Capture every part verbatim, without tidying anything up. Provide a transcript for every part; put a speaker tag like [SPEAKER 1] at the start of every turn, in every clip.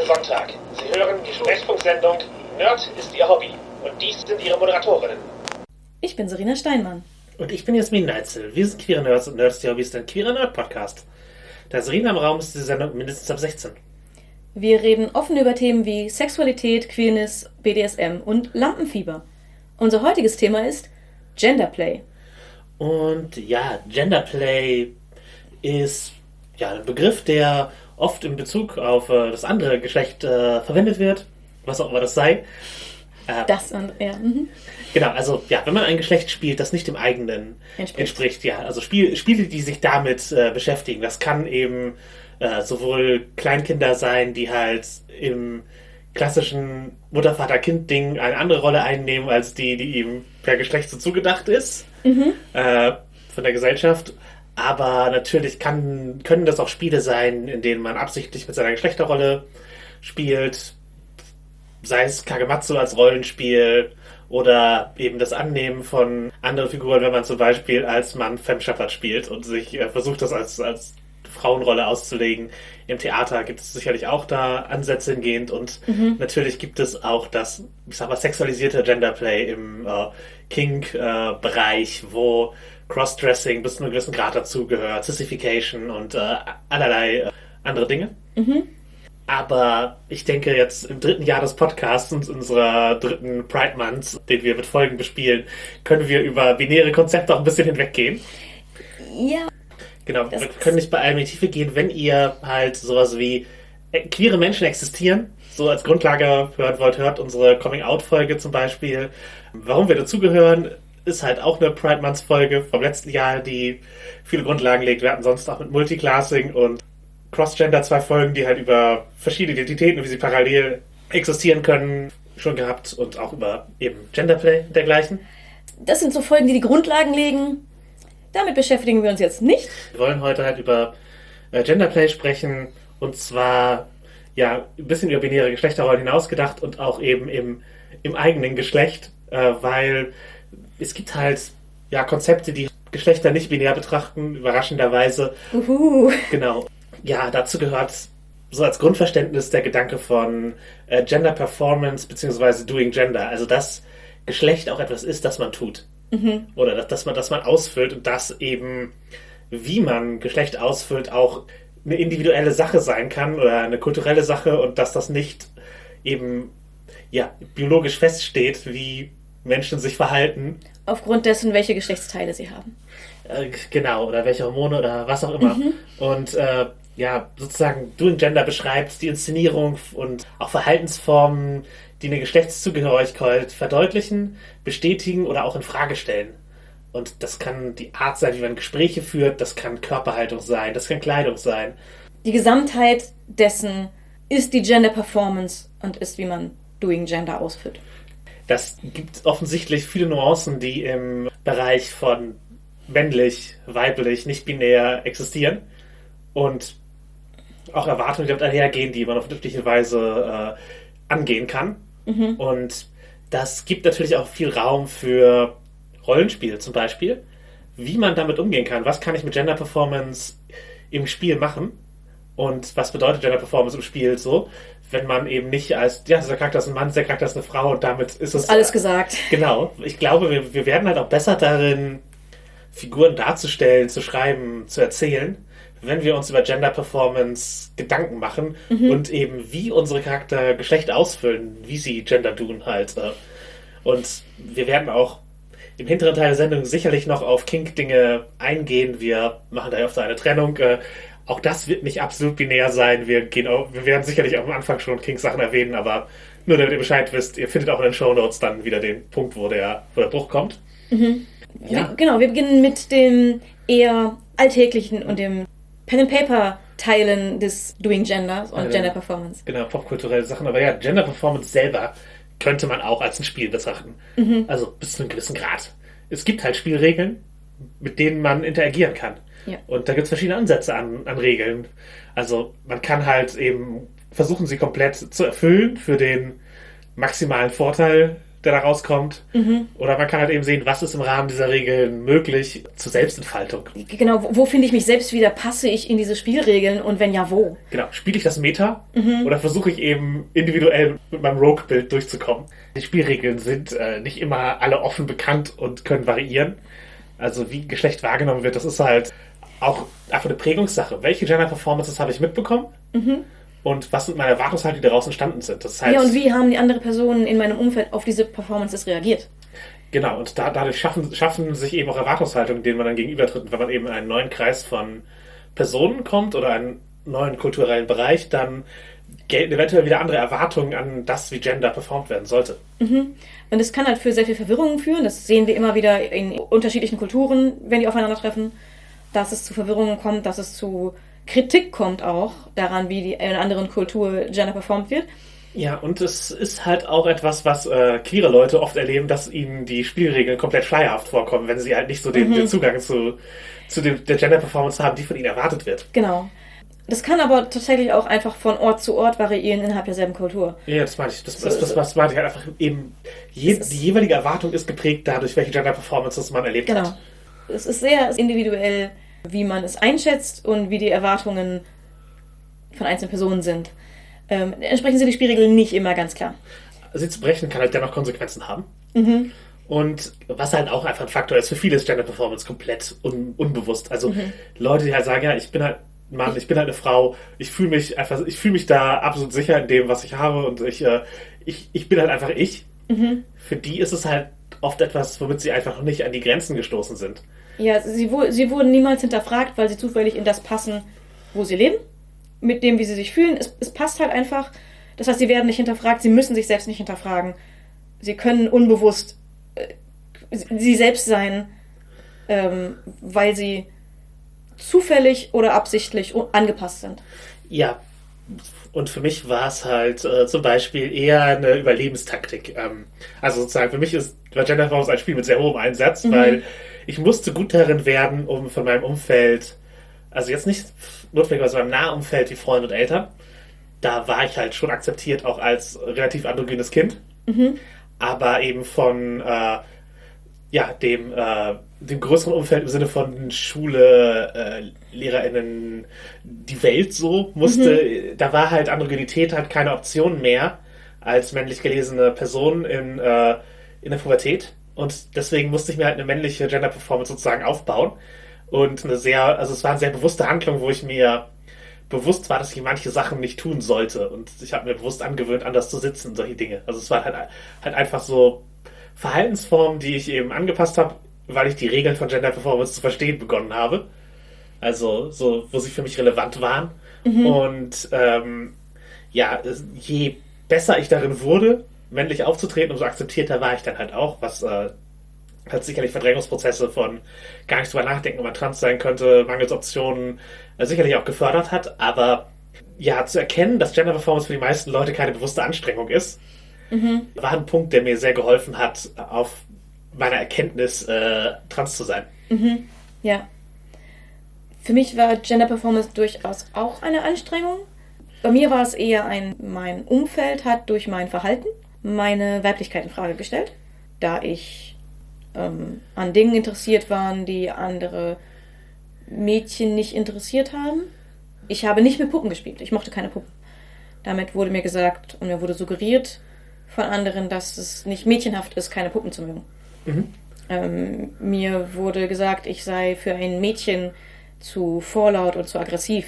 [SPEAKER 1] Sonntag. Sie hören die Sprechfunksendung Nerd ist Ihr Hobby. Und dies sind Ihre Moderatorinnen.
[SPEAKER 2] Ich bin Serena Steinmann.
[SPEAKER 3] Und ich bin Jasmin Neitzel. Wir sind Queere Nerds und Nerds, die Hobbys, ein queerer Nerd-Podcast. Da Serena im Raum ist, diese Sendung mindestens ab sechzehn.
[SPEAKER 2] Wir reden offen über Themen wie Sexualität, Queerness, B D S M und Lampenfieber. Unser heutiges Thema ist Genderplay.
[SPEAKER 3] Und ja, Genderplay ist ja ein Begriff, der oft in Bezug auf äh, das andere Geschlecht äh, verwendet wird, was auch immer das sei. Äh,
[SPEAKER 2] das und ja. Mhm.
[SPEAKER 3] Genau, also ja, wenn man ein Geschlecht spielt, das nicht dem eigenen
[SPEAKER 2] entspricht,
[SPEAKER 3] entspricht ja, also Spiel, Spiele, die sich damit äh, beschäftigen, das kann eben äh, sowohl Kleinkinder sein, die halt im klassischen Mutter-Vater-Kind-Ding eine andere Rolle einnehmen, als die, die ihm per Geschlecht so zugedacht ist,
[SPEAKER 2] mhm.
[SPEAKER 3] äh, von der Gesellschaft. Aber natürlich kann, können das auch Spiele sein, in denen man absichtlich mit seiner Geschlechterrolle spielt, sei es Kagematsu als Rollenspiel oder eben das Annehmen von anderen Figuren, wenn man zum Beispiel als Mann Femme Shepard spielt und sich äh, versucht, das als, als Frauenrolle auszulegen. Im Theater gibt es sicherlich auch da Ansätze hingehend und
[SPEAKER 2] mhm.
[SPEAKER 3] natürlich gibt es auch das, ich sag mal, sexualisierte Genderplay im äh, Kink-Bereich, äh, wo Crossdressing bis zu einem gewissen Grad dazugehört, Sissification und äh, allerlei äh, andere Dinge.
[SPEAKER 2] Mhm.
[SPEAKER 3] Aber ich denke jetzt im dritten Jahr des Podcasts und unserer dritten Pride Month, den wir mit Folgen bespielen, können wir über binäre Konzepte auch ein bisschen hinweggehen.
[SPEAKER 2] Ja.
[SPEAKER 3] Genau, das wir können nicht bei allem in die Tiefe gehen, wenn ihr halt sowas wie äh, queere Menschen existieren, so als Grundlage hören wollt, hört unsere Coming-out-Folge zum Beispiel. Warum wir dazugehören, ist halt auch eine Pride Month-Folge vom letzten Jahr, die viele Grundlagen legt. Wir hatten sonst auch mit Multiclassing und Crossgender zwei Folgen, die halt über verschiedene Identitäten, wie sie parallel existieren können, schon gehabt und auch über eben Genderplay und dergleichen.
[SPEAKER 2] Das sind so Folgen, die die Grundlagen legen. Damit beschäftigen wir uns jetzt nicht.
[SPEAKER 3] Wir wollen heute halt über äh, Genderplay sprechen und zwar ja ein bisschen über binäre Geschlechterrollen hinausgedacht und auch eben im, im eigenen Geschlecht, äh, weil es gibt halt ja Konzepte, die Geschlechter nicht binär betrachten, überraschenderweise.
[SPEAKER 2] Uhu.
[SPEAKER 3] Genau. Ja, dazu gehört so als Grundverständnis der Gedanke von äh, Gender Performance bzw. Doing Gender. Also dass Geschlecht auch etwas ist, das man tut.
[SPEAKER 2] Mhm.
[SPEAKER 3] Oder dass, dass man das man ausfüllt und dass eben, wie man Geschlecht ausfüllt, auch eine individuelle Sache sein kann oder eine kulturelle Sache und dass das nicht eben ja biologisch feststeht, wie Menschen sich verhalten.
[SPEAKER 2] Aufgrund dessen, welche Geschlechtsteile sie haben.
[SPEAKER 3] Äh, genau, oder welche Hormone oder was auch immer.
[SPEAKER 2] Mhm.
[SPEAKER 3] Und äh, ja, sozusagen Doing Gender beschreibt die Inszenierung und auch Verhaltensformen, die eine Geschlechtszugehörigkeit verdeutlichen, bestätigen oder auch in Frage stellen. Und das kann die Art sein, wie man Gespräche führt, das kann Körperhaltung sein, das kann Kleidung sein.
[SPEAKER 2] Die Gesamtheit dessen ist die Gender Performance und ist, wie man Doing Gender ausführt.
[SPEAKER 3] Das gibt offensichtlich viele Nuancen, die im Bereich von männlich, weiblich, nicht binär existieren und auch Erwartungen, die damit einhergehen, die man auf unterschiedliche Weise äh, angehen kann.
[SPEAKER 2] Mhm.
[SPEAKER 3] Und das gibt natürlich auch viel Raum für Rollenspiele zum Beispiel, wie man damit umgehen kann. Was kann ich mit Gender Performance im Spiel machen? Und was bedeutet Gender Performance im Spiel so, wenn man eben nicht als, ja, dieser Charakter ist ein Mann, dieser Charakter ist eine Frau und damit ist es...
[SPEAKER 2] Alles gesagt.
[SPEAKER 3] Genau. Ich glaube, wir, wir werden halt auch besser darin, Figuren darzustellen, zu schreiben, zu erzählen, wenn wir uns über Gender Performance Gedanken machen
[SPEAKER 2] mhm.
[SPEAKER 3] und eben wie unsere Charakter Geschlecht ausfüllen, wie sie Gender tun halt. Und wir werden auch im hinteren Teil der Sendung sicherlich noch auf Kink-Dinge eingehen. Wir machen da öfter eine Trennung. Auch das wird nicht absolut binär sein. Wir gehen auch, wir werden sicherlich auch am Anfang schon Kink-Sachen erwähnen, aber nur damit ihr Bescheid wisst, ihr findet auch in den Shownotes dann wieder den Punkt, wo der, wo der Bruch kommt.
[SPEAKER 2] Mhm.
[SPEAKER 3] Ja.
[SPEAKER 2] Wir, genau, wir beginnen mit dem eher alltäglichen und dem Pen-and-Paper-Teilen des Doing Gender und
[SPEAKER 3] also,
[SPEAKER 2] Gender Performance.
[SPEAKER 3] Genau, popkulturelle Sachen. Aber ja, Gender Performance selber könnte man auch als ein Spiel betrachten.
[SPEAKER 2] Mhm.
[SPEAKER 3] Also bis zu einem gewissen Grad. Es gibt halt Spielregeln, mit denen man interagieren kann.
[SPEAKER 2] Ja.
[SPEAKER 3] Und da gibt es verschiedene Ansätze an, an Regeln. Also man kann halt eben versuchen, sie komplett zu erfüllen für den maximalen Vorteil der da rauskommt. Mhm. Oder man kann halt eben sehen, was ist im Rahmen dieser Regeln möglich zur Selbstentfaltung.
[SPEAKER 2] Genau, wo, wo finde ich mich selbst wieder? Passe ich in diese Spielregeln und wenn ja, wo?
[SPEAKER 3] Genau, spiele ich das Meta mhm. oder versuche ich eben individuell mit meinem Rogue-Bild durchzukommen? Die Spielregeln sind äh, nicht immer alle offen bekannt und können variieren. Also wie Geschlecht wahrgenommen wird, das ist halt auch einfach eine Prägungssache. Welche Gender-Performances habe ich mitbekommen? Mhm. Und was sind meine Erwartungshaltungen, die daraus entstanden sind? Das heißt,
[SPEAKER 2] ja, und wie haben die anderen Personen in meinem Umfeld auf diese Performances reagiert?
[SPEAKER 3] Genau, und da, dadurch schaffen, schaffen sich eben auch Erwartungshaltungen, denen man dann gegenübertritt. Und wenn man eben in einen neuen Kreis von Personen kommt oder einen neuen kulturellen Bereich, dann gelten eventuell wieder andere Erwartungen an das, wie Gender performt werden sollte.
[SPEAKER 2] Mhm. Und das kann halt für sehr viel Verwirrung führen. Das sehen wir immer wieder in unterschiedlichen Kulturen, wenn die aufeinandertreffen, dass es zu Verwirrungen kommt, dass es zu Kritik kommt auch daran, wie die in einer anderen Kultur Gender performt wird.
[SPEAKER 3] Ja, und es ist halt auch etwas, was äh, queere Leute oft erleben, dass ihnen die Spielregeln komplett schleierhaft vorkommen, wenn sie halt nicht so den, mhm. den Zugang zu, zu dem, der Gender-Performance haben, die von ihnen erwartet wird.
[SPEAKER 2] Genau. Das kann aber tatsächlich auch einfach von Ort zu Ort variieren innerhalb derselben Kultur.
[SPEAKER 3] Ja, das meine ich. Das, so, das, das, das meine ich halt einfach eben. Je, die jeweilige Erwartung ist geprägt dadurch, welche Gender-Performances man erlebt
[SPEAKER 2] genau.
[SPEAKER 3] hat.
[SPEAKER 2] Genau. Es ist sehr individuell, wie man es einschätzt und wie die Erwartungen von einzelnen Personen sind. Ähm, entsprechend sind die Spielregeln nicht immer ganz klar.
[SPEAKER 3] Sie zu brechen kann halt dennoch Konsequenzen haben. Mhm. Und was halt auch einfach ein Faktor ist, für viele ist Gender Performance komplett un- unbewusst. Also mhm. Leute, die halt sagen, ja, ich bin halt ein Mann, ich bin halt eine Frau, ich fühle mich einfach, ich fühle mich da absolut sicher in dem, was ich habe und ich, äh, ich, ich bin halt einfach ich. Mhm. Für die ist es halt oft etwas, womit sie einfach noch nicht an die Grenzen gestoßen sind.
[SPEAKER 2] Ja, sie, sie wurden niemals hinterfragt, weil sie zufällig in das passen, wo sie leben, mit dem, wie sie sich fühlen. Es, es passt halt einfach. Das heißt, sie werden nicht hinterfragt, sie müssen sich selbst nicht hinterfragen. Sie können unbewusst äh, sie selbst sein, ähm, weil sie zufällig oder absichtlich angepasst sind.
[SPEAKER 3] Ja, und für mich war es halt äh, zum Beispiel eher eine Überlebenstaktik. Ähm, also sozusagen, für mich ist Gender Performance ein Spiel mit sehr hohem Einsatz, mhm. weil ich musste gut darin werden, um von meinem Umfeld, also jetzt nicht notwendig aus meinem Nahumfeld wie Freunde und Eltern, da war ich halt schon akzeptiert, auch als relativ androgynes Kind, mhm. aber eben von äh, ja, dem, äh, dem größeren Umfeld im Sinne von Schule, äh, LehrerInnen, die Welt so musste, mhm. da war halt Androgynität halt keine Option mehr als männlich gelesene Person in, äh, in der Pubertät. Und deswegen musste ich mir halt eine männliche Gender-Performance sozusagen aufbauen. Und eine sehr, also es war eine sehr bewusste Handlung, wo ich mir bewusst war, dass ich manche Sachen nicht tun sollte. Und ich habe mir bewusst angewöhnt, anders zu sitzen, solche Dinge. Also es war halt, halt einfach so Verhaltensformen, die ich eben angepasst habe, weil ich die Regeln von Gender Performance zu verstehen begonnen habe. Also so, wo sie für mich relevant waren. Mhm. Und ähm, ja, je besser ich darin wurde, männlich aufzutreten, umso akzeptierter war ich dann halt auch, was äh, halt sicherlich Verdrängungsprozesse von gar nicht drüber nachdenken, ob man trans sein könnte, mangels Optionen äh, sicherlich auch gefördert hat. Aber ja, zu erkennen, dass Gender Performance für die meisten Leute keine bewusste Anstrengung ist, mhm. war ein Punkt, der mir sehr geholfen hat, auf meiner Erkenntnis äh, trans zu sein.
[SPEAKER 2] Mhm. Ja. Für mich war Gender Performance durchaus auch eine Anstrengung. Bei mir war es eher ein, mein Umfeld hat durch mein Verhalten meine Weiblichkeit in Frage gestellt, da ich ähm, an Dingen interessiert war, die andere Mädchen nicht interessiert haben. Ich habe nicht mit Puppen gespielt, ich mochte keine Puppen. Damit wurde mir gesagt und mir wurde suggeriert von anderen, dass es nicht mädchenhaft ist, keine Puppen zu mögen. Mhm. Ähm, mir wurde gesagt, ich sei für ein Mädchen zu vorlaut und zu aggressiv.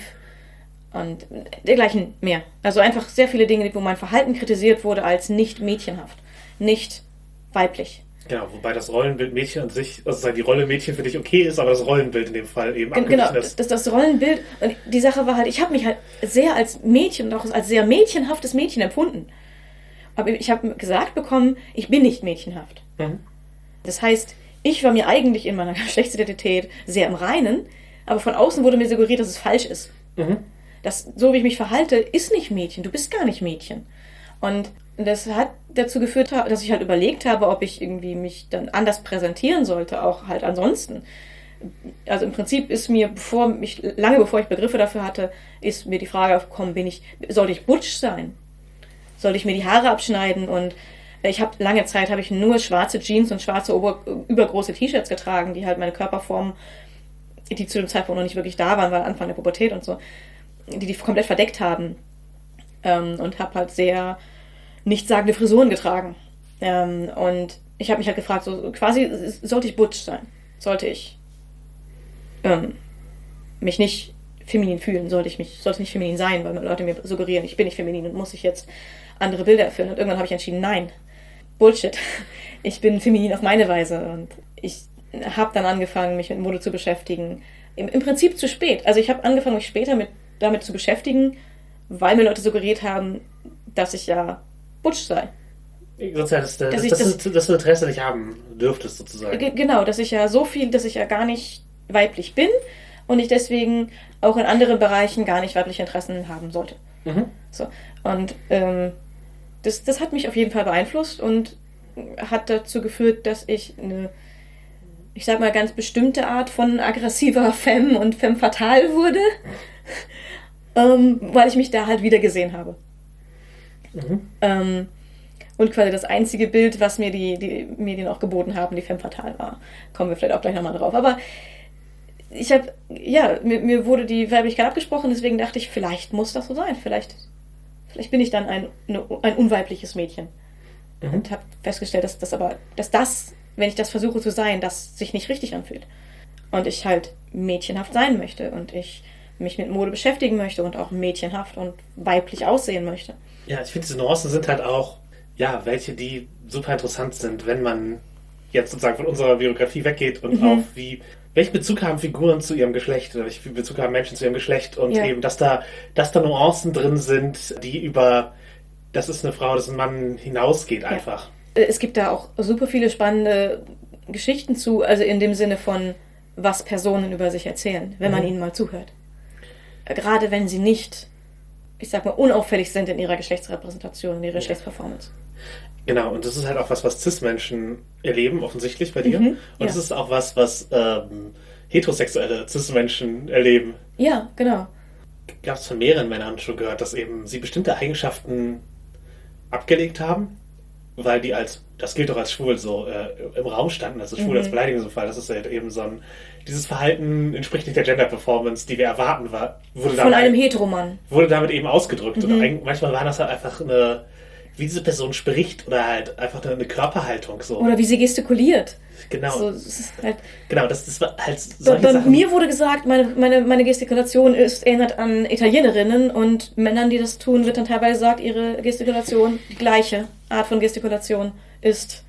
[SPEAKER 2] Und dergleichen mehr. Also einfach sehr viele Dinge, wo mein Verhalten kritisiert wurde als nicht mädchenhaft, nicht weiblich.
[SPEAKER 3] Genau, wobei das Rollenbild Mädchen an sich, also die Rolle Mädchen für dich okay ist, aber das Rollenbild in dem Fall eben
[SPEAKER 2] G- Genau, das, das Rollenbild, und die Sache war halt, ich habe mich halt sehr als Mädchen und auch als sehr mädchenhaftes Mädchen empfunden. Aber ich habe gesagt bekommen, ich bin nicht mädchenhaft. Mhm. Das heißt, ich war mir eigentlich in meiner Geschlechtsidentität sehr im Reinen, aber von außen wurde mir suggeriert, dass es falsch ist. Mhm. Das, so wie ich mich verhalte, ist nicht Mädchen. Du bist gar nicht Mädchen. Und das hat dazu geführt, dass ich halt überlegt habe, ob ich irgendwie mich dann anders präsentieren sollte, auch halt ansonsten. Also im Prinzip ist mir, bevor ich, lange bevor ich Begriffe dafür hatte, ist mir die Frage aufgekommen, bin ich, sollte ich butch sein? Sollte ich mir die Haare abschneiden und Ich habe lange Zeit habe ich nur schwarze Jeans und schwarze Ober übergroße T-Shirts getragen, die halt meine Körperform, die zu dem Zeitpunkt noch nicht wirklich da waren, weil Anfang der Pubertät und so, die die komplett verdeckt haben. Ähm, und habe halt sehr nichtssagende Frisuren getragen. Ähm, und ich habe mich halt gefragt, so quasi, sollte ich butch sein? Sollte ich ähm, mich nicht feminin fühlen? Sollte ich mich, sollte nicht feminin sein, weil Leute mir suggerieren, ich bin nicht feminin und muss ich jetzt andere Bilder erfüllen. Und irgendwann habe ich entschieden, nein, Bullshit. Ich bin feminin auf meine Weise. Und ich habe dann angefangen, mich mit Mode zu beschäftigen. Im, im Prinzip zu spät. Also ich habe angefangen, mich später mit, damit zu beschäftigen, weil mir Leute suggeriert haben, dass ich ja butch sei.
[SPEAKER 3] Sozusagen, dass, dass, dass, das, dass du Interesse nicht haben dürftest, sozusagen.
[SPEAKER 2] G- genau, dass ich ja so viel, dass ich ja gar nicht weiblich bin und ich deswegen auch in anderen Bereichen gar nicht weibliche Interessen haben sollte.
[SPEAKER 3] Mhm.
[SPEAKER 2] So. Und ähm, das, das hat mich auf jeden Fall beeinflusst und hat dazu geführt, dass ich eine, ich sag mal, ganz bestimmte Art von aggressiver Femme und Femme fatale wurde, ähm, weil ich mich da halt wieder gesehen habe.
[SPEAKER 3] Mhm.
[SPEAKER 2] Ähm, und quasi das einzige Bild, was mir die, die Medien auch geboten haben, die Femme fatale war. Kommen wir vielleicht auch gleich nochmal drauf. Aber ich habe, ja, mir, mir wurde die Weiblichkeit abgesprochen, deswegen dachte ich, vielleicht muss das so sein. Vielleicht, vielleicht bin ich dann ein, eine, ein unweibliches Mädchen. Mhm. Und habe festgestellt, dass das aber, dass das, wenn ich das versuche zu sein, das sich nicht richtig anfühlt. Und ich halt mädchenhaft sein möchte und ich mich mit Mode beschäftigen möchte und auch mädchenhaft und weiblich aussehen möchte.
[SPEAKER 3] Ja, ich finde, diese Nuancen sind halt auch, ja, welche, die super interessant sind, wenn man jetzt sozusagen von unserer Biografie weggeht und
[SPEAKER 2] Mhm.
[SPEAKER 3] auf wie, welchen Bezug haben Figuren zu ihrem Geschlecht oder welchen Bezug haben Menschen zu ihrem Geschlecht und
[SPEAKER 2] Ja.
[SPEAKER 3] eben, dass da, dass da Nuancen drin sind, die über, das ist eine Frau, das ist ein Mann hinausgeht einfach.
[SPEAKER 2] Es gibt da auch super viele spannende Geschichten zu, also in dem Sinne von, was Personen über sich erzählen, wenn man
[SPEAKER 3] Mhm.
[SPEAKER 2] ihnen mal zuhört. Gerade wenn sie nicht, ich sag mal, unauffällig sind in ihrer Geschlechtsrepräsentation, in ihrer
[SPEAKER 3] Ja.
[SPEAKER 2] Geschlechtsperformance.
[SPEAKER 3] Genau, und das ist halt auch was, was Cis-Menschen erleben, offensichtlich bei dir.
[SPEAKER 2] Mhm,
[SPEAKER 3] Und
[SPEAKER 2] ja.
[SPEAKER 3] das ist auch was, was ähm, heterosexuelle Cis-Menschen erleben.
[SPEAKER 2] Ja, genau.
[SPEAKER 3] Gab es von mehreren Männern schon gehört, dass eben sie bestimmte Eigenschaften abgelegt haben, weil die als, das gilt doch als schwul so, äh, im Raum standen, also schwul
[SPEAKER 2] Mhm.
[SPEAKER 3] als Beleidigung so Fall. Das ist halt eben so ein, dieses Verhalten entspricht nicht der Gender-Performance, die wir erwarten, war, wurde,
[SPEAKER 2] Von
[SPEAKER 3] damit,
[SPEAKER 2] einem Heteromann.
[SPEAKER 3] wurde damit eben ausgedrückt.
[SPEAKER 2] Mhm.
[SPEAKER 3] Und ein, manchmal war das halt einfach eine, wie diese Person spricht oder halt einfach eine Körperhaltung so.
[SPEAKER 2] Oder wie sie gestikuliert.
[SPEAKER 3] Genau,
[SPEAKER 2] So, es ist halt,
[SPEAKER 3] genau, das, das war halt
[SPEAKER 2] bei,
[SPEAKER 3] solche
[SPEAKER 2] bei
[SPEAKER 3] Sachen.
[SPEAKER 2] mir wurde gesagt, meine, meine, meine Gestikulation ist, erinnert an Italienerinnen und Männern, die das tun, wird dann teilweise gesagt, ihre Gestikulation, die gleiche Art von Gestikulation ist,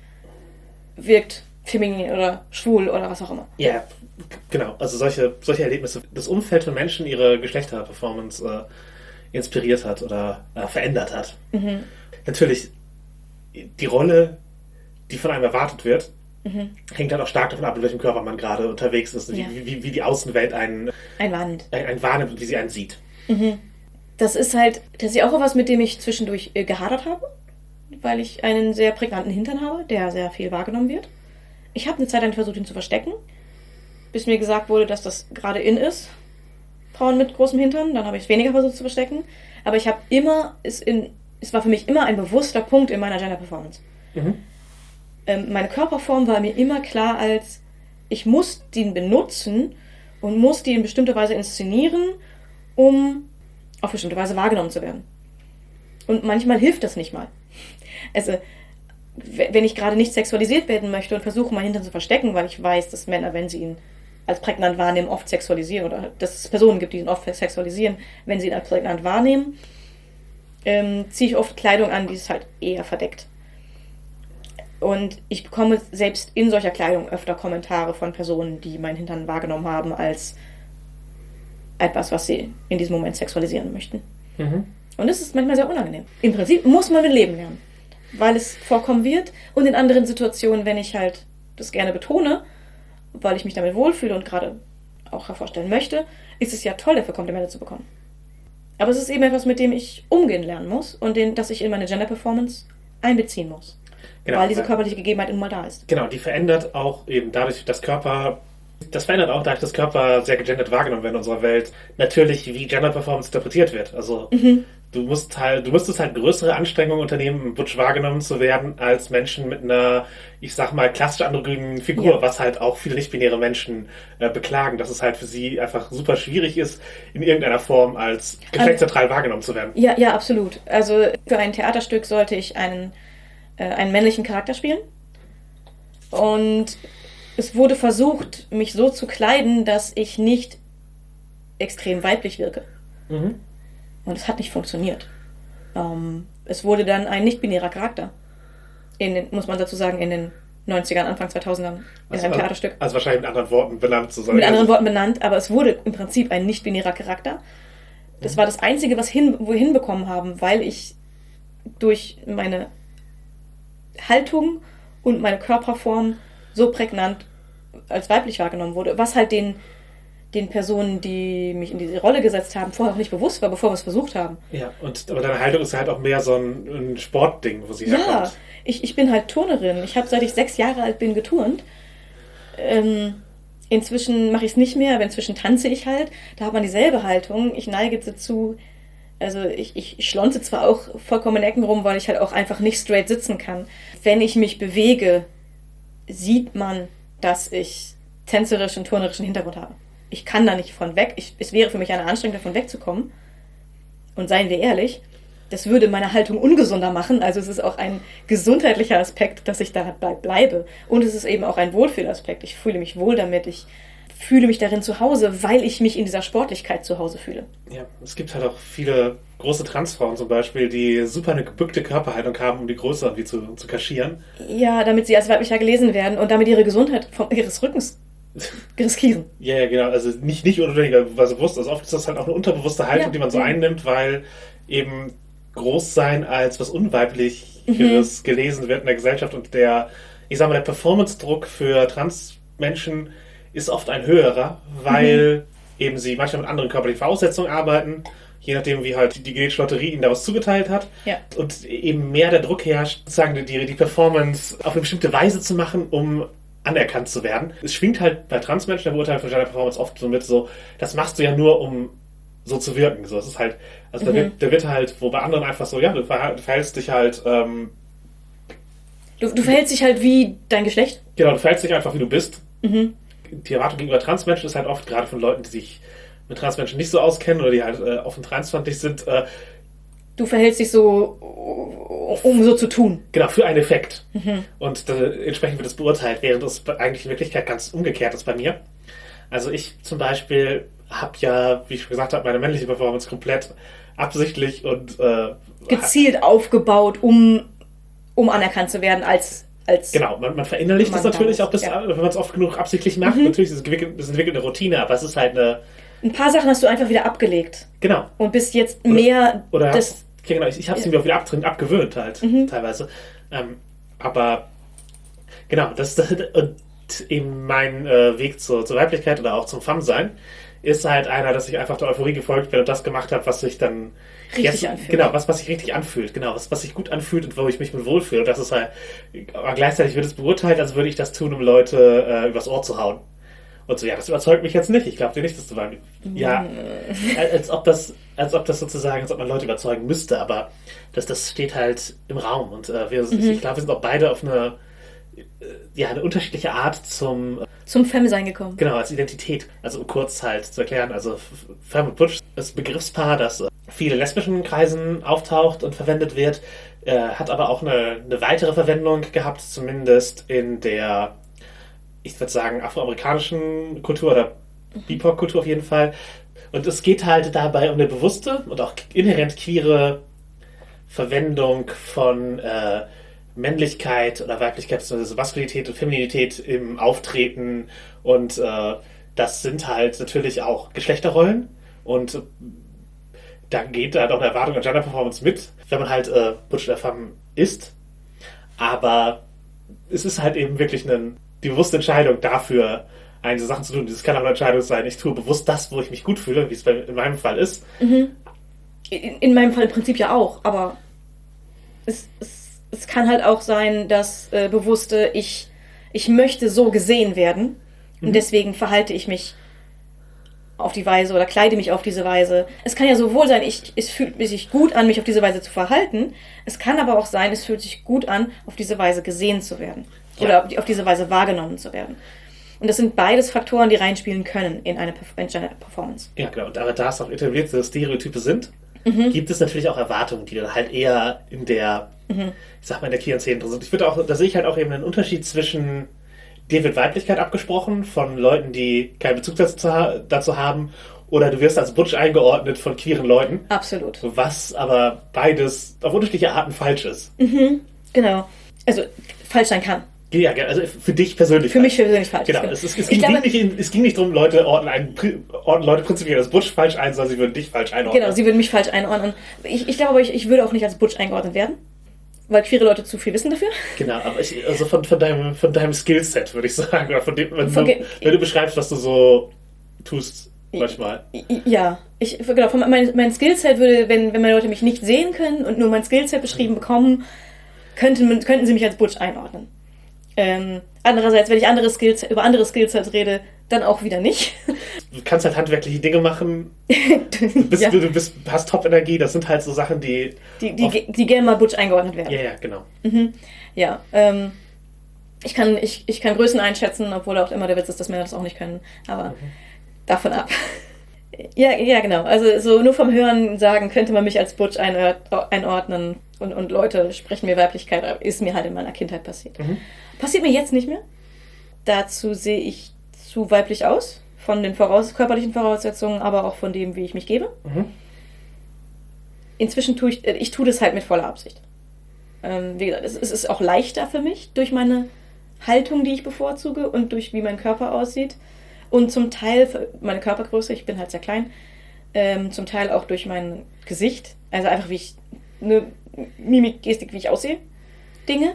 [SPEAKER 2] wirkt feminin oder schwul oder was auch immer.
[SPEAKER 3] Ja, genau. Also solche, solche Erlebnisse, das Umfeld von Menschen ihre Geschlechterperformance äh, inspiriert hat oder äh, verändert hat.
[SPEAKER 2] Mhm.
[SPEAKER 3] Natürlich, die Rolle, die von einem erwartet wird,
[SPEAKER 2] Mhm.
[SPEAKER 3] hängt halt auch stark davon ab, in welchem Körper man gerade unterwegs ist,
[SPEAKER 2] Ja.
[SPEAKER 3] wie, wie, wie die Außenwelt einen,
[SPEAKER 2] Ein Wand.
[SPEAKER 3] einen, einen wahrnimmt und wie sie einen sieht.
[SPEAKER 2] Mhm. Das ist halt, das ist ja auch was, mit dem ich zwischendurch äh, gehadert habe, weil ich einen sehr prägnanten Hintern habe, der sehr viel wahrgenommen wird. Ich habe eine Zeit lang versucht, ihn zu verstecken, bis mir gesagt wurde, dass das gerade in ist, Frauen mit großem Hintern. Dann habe ich es weniger versucht zu verstecken. Aber ich habe immer, es, in, es war für mich immer ein bewusster Punkt in meiner Gender-Performance.
[SPEAKER 3] Mhm.
[SPEAKER 2] Ähm, meine Körperform war mir immer klar als, ich muss den benutzen und muss die in bestimmter Weise inszenieren, um auf bestimmte Weise wahrgenommen zu werden. Und manchmal hilft das nicht mal. Also, w- wenn ich gerade nicht sexualisiert werden möchte und versuche, meinen Hintern zu verstecken, weil ich weiß, dass Männer, wenn sie ihn als prägnant wahrnehmen, oft sexualisieren oder dass es Personen gibt, die ihn oft sexualisieren, wenn sie ihn als prägnant wahrnehmen, ähm, ziehe ich oft Kleidung an, die es halt eher verdeckt. Und ich bekomme selbst in solcher Kleidung öfter Kommentare von Personen, die meinen Hintern wahrgenommen haben, als etwas, was sie in diesem Moment sexualisieren möchten.
[SPEAKER 3] Mhm.
[SPEAKER 2] Und es ist manchmal sehr unangenehm. Im Prinzip muss man mit leben lernen, weil es vorkommen wird. Und in anderen Situationen, wenn ich halt das gerne betone, weil ich mich damit wohlfühle und gerade auch hervorstellen möchte, ist es ja toll, dafür Komplimente zu bekommen. Aber es ist eben etwas, mit dem ich umgehen lernen muss und den, das ich in meine Gender-Performance einbeziehen muss.
[SPEAKER 3] Genau,
[SPEAKER 2] weil diese
[SPEAKER 3] weil-
[SPEAKER 2] körperliche Gegebenheit nun mal da ist.
[SPEAKER 3] Genau, die verändert auch eben dadurch, dass Körper, das verändert auch dadurch, dass Körper sehr gegendert wahrgenommen werden in unserer Welt, natürlich, wie Gender Performance interpretiert wird. Also,
[SPEAKER 2] Mhm.
[SPEAKER 3] du musst halt, du müsstest halt größere Anstrengungen unternehmen, um butch wahrgenommen zu werden, als Menschen mit einer, ich sag mal, klassisch androgynen Figur,
[SPEAKER 2] Ja.
[SPEAKER 3] was halt auch viele nicht-binäre Menschen äh, beklagen, dass es halt für sie einfach super schwierig ist, in irgendeiner Form als geschlechtsneutral wahrgenommen zu werden.
[SPEAKER 2] Ja, ja, absolut. Also für ein Theaterstück sollte ich einen, äh, einen männlichen Charakter spielen. Und es wurde versucht, mich so zu kleiden, dass ich nicht extrem weiblich wirke.
[SPEAKER 3] Mhm.
[SPEAKER 2] Und es hat nicht funktioniert. Ähm, es wurde dann ein nicht-binärer Charakter. In den, muss man dazu sagen, in den neunzigern, Anfang zweitausendern in
[SPEAKER 3] Also,
[SPEAKER 2] einem Theaterstück.
[SPEAKER 3] also wahrscheinlich mit anderen Worten benannt zu sein.
[SPEAKER 2] Mit anderen Worten benannt, aber es wurde im Prinzip ein nicht-binärer Charakter. Das war das Einzige, was hin, wo wir hinbekommen haben, weil ich durch meine Haltung und meine Körperform so prägnant als weiblich wahrgenommen wurde, was halt den, den Personen, die mich in diese Rolle gesetzt haben, vorher auch nicht bewusst war, bevor wir es versucht haben.
[SPEAKER 3] Ja, und aber deine Haltung ist halt auch mehr so ein, ein Sportding, wo sie
[SPEAKER 2] Ja,
[SPEAKER 3] herkommt.
[SPEAKER 2] ich, ich bin halt Turnerin. Ich habe, seit ich sechs Jahre alt bin, geturnt. Ähm, inzwischen mache ich es nicht mehr, aber inzwischen tanze ich halt. Da hat man dieselbe Haltung. Ich neige dazu, also ich, ich schlonze zwar auch vollkommen in Ecken rum, weil ich halt auch einfach nicht straight sitzen kann. Wenn ich mich bewege, sieht man, dass ich tänzerischen, turnerischen Hintergrund habe. Ich kann da nicht von weg. Ich, es wäre für mich eine Anstrengung, davon wegzukommen. Und seien wir ehrlich, das würde meine Haltung ungesunder machen. Also es ist auch ein gesundheitlicher Aspekt, dass ich dabei bleibe. Und es ist eben auch ein Wohlfühlaspekt. Ich fühle mich wohl damit. Ich fühle mich darin zu Hause, weil ich mich in dieser Sportlichkeit zu Hause fühle.
[SPEAKER 3] Ja, es gibt halt auch viele große Transfrauen zum Beispiel, die super eine gebückte Körperhaltung haben, um die Größe irgendwie zu, zu kaschieren.
[SPEAKER 2] Ja, damit sie als weiblicher gelesen werden und damit ihre Gesundheit vom, ihres Rückens riskieren.
[SPEAKER 3] Ja, ja, genau. Also nicht, nicht unbedingt bewusst. Also oft ist das halt auch eine unterbewusste Haltung,
[SPEAKER 2] Ja,
[SPEAKER 3] die man so
[SPEAKER 2] ja.
[SPEAKER 3] einnimmt, weil eben Großsein als was Unweiblicheres
[SPEAKER 2] Mhm.
[SPEAKER 3] gelesen wird in der Gesellschaft und der, ich sag mal, der Performance-Druck für Transmenschen ist oft ein höherer, weil mhm. eben sie manchmal mit anderen körperlichen Voraussetzungen arbeiten, je nachdem, wie halt die genetische Lotterie ihnen da was zugeteilt hat.
[SPEAKER 2] Ja.
[SPEAKER 3] Und eben mehr der Druck herrscht, sozusagen die, die Performance auf eine bestimmte Weise zu machen, um anerkannt zu werden. Es schwingt halt bei Transmenschen der Beurteilung von Gender Performance oft so mit so, das machst du ja nur, um so zu wirken. So, es ist halt, also mhm. da, wird, da wird halt, wo bei anderen einfach so, ja, du verhältst dich halt, ähm,
[SPEAKER 2] du, du verhältst dich halt wie dein Geschlecht.
[SPEAKER 3] Genau, du verhältst dich einfach, wie du bist.
[SPEAKER 2] Mhm.
[SPEAKER 3] Die Erwartung gegenüber Transmenschen ist halt oft, gerade von Leuten, die sich mit Transmenschen nicht so auskennen oder die halt äh, offen transfeindlich sind, äh,
[SPEAKER 2] du verhältst dich so, um so zu tun.
[SPEAKER 3] Genau, für einen Effekt.
[SPEAKER 2] Mhm.
[SPEAKER 3] Und äh, entsprechend wird es beurteilt, während es eigentlich in Wirklichkeit ganz umgekehrt ist bei mir. Also ich zum Beispiel habe ja, wie ich schon gesagt habe, meine männliche Performance komplett absichtlich und äh,
[SPEAKER 2] gezielt aufgebaut, um, um anerkannt zu werden als als
[SPEAKER 3] genau, man, man verinnerlicht das natürlich
[SPEAKER 2] damals,
[SPEAKER 3] auch, bis,
[SPEAKER 2] ja.
[SPEAKER 3] wenn man es oft genug absichtlich macht.
[SPEAKER 2] Mhm.
[SPEAKER 3] Natürlich ist es entwickelt, es entwickelt eine Routine, aber es ist halt eine...
[SPEAKER 2] Ein paar Sachen hast du einfach wieder abgelegt.
[SPEAKER 3] Genau.
[SPEAKER 2] Und bist jetzt
[SPEAKER 3] oder,
[SPEAKER 2] mehr...
[SPEAKER 3] Oder
[SPEAKER 2] das,
[SPEAKER 3] ja, genau, ich, ich habe es mir auch wieder abdrehen, abgewöhnt halt,
[SPEAKER 2] mhm.
[SPEAKER 3] teilweise. Ähm, aber genau, das und eben mein äh, Weg zur, zur Weiblichkeit oder auch zum Femme-Sein ist halt einer, dass ich einfach der Euphorie gefolgt bin und das gemacht habe, was sich dann
[SPEAKER 2] richtig
[SPEAKER 3] jetzt,
[SPEAKER 2] anfühlt.
[SPEAKER 3] Genau, was, was sich richtig anfühlt, genau, was, was sich gut anfühlt und wo ich mich mit wohlfühle. Und das ist halt, aber gleichzeitig wird es beurteilt, als würde ich das tun, um Leute äh, übers Ohr zu hauen. Und so, ja, das überzeugt mich jetzt nicht. Ich glaube dir nicht, dass du mal, ja, als ob das, als ob das sozusagen, als ob man Leute überzeugen müsste, aber das, das steht halt im Raum. Und äh, wir, mhm. ich glaube, wir sind auch beide auf eine, äh, ja, eine unterschiedliche Art zum
[SPEAKER 2] zum Femme-Sein gekommen.
[SPEAKER 3] Genau, als Identität. Also um kurz halt zu erklären, also Femme und Butch ist ein Begriffspaar, das viele lesbischen Kreisen auftaucht und verwendet wird, äh, hat aber auch eine, eine weitere Verwendung gehabt, zumindest in der, ich würde sagen, afroamerikanischen Kultur oder B I P O C-Kultur auf jeden Fall. Und es geht halt dabei um eine bewusste und auch inhärent queere Verwendung von äh, Männlichkeit oder Weiblichkeit, beziehungsweise Maskulinität und Femininität im Auftreten. Und äh, das sind halt natürlich auch Geschlechterrollen. Und äh, da geht halt auch eine Erwartung an Gender Performance mit, wenn man halt äh, Butch oder Femme ist. Aber es ist halt eben wirklich eine, die bewusste Entscheidung dafür, einige Sachen zu tun. Das kann auch eine Entscheidung sein, ich tue bewusst das, wo ich mich gut fühle, wie es bei, in meinem Fall ist.
[SPEAKER 2] Mhm. In, in meinem Fall im Prinzip ja auch, aber es, es, es kann halt auch sein, dass äh, bewusste, ich, ich möchte so gesehen werden, mhm. und deswegen verhalte ich mich auf die Weise oder kleide mich auf diese Weise. Es kann ja sowohl sein, ich, es fühlt sich gut an, mich auf diese Weise zu verhalten. Es kann aber auch sein, es fühlt sich gut an, auf diese Weise gesehen zu werden. Ja. Oder auf, auf diese Weise wahrgenommen zu werden. Und das sind beides Faktoren, die reinspielen können in eine Performance.
[SPEAKER 3] Ja, genau. Und aber da es auch etablierte Stereotype sind, mhm. gibt es natürlich auch Erwartungen, die dann halt eher in der, mhm. ich sag mal, in der queeren Szene drin sind. Ich würde auch, da sehe ich halt auch eben einen Unterschied zwischen, dir wird Weiblichkeit abgesprochen von Leuten, die keinen Bezug dazu, dazu haben, oder du wirst als Butch eingeordnet von queeren Leuten.
[SPEAKER 2] Absolut.
[SPEAKER 3] Was aber beides auf unterschiedliche Arten falsch ist.
[SPEAKER 2] Mhm. Genau. Also falsch sein kann.
[SPEAKER 3] Ja, also für dich persönlich
[SPEAKER 2] Für
[SPEAKER 3] falsch.
[SPEAKER 2] mich persönlich falsch.
[SPEAKER 3] Genau, es, es, es, ging glaube, nicht in, es ging nicht darum, Leute ordnen, einen, ordnen Leute prinzipiell als Butch falsch ein, sondern sie würden dich falsch einordnen.
[SPEAKER 2] Genau, sie würden mich falsch einordnen. Ich, ich glaube aber, ich, ich würde auch nicht als Butch eingeordnet werden, weil queere Leute zu viel wissen dafür.
[SPEAKER 3] Genau, aber ich, also von, von deinem, von deinem Skillset, würde ich sagen, oder von dem, wenn, von du, wenn du beschreibst, was du so tust manchmal.
[SPEAKER 2] Ja, ich, genau, von mein, mein Skillset würde, wenn, wenn meine Leute mich nicht sehen können und nur mein Skillset beschrieben bekommen, könnten, könnten sie mich als Butch einordnen. Ähm, andererseits, wenn ich andere Skills, über andere Skillsets rede, dann auch wieder nicht.
[SPEAKER 3] Du kannst halt handwerkliche Dinge machen. Du, bist, ja. du, du bist, hast Top-Energie, das sind halt so Sachen, die...
[SPEAKER 2] Die, die, die, die gerne mal Butch eingeordnet werden.
[SPEAKER 3] Ja, ja, genau.
[SPEAKER 2] Mhm. Ja, ähm, ich kann, ich, ich kann Größen einschätzen, obwohl auch immer der Witz ist, dass Männer das auch nicht können. Aber mhm. davon ab. Ja, ja, genau. Also so nur vom Hören sagen, könnte man mich als Butch einordnen und, und Leute sprechen mir Weiblichkeit, ist mir halt in meiner Kindheit passiert. Mhm. Passiert mir jetzt nicht mehr. Dazu sehe ich zu weiblich aus, von den voraus- körperlichen Voraussetzungen, aber auch von dem, wie ich mich gebe. Mhm. Inzwischen tue ich, ich tue das halt mit voller Absicht. Ähm, wie gesagt, es, es ist auch leichter für mich, durch meine Haltung, die ich bevorzuge und durch wie mein Körper aussieht. Und zum Teil meine Körpergröße, ich bin halt sehr klein, ähm, zum Teil auch durch mein Gesicht, also einfach wie ich, eine Mimik, Gestik, wie ich aussehe, Dinge,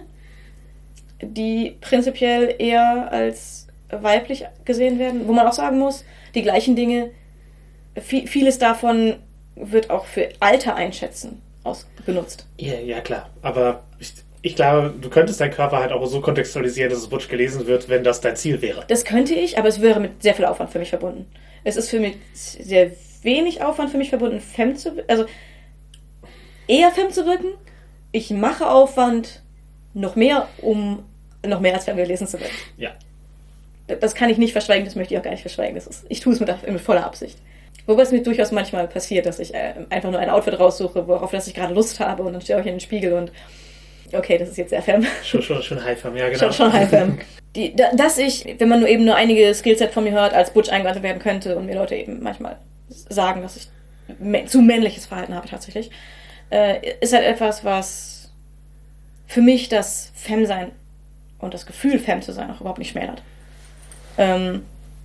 [SPEAKER 2] die prinzipiell eher als weiblich gesehen werden, wo man auch sagen muss, die gleichen Dinge, viel, vieles davon wird auch für Alter einschätzen aus, benutzt.
[SPEAKER 3] Ja, ja, klar, aber ich, ich glaube, du könntest deinen Körper halt auch so kontextualisieren, dass es Butch gelesen wird, wenn das dein Ziel wäre.
[SPEAKER 2] Das könnte ich, aber es wäre mit sehr viel Aufwand für mich verbunden. Es ist für mich sehr wenig Aufwand für mich verbunden, femme zu, also eher femme zu wirken. Ich mache Aufwand noch mehr, um noch mehr als femme gelesen zu werden.
[SPEAKER 3] Ja.
[SPEAKER 2] Das kann ich nicht verschweigen, das möchte ich auch gar nicht verschweigen. Das ist, ich tue es mit, mit voller Absicht. Wobei es mir durchaus manchmal passiert, dass ich äh, einfach nur ein Outfit raussuche, worauf das ich gerade Lust habe und dann stehe ich in den Spiegel und okay, das ist jetzt sehr femme.
[SPEAKER 3] Schon, schon, schon High Femme, ja genau.
[SPEAKER 2] Schon, schon High Femme. Die, dass ich, wenn man nur eben nur einige Skillset von mir hört, als Butch eingeordnet werden könnte und mir Leute eben manchmal sagen, dass ich zu männliches Verhalten habe tatsächlich, äh, ist halt etwas, was für mich das Femme-Sein und das Gefühl, Femme zu sein, auch überhaupt nicht schmälert. Ähm,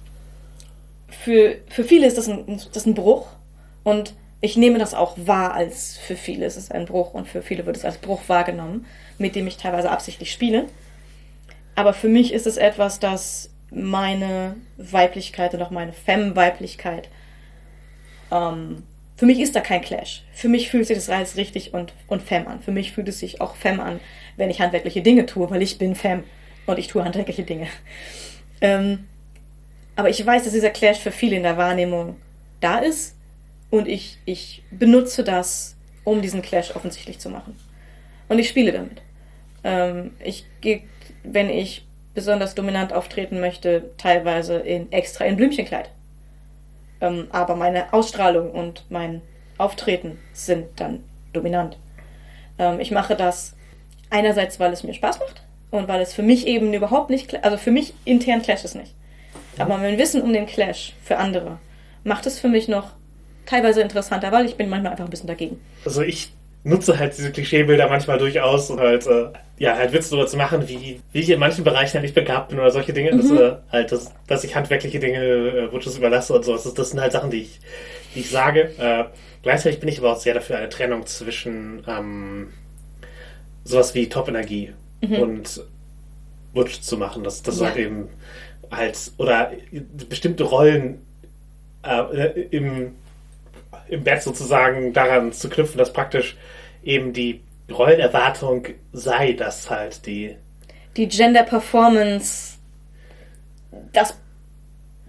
[SPEAKER 2] für, für viele ist das ein, das ist ein Bruch und ich nehme das auch wahr, als für viele ist es ein Bruch und für viele wird es als Bruch wahrgenommen, mit dem ich teilweise absichtlich spiele. Aber für mich ist es etwas, das meine Weiblichkeit und auch meine Femme-Weiblichkeit, ähm, für mich ist da kein Clash. Für mich fühlt sich das alles richtig und, und Femme an. Für mich fühlt es sich auch Femme an, wenn ich handwerkliche Dinge tue, weil ich bin Femme und ich tue handwerkliche Dinge. Ähm, aber ich weiß, dass dieser Clash für viele in der Wahrnehmung da ist. Und ich, ich benutze das, um diesen Clash offensichtlich zu machen. Und ich spiele damit. Ähm, ich gehe, wenn ich besonders dominant auftreten möchte, teilweise in extra in Blümchenkleid. Ähm, aber meine Ausstrahlung und mein Auftreten sind dann dominant. Ähm, ich mache das einerseits, weil es mir Spaß macht und weil es für mich eben überhaupt nicht, also für mich intern clasht es nicht. Aber mein Wissen um den Clash für andere macht es für mich noch teilweise interessanter, weil ich bin manchmal einfach ein bisschen dagegen.
[SPEAKER 3] Also ich nutze halt diese Klischeebilder manchmal durchaus und halt, äh, ja, halt Witze darüber zu machen, wie, wie ich in manchen Bereichen halt nicht begabt bin oder solche Dinge. Mhm. Das, äh, halt, das, dass ich handwerkliche Dinge äh, Butches überlasse und sowas. Das, das sind halt Sachen, die ich, die ich sage. Äh, gleichzeitig bin ich aber auch sehr dafür, eine Trennung zwischen ähm, sowas wie Top-Energie mhm. und Butch zu machen. Das, das ja. halt eben halt, oder bestimmte Rollen äh, im im Bett sozusagen daran zu knüpfen, dass praktisch eben die Rollenerwartung sei, dass halt die...
[SPEAKER 2] Die Gender Performance, das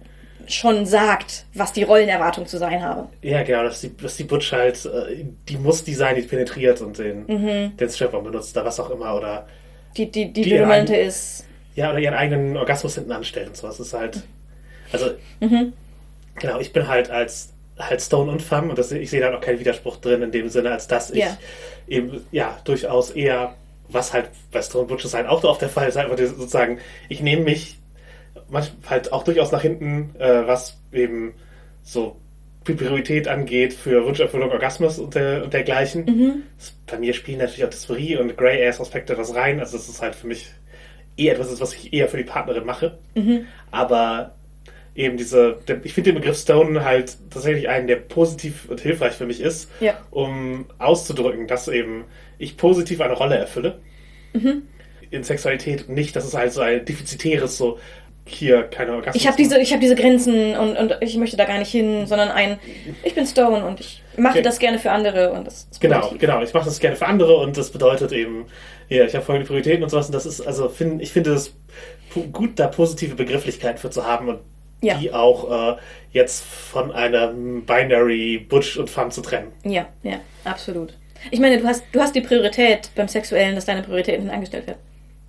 [SPEAKER 2] schon sagt, was die Rollenerwartung zu sein habe.
[SPEAKER 3] Ja, genau, dass die, dass die Butch halt, äh, die muss die sein, die penetriert und den,
[SPEAKER 2] Mhm.
[SPEAKER 3] den Strap-on benutzt oder was auch immer. Oder
[SPEAKER 2] Die, die, die,
[SPEAKER 3] Die
[SPEAKER 2] Dominante
[SPEAKER 3] rein-
[SPEAKER 2] ist...
[SPEAKER 3] ja, oder ihren eigenen Orgasmus hinten anstellt und sowas. Das ist halt. Also,
[SPEAKER 2] Mhm.
[SPEAKER 3] genau, ich bin halt als halt Stone und Femme und das, ich sehe da noch keinen Widerspruch drin in dem Sinne, als dass ich
[SPEAKER 2] Ja.
[SPEAKER 3] eben, ja, durchaus eher, was halt bei Stone Butches halt auch oft der Fall ist, einfach sozusagen, ich nehme mich manchmal halt auch durchaus nach hinten, äh, was eben so Priorität angeht für Wunscherfüllung, Orgasmus und, der, und dergleichen.
[SPEAKER 2] Mhm.
[SPEAKER 3] Das, bei mir spielen natürlich auch Dysphorie und Grey-Ass-Aspekte das rein, also das ist halt für mich eher etwas, was ich eher für die Partnerin mache.
[SPEAKER 2] Mhm.
[SPEAKER 3] Aber eben diese, der, ich finde den Begriff Stone halt tatsächlich einen, der positiv und hilfreich für mich ist,
[SPEAKER 2] Ja.
[SPEAKER 3] um auszudrücken, dass eben ich positiv eine Rolle erfülle
[SPEAKER 2] Mhm.
[SPEAKER 3] in Sexualität und nicht, dass es halt so ein defizitäres, so hier keine Orgasmus.
[SPEAKER 2] Ich habe diese, ich hab diese Grenzen und, und ich möchte da gar nicht hin, sondern ein, ich bin Stone und ich mache
[SPEAKER 3] Okay.
[SPEAKER 2] das gerne für andere und das ist
[SPEAKER 3] Genau,
[SPEAKER 2] positiv.
[SPEAKER 3] genau. Ich mache das gerne für andere und das bedeutet eben, ja, ich habe folgende Prioritäten und sowas und das ist, also find, ich finde es pu- gut, da positive Begrifflichkeiten für zu haben und
[SPEAKER 2] Ja.
[SPEAKER 3] die auch äh, jetzt von einem Binary Butch und Femme zu trennen.
[SPEAKER 2] Ja, ja, absolut. Ich meine, du hast, du hast die Priorität beim Sexuellen, dass deine Priorität hinten angestellt wird.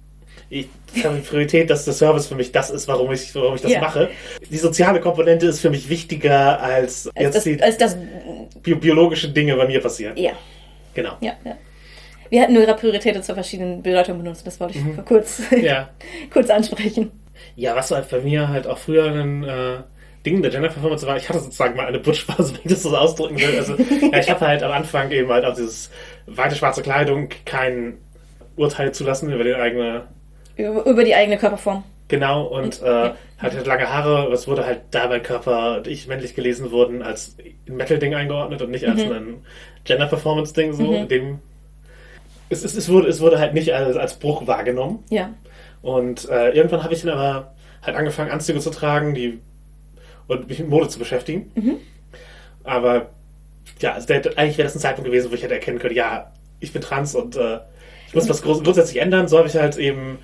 [SPEAKER 3] Ich habe die Priorität, dass der Service für mich das ist, warum ich, warum ich das
[SPEAKER 2] Ja.
[SPEAKER 3] mache. Die soziale Komponente ist für mich wichtiger als,
[SPEAKER 2] Als
[SPEAKER 3] jetzt
[SPEAKER 2] das,
[SPEAKER 3] die
[SPEAKER 2] als das,
[SPEAKER 3] bi biologische Dinge bei mir passieren.
[SPEAKER 2] ja,
[SPEAKER 3] Genau.
[SPEAKER 2] ja, ja. Wir hatten nur ihre Prioritäten zu verschiedenen Bedeutungen benutzt, das wollte ich
[SPEAKER 3] Mhm.
[SPEAKER 2] kurz,
[SPEAKER 3] Ja.
[SPEAKER 2] kurz ansprechen.
[SPEAKER 3] Ja, was halt bei mir halt auch früher ein äh, Ding der Gender Performance war, ich hatte sozusagen mal eine Butch-Phase, wenn ich das so ausdrücken will. Also, ja, ich habe halt am Anfang eben halt auf dieses weite schwarze Kleidung kein Urteil zulassen über die eigene,
[SPEAKER 2] Über, über die eigene Körperform.
[SPEAKER 3] genau, und äh,
[SPEAKER 2] Ja.
[SPEAKER 3] halt, halt lange Haare, es wurde halt da mein Körper und ich männlich gelesen wurden als ein Metal-Ding eingeordnet und nicht als
[SPEAKER 2] Mhm.
[SPEAKER 3] ein Gender Performance-Ding so,
[SPEAKER 2] Mhm.
[SPEAKER 3] in dem es, es, es, wurde, es wurde halt nicht als, als Bruch wahrgenommen.
[SPEAKER 2] Ja.
[SPEAKER 3] Und äh, irgendwann habe ich dann aber halt angefangen, Anzüge zu tragen, die und mich mit Mode zu beschäftigen.
[SPEAKER 2] Mhm.
[SPEAKER 3] Aber ja, also der, eigentlich wäre das ein Zeitpunkt gewesen, wo ich hätte erkennen können, ja, ich bin trans und äh, ich muss was groß, grundsätzlich ändern. So habe ich halt eben,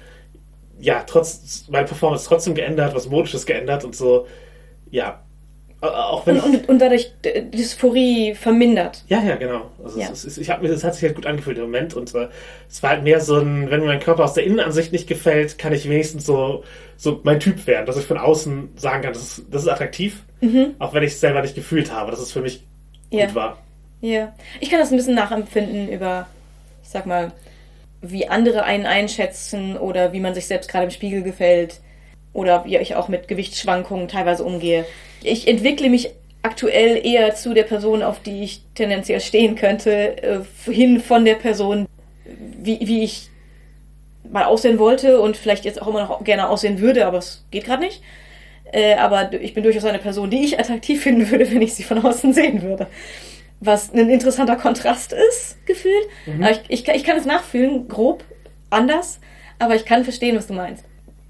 [SPEAKER 3] ja, trotz meine Performance trotzdem geändert, was Modisches geändert und so, ja. Auch wenn
[SPEAKER 2] Und,
[SPEAKER 3] ich,
[SPEAKER 2] und, und dadurch D- Dysphorie vermindert.
[SPEAKER 3] ja, ja, genau. Also
[SPEAKER 2] Ja.
[SPEAKER 3] Es, ist, ich hab, mir- es hat sich halt gut angefühlt im Moment und äh, es war halt mehr so ein, wenn mir mein Körper aus der Innenansicht nicht gefällt, kann ich wenigstens so, so mein Typ werden, dass ich von außen sagen kann, das ist, das ist attraktiv,
[SPEAKER 2] Mhm.
[SPEAKER 3] auch wenn ich es selber nicht gefühlt habe, dass es für mich
[SPEAKER 2] Ja.
[SPEAKER 3] gut war.
[SPEAKER 2] Ja. Ich kann das ein bisschen nachempfinden über, ich sag mal, wie andere einen einschätzen oder wie man sich selbst gerade im Spiegel gefällt oder wie ich auch mit Gewichtsschwankungen teilweise umgehe. Ich entwickle mich aktuell eher zu der Person, auf die ich tendenziell stehen könnte, äh, hin von der Person, wie, wie ich mal aussehen wollte und vielleicht jetzt auch immer noch gerne aussehen würde, aber es geht gerade nicht. Äh, aber ich bin durchaus eine Person, die ich attraktiv finden würde, wenn ich sie von außen sehen würde. Was ein interessanter Kontrast ist, gefühlt.
[SPEAKER 3] Mhm.
[SPEAKER 2] Aber ich, ich, kann- ich kann es nachfühlen, grob, anders, aber ich kann verstehen, was du meinst.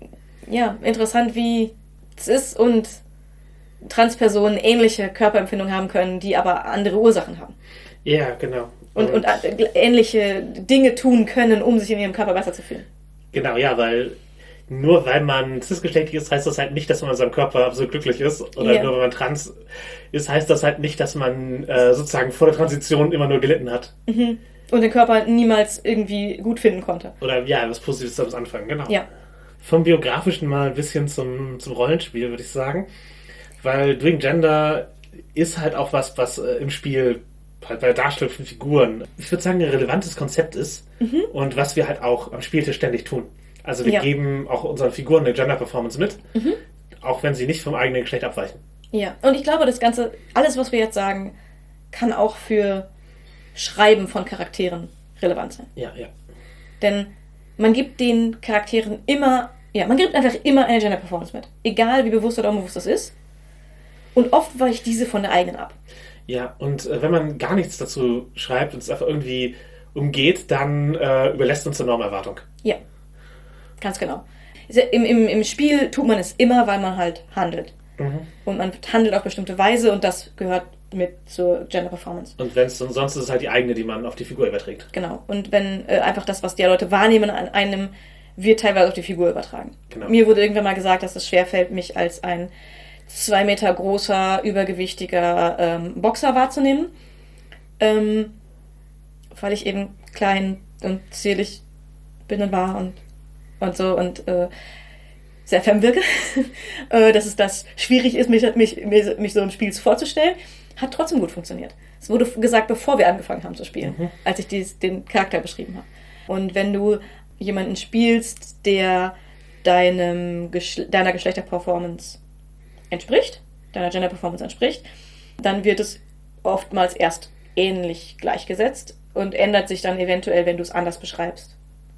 [SPEAKER 2] Ja, interessant, wie es ist und Transpersonen ähnliche Körperempfindungen haben können, die aber andere Ursachen haben.
[SPEAKER 3] Ja, genau.
[SPEAKER 2] Und, und äh, ähnliche Dinge tun können, um sich in ihrem Körper besser zu fühlen.
[SPEAKER 3] Genau, ja, weil nur weil man cisgeschlechtlich ist, heißt das halt nicht, dass man in seinem Körper absolut glücklich ist. Oder
[SPEAKER 2] Ja.
[SPEAKER 3] nur weil man trans ist, heißt das halt nicht, dass man äh, sozusagen vor der Transition immer nur gelitten hat.
[SPEAKER 2] Mhm. Und den Körper niemals irgendwie gut finden konnte.
[SPEAKER 3] Oder ja, was Positives damit anfangen, genau.
[SPEAKER 2] Ja.
[SPEAKER 3] Vom Biografischen mal ein bisschen zum, zum Rollenspiel, würde ich sagen. Weil Doing Gender ist halt auch was, was äh, im Spiel halt bei der Darstellung von Figuren, ich würde sagen, ein relevantes Konzept ist
[SPEAKER 2] Mhm.
[SPEAKER 3] und was wir halt auch am Spieltisch ständig tun. Also wir
[SPEAKER 2] Ja.
[SPEAKER 3] geben auch unseren Figuren eine Gender-Performance mit,
[SPEAKER 2] Mhm.
[SPEAKER 3] auch wenn sie nicht vom eigenen Geschlecht abweichen.
[SPEAKER 2] Ja, und ich glaube, das Ganze, alles, was wir jetzt sagen, kann auch für Schreiben von Charakteren relevant sein.
[SPEAKER 3] Ja, ja.
[SPEAKER 2] Denn man gibt den Charakteren immer, ja, man gibt einfach immer eine Gender Performance mit. Egal, wie bewusst oder unbewusst das ist. Und oft weicht diese von der eigenen ab.
[SPEAKER 3] Ja, und äh, wenn man gar nichts dazu schreibt und es einfach irgendwie umgeht, dann äh, überlässt uns eine Normerwartung.
[SPEAKER 2] Ja, ganz genau. Im, im, Im Spiel tut man es immer, weil man halt handelt.
[SPEAKER 3] Mhm.
[SPEAKER 2] Und man handelt auf bestimmte Weise und das gehört mit zur Gender Performance.
[SPEAKER 3] Und wenn es sonst ist es halt die eigene, die man auf die Figur überträgt.
[SPEAKER 2] Genau. Und wenn äh, einfach das, was die Leute wahrnehmen an einem, wird teilweise auf die Figur übertragen.
[SPEAKER 3] Genau.
[SPEAKER 2] Mir wurde irgendwann mal gesagt, dass es schwerfällt, mich als ein zwei Meter großer, übergewichtiger ähm, Boxer wahrzunehmen. Ähm, weil ich eben klein und zierlich bin und war und, und so und äh, sehr femme wirke. äh, dass es das schwierig ist, mich, mich, mich, mich so im Spiel vorzustellen. Hat trotzdem gut funktioniert. Es wurde gesagt, bevor wir angefangen haben zu spielen, mhm. als ich dies, den Charakter beschrieben habe. Und wenn du jemanden spielst, der deinem Geschle- deiner Geschlechterperformance entspricht, deiner Gender-Performance entspricht, dann wird es oftmals erst ähnlich gleichgesetzt und ändert sich dann eventuell, wenn du es anders beschreibst.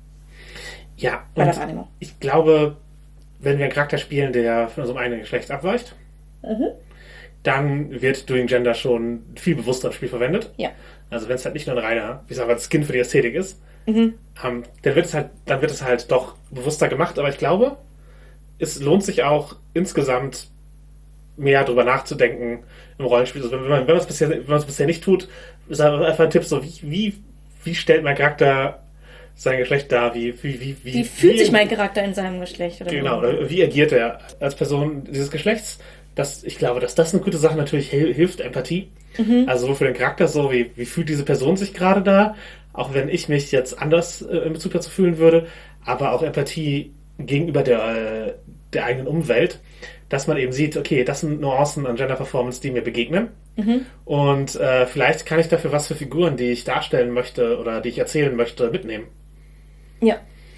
[SPEAKER 3] Ja,
[SPEAKER 2] bei der Wahrnehmung.
[SPEAKER 3] Ich glaube, wenn wir einen Charakter spielen, der von unserem eigenen Geschlecht abweicht, mhm. dann wird Doing Gender schon viel bewusster im Spiel verwendet.
[SPEAKER 2] Ja.
[SPEAKER 3] Also wenn es halt nicht nur ein reiner, wie sagen wir, Skin für die Ästhetik ist, mhm. ähm, dann wird es halt, dann wird es halt doch bewusster gemacht. Aber ich glaube, es lohnt sich auch insgesamt mehr darüber nachzudenken im Rollenspiel. Also wenn man wenn man es bisher, wenn man es bisher nicht tut, ist einfach ein Tipp so, wie, wie, wie stellt mein Charakter sein Geschlecht dar? Wie, wie, wie, wie,
[SPEAKER 2] wie fühlt
[SPEAKER 3] wie,
[SPEAKER 2] sich mein Charakter in seinem Geschlecht? Oder
[SPEAKER 3] genau, oder wie agiert er als Person dieses Geschlechts? Das, ich glaube, dass das eine gute Sache natürlich hilft, Empathie. Mhm. Also so für den Charakter so, wie, wie fühlt diese Person sich gerade da? Auch wenn ich mich jetzt anders äh, in Bezug dazu fühlen würde, aber auch Empathie gegenüber der, äh, der eigenen Umwelt, dass man eben sieht, okay, das sind Nuancen an Gender Performance, die mir begegnen. Mhm. Und äh, vielleicht kann ich dafür was für Figuren, die ich darstellen möchte oder die ich erzählen möchte, mitnehmen.
[SPEAKER 2] Ja.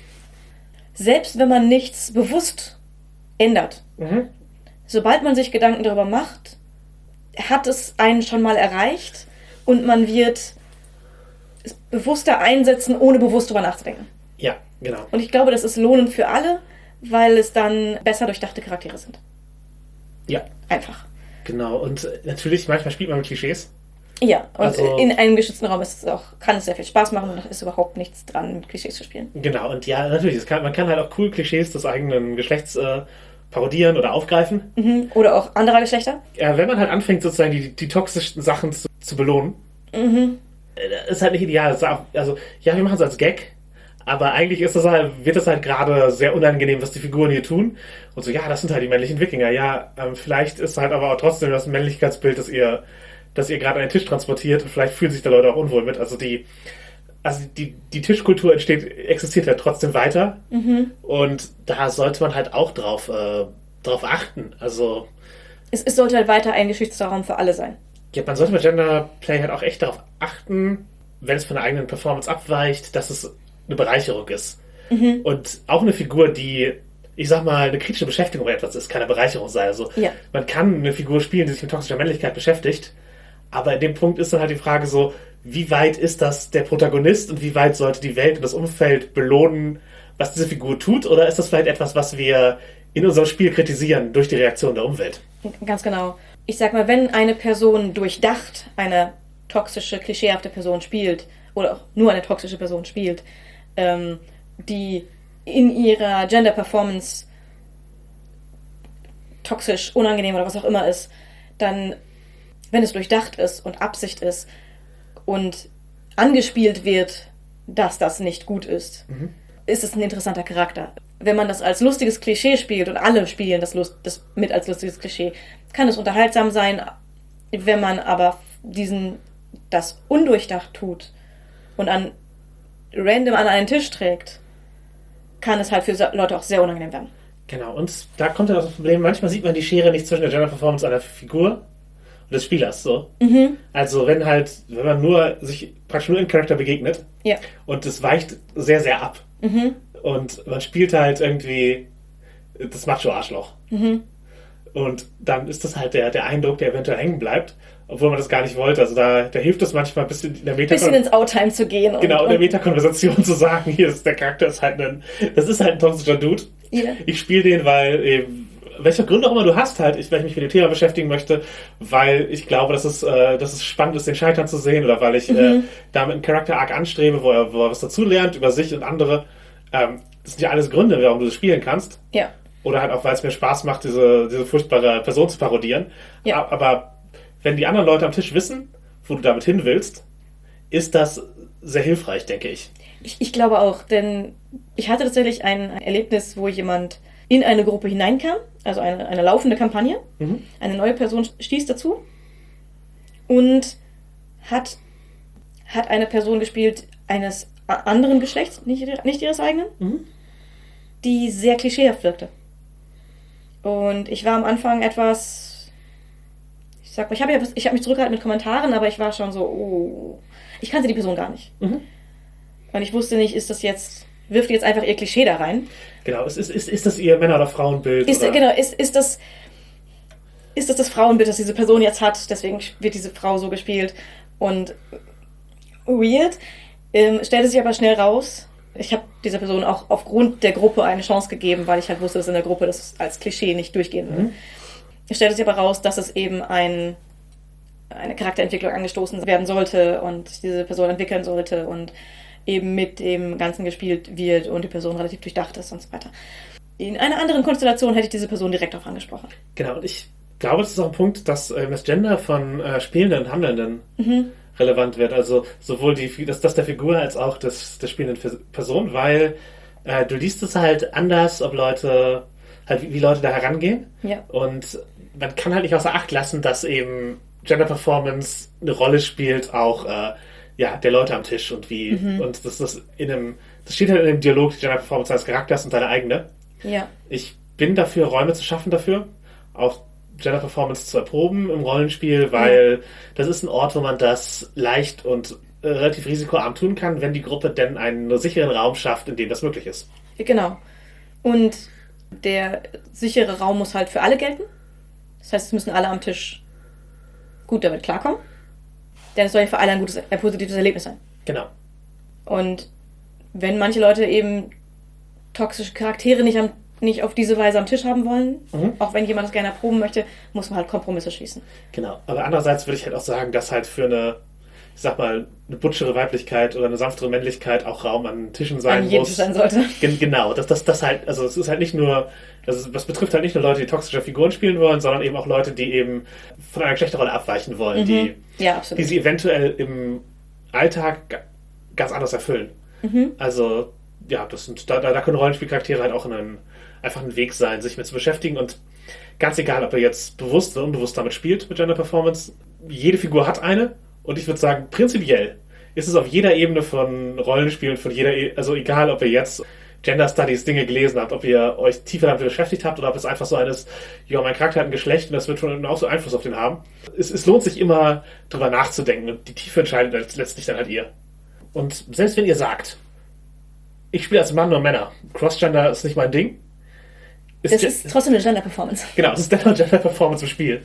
[SPEAKER 2] Selbst wenn man nichts bewusst ändert, mhm. sobald man sich Gedanken darüber macht, hat es einen schon mal erreicht und man wird es bewusster einsetzen, ohne bewusst darüber nachzudenken.
[SPEAKER 3] Ja, genau.
[SPEAKER 2] Und ich glaube, das ist lohnend für alle, weil es dann besser durchdachte Charaktere sind.
[SPEAKER 3] Ja.
[SPEAKER 2] Einfach.
[SPEAKER 3] Genau, und natürlich, manchmal spielt man mit Klischees.
[SPEAKER 2] Ja, und
[SPEAKER 3] also,
[SPEAKER 2] in einem geschützten Raum ist es auch, kann es sehr viel Spaß machen und da ist überhaupt nichts dran, mit Klischees zu spielen.
[SPEAKER 3] Genau, und ja, natürlich, es kann, man kann halt auch cool Klischees des eigenen Geschlechts äh, parodieren oder aufgreifen.
[SPEAKER 2] Mhm. Oder auch anderer Geschlechter.
[SPEAKER 3] Ja, wenn man halt anfängt, sozusagen die, die toxischsten Sachen zu, zu belohnen, mhm. ist halt nicht ideal. Also, ja, wir machen es als Gag, aber eigentlich ist das halt, wird das halt gerade sehr unangenehm, was die Figuren hier tun. Und so, ja, das sind halt die männlichen Wikinger. Ja, ähm, vielleicht ist halt aber auch trotzdem das Männlichkeitsbild, das ihr, das ihr gerade an den Tisch transportiert und vielleicht fühlen sich da Leute auch unwohl mit. Also die, also die, die Tischkultur entsteht, existiert ja trotzdem weiter. Mhm. Und da sollte man halt auch drauf, äh, drauf achten. Also.
[SPEAKER 2] Es, es sollte halt weiter ein geschützter Raum für alle sein.
[SPEAKER 3] Ja, man sollte bei Gender Play halt auch echt darauf achten, wenn es von der eigenen Performance abweicht, dass es eine Bereicherung ist. Mhm. Und auch eine Figur, die, ich sag mal, eine kritische Beschäftigung bei etwas ist, kann eine Bereicherung sein. Also ja. Man kann eine Figur spielen, die sich mit toxischer Männlichkeit beschäftigt, aber in dem Punkt ist dann halt die Frage so, wie weit ist das der Protagonist und wie weit sollte die Welt und das Umfeld belohnen, was diese Figur tut, oder ist das vielleicht etwas, was wir in unserem Spiel kritisieren durch die Reaktion der Umwelt?
[SPEAKER 2] Ganz genau. Ich sag mal, wenn eine Person durchdacht eine toxische, klischeehafte Person spielt, oder auch nur eine toxische Person spielt, ähm, die in ihrer Gender-Performance toxisch, unangenehm oder was auch immer ist, dann, wenn es durchdacht ist und Absicht ist und angespielt wird, dass das nicht gut ist, mhm. ist es ein interessanter Charakter. Wenn man das als lustiges Klischee spielt und alle spielen das, Lust, das mit als lustiges Klischee, kann es unterhaltsam sein. Wenn man aber diesen, das undurchdacht tut und an random an einen Tisch trägt, kann es halt für Leute auch sehr unangenehm werden.
[SPEAKER 3] Genau, und da kommt dann das Problem, manchmal sieht man die Schere nicht zwischen der Gender-Performance einer Figur und des Spielers. So. Mhm. Also wenn halt, wenn man nur sich praktisch nur im Charakter begegnet, ja. und es weicht sehr, sehr ab. Mhm. Und man spielt halt irgendwie das Macho-Arschloch. Mhm. Und dann ist das halt der, der Eindruck, der eventuell hängen bleibt, obwohl man das gar nicht wollte. Also da, da hilft es manchmal ein bisschen in der Meta-
[SPEAKER 2] bisschen ins Outtime zu gehen.
[SPEAKER 3] Genau,
[SPEAKER 2] und,
[SPEAKER 3] in der Metakonversation zu sagen, hier ist der Charakter ist halt ein, das ist halt ein toxischer Dude. Yeah. Ich spiele den, weil eben, welcher Grund auch immer du hast halt, ich, weil ich mich mit dem Thema beschäftigen möchte, weil ich glaube, dass es, äh, dass es spannend ist, den Scheitern zu sehen, oder weil ich mhm. äh, damit einen Charakter-Arc anstrebe, wo er, wo er was dazu lernt über sich und andere. Ähm, das sind ja alles Gründe, warum du das spielen kannst.
[SPEAKER 2] Ja.
[SPEAKER 3] Oder halt auch, weil es mir Spaß macht, diese, diese furchtbare Person zu parodieren. Ja. Aber wenn die anderen Leute am Tisch wissen, wo du damit hin willst, ist das sehr hilfreich, denke ich.
[SPEAKER 2] Ich, ich glaube auch, denn ich hatte tatsächlich ein Erlebnis, wo jemand in eine Gruppe hineinkam, also eine, eine laufende Kampagne.
[SPEAKER 3] Mhm.
[SPEAKER 2] Eine neue Person stieß dazu und hat, hat eine Person gespielt eines anderen Geschlechts, nicht, nicht ihres eigenen,
[SPEAKER 3] Mhm.
[SPEAKER 2] die sehr klischeehaft wirkte. Und ich war am Anfang etwas, ich sag mal, ich habe ja, ich hab mich zurückgehalten mit Kommentaren, aber ich war schon so, oh, ich kannte die Person gar nicht.
[SPEAKER 3] Mhm.
[SPEAKER 2] Und ich wusste nicht, ist das jetzt, wirft die jetzt einfach ihr Klischee da rein?
[SPEAKER 3] Genau, ist, ist, ist, ist das ihr Männer- oder Frauenbild?
[SPEAKER 2] Ist,
[SPEAKER 3] oder?
[SPEAKER 2] genau, ist, ist das ist das das Frauenbild, das diese Person jetzt hat, deswegen wird diese Frau so gespielt und weird. Ähm, stellte sich aber schnell raus, ich habe dieser Person auch aufgrund der Gruppe eine Chance gegeben, weil ich halt wusste, dass in der Gruppe das als Klischee nicht durchgehen würde.
[SPEAKER 3] Mhm.
[SPEAKER 2] Es stellte sich aber raus, dass es eben ein, eine Charakterentwicklung angestoßen werden sollte und diese Person entwickeln sollte und eben mit dem Ganzen gespielt wird und die Person relativ durchdacht ist und so weiter. In einer anderen Konstellation hätte ich diese Person direkt darauf angesprochen.
[SPEAKER 3] Genau, und ich glaube, das ist auch ein Punkt, dass äh, das Gender von äh, Spielenden und Handelnden
[SPEAKER 2] Mhm.
[SPEAKER 3] relevant wird. Also sowohl die, das, das der Figur als auch des, der spielenden Person, weil äh, du liest es halt anders, ob Leute, halt wie, wie Leute da herangehen.
[SPEAKER 2] Ja.
[SPEAKER 3] Und man kann halt nicht außer Acht lassen, dass eben Gender Performance eine Rolle spielt, auch äh, ja, der Leute am Tisch und wie,
[SPEAKER 2] Mhm.
[SPEAKER 3] und das, das in einem, das steht halt in dem Dialog, die Gender Performance eines Charakters und deine eigene.
[SPEAKER 2] Ja.
[SPEAKER 3] Ich bin dafür, Räume zu schaffen dafür, auch Gender Performance zu erproben im Rollenspiel, weil das ist ein Ort, wo man das leicht und äh, relativ risikoarm tun kann, wenn die Gruppe denn einen sicheren Raum schafft, in dem das möglich ist.
[SPEAKER 2] Genau. Und der sichere Raum muss halt für alle gelten. Das heißt, es müssen alle am Tisch gut damit klarkommen. Denn es soll ja für alle ein gutes, ein positives Erlebnis sein.
[SPEAKER 3] Genau.
[SPEAKER 2] Und wenn manche Leute eben toxische Charaktere nicht, am, nicht auf diese Weise am Tisch haben wollen,
[SPEAKER 3] Mhm.
[SPEAKER 2] auch wenn jemand das gerne erproben möchte, muss man halt Kompromisse schließen.
[SPEAKER 3] Genau. Aber andererseits würde ich halt auch sagen, dass halt für eine, ich sag mal, eine butschere Weiblichkeit oder eine sanftere Männlichkeit auch Raum an Tischen sein
[SPEAKER 2] An jedem
[SPEAKER 3] muss.
[SPEAKER 2] Tisch sein sollte.
[SPEAKER 3] Gen genau, dass das, das halt, also es ist halt nicht nur, also das betrifft halt nicht nur Leute, die toxische Figuren spielen wollen, sondern eben auch Leute, die eben von einer Geschlechterrolle abweichen wollen,
[SPEAKER 2] Mhm.
[SPEAKER 3] die,
[SPEAKER 2] Ja, absolut.
[SPEAKER 3] die sie eventuell im Alltag ga- ganz anders erfüllen.
[SPEAKER 2] Mhm.
[SPEAKER 3] Also, ja, das sind, da, da können Rollenspielcharaktere halt auch einen, einfach ein Weg sein, sich mit zu beschäftigen und ganz egal, ob er jetzt bewusst oder unbewusst damit spielt, mit Gender Performance, jede Figur hat eine und ich würde sagen, prinzipiell ist es auf jeder Ebene von Rollenspielen, von jeder, e also egal, ob ihr jetzt Gender Studies Dinge gelesen habt, ob ihr euch tiefer damit beschäftigt habt oder ob es einfach so eines, ja, mein Charakter hat ein Geschlecht und das wird schon auch so Einfluss auf den haben. Es, es lohnt sich immer, drüber nachzudenken und die Tiefe entscheidet letztlich dann halt ihr. Und selbst wenn ihr sagt, ich spiele als Mann nur Männer, Cross-Gender ist nicht mein Ding.
[SPEAKER 2] Das ist trotzdem eine Gender-Performance.
[SPEAKER 3] Genau, es ist dennoch Gender Performance im Spiel.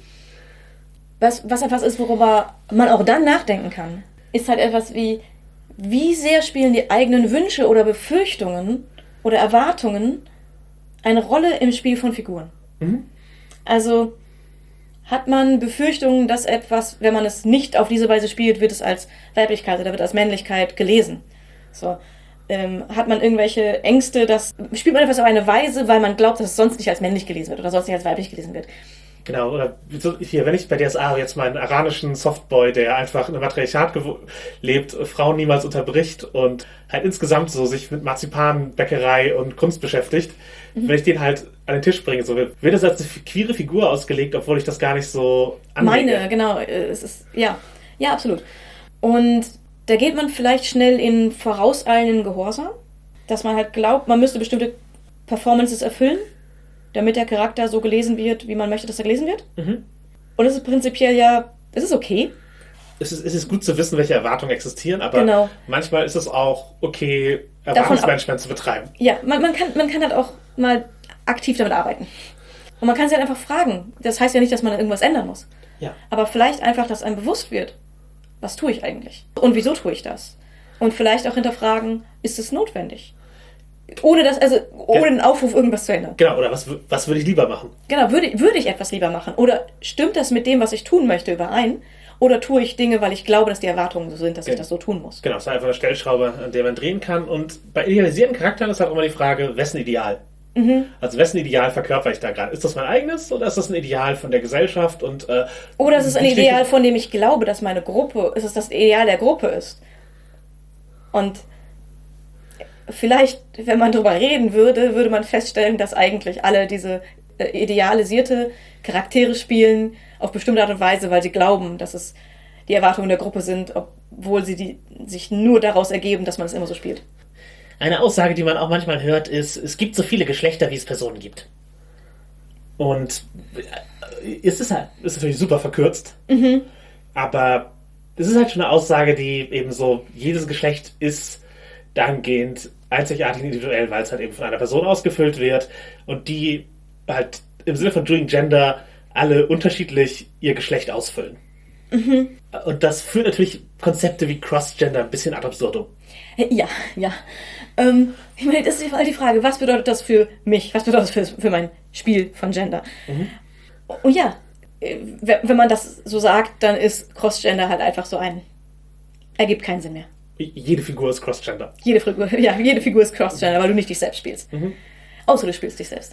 [SPEAKER 2] Was, was etwas ist, worüber man auch dann nachdenken kann, ist halt etwas wie, wie sehr spielen die eigenen Wünsche oder Befürchtungen oder Erwartungen eine Rolle im Spiel von Figuren.
[SPEAKER 3] Mhm.
[SPEAKER 2] Also hat man Befürchtungen, dass etwas, wenn man es nicht auf diese Weise spielt, wird es als Weiblichkeit oder wird als Männlichkeit gelesen. So. Ähm, hat man irgendwelche Ängste, dass spielt man etwas auf eine Weise, weil man glaubt, dass es sonst nicht als männlich gelesen wird oder sonst nicht als weiblich gelesen wird.
[SPEAKER 3] Genau, oder so- hier, wenn ich bei D S A jetzt meinen aranischen Softboy, der einfach in einem Matriarchat gewo- lebt, Frauen niemals unterbricht und halt insgesamt so sich mit Marzipan, Bäckerei und Kunst beschäftigt, wenn ich den halt an den Tisch bringe, so wird das als eine queere Figur ausgelegt, obwohl ich das gar nicht so anlege.
[SPEAKER 2] Meine, genau, äh, es ist, ja, ja, absolut. Und da geht man vielleicht schnell in vorauseilenden Gehorsam, dass man halt glaubt, man müsste bestimmte Performances erfüllen, damit der Charakter so gelesen wird, wie man möchte, dass er gelesen wird.
[SPEAKER 3] Mhm.
[SPEAKER 2] Und es ist prinzipiell ja, es ist okay.
[SPEAKER 3] Es ist, es ist gut zu wissen, welche Erwartungen existieren, aber
[SPEAKER 2] Genau.
[SPEAKER 3] manchmal ist es auch okay, Erwartungsmanagement zu betreiben.
[SPEAKER 2] Ja, man, man, kann, man kann halt auch mal aktiv damit arbeiten. Und man kann sich halt einfach fragen. Das heißt ja nicht, dass man irgendwas ändern muss.
[SPEAKER 3] Ja.
[SPEAKER 2] Aber vielleicht einfach, dass einem bewusst wird, was tue ich eigentlich? Und wieso tue ich das? Und vielleicht auch hinterfragen, ist es notwendig? Ohne das, also ohne den Aufruf, irgendwas zu ändern.
[SPEAKER 3] Genau, oder was, wü- was würde ich lieber machen?
[SPEAKER 2] Genau, würde, würde ich etwas lieber machen? Oder stimmt das mit dem, was ich tun möchte, überein? Oder tue ich Dinge, weil ich glaube, dass die Erwartungen so sind, dass ich
[SPEAKER 3] Genau.
[SPEAKER 2] das so tun muss?
[SPEAKER 3] Genau, es ist einfach eine Stellschraube, an der man drehen kann. Und bei idealisierten Charakteren ist halt auch immer die Frage, wessen Ideal?
[SPEAKER 2] Mhm.
[SPEAKER 3] Also wessen Ideal verkörper ich da gerade? Ist das mein eigenes oder ist das ein Ideal von der Gesellschaft? Und, äh,
[SPEAKER 2] Oder ist es ein
[SPEAKER 3] wie stehe ich-
[SPEAKER 2] Ideal, von dem ich glaube, dass meine Gruppe, ist es das Ideal der Gruppe ist? Und vielleicht, wenn man drüber reden würde, würde man feststellen, dass eigentlich alle diese äh, idealisierte Charaktere spielen auf bestimmte Art und Weise, weil sie glauben, dass es die Erwartungen der Gruppe sind, obwohl sie die, sich nur daraus ergeben, dass man es immer so spielt.
[SPEAKER 3] Eine Aussage, die man auch manchmal hört, ist, es gibt so viele Geschlechter, wie es Personen gibt. Und es ist halt, ist natürlich super verkürzt,
[SPEAKER 2] Mhm.
[SPEAKER 3] aber es ist halt schon eine Aussage, die eben so, jedes Geschlecht ist dahingehend einzigartig individuell, weil es halt eben von einer Person ausgefüllt wird und die halt im Sinne von Doing Gender alle unterschiedlich ihr Geschlecht ausfüllen.
[SPEAKER 2] Mhm.
[SPEAKER 3] Und das führt natürlich Konzepte wie Cross-Gender ein bisschen ad absurdum.
[SPEAKER 2] Ja, ja. Ähm, ich meine, das ist halt die Frage, was bedeutet das für mich? Was bedeutet das für, für mein Spiel von Gender?
[SPEAKER 3] Mhm.
[SPEAKER 2] Und ja, äh, wenn wenn man das so sagt, dann ist Cross-Gender halt einfach so ein... Ergibt keinen Sinn mehr.
[SPEAKER 3] Jede Figur ist Cross-Gender.
[SPEAKER 2] Jede Figur, ja, jede Figur ist Cross-Gender, weil du nicht dich selbst spielst.
[SPEAKER 3] Mhm.
[SPEAKER 2] Außer du spielst dich selbst.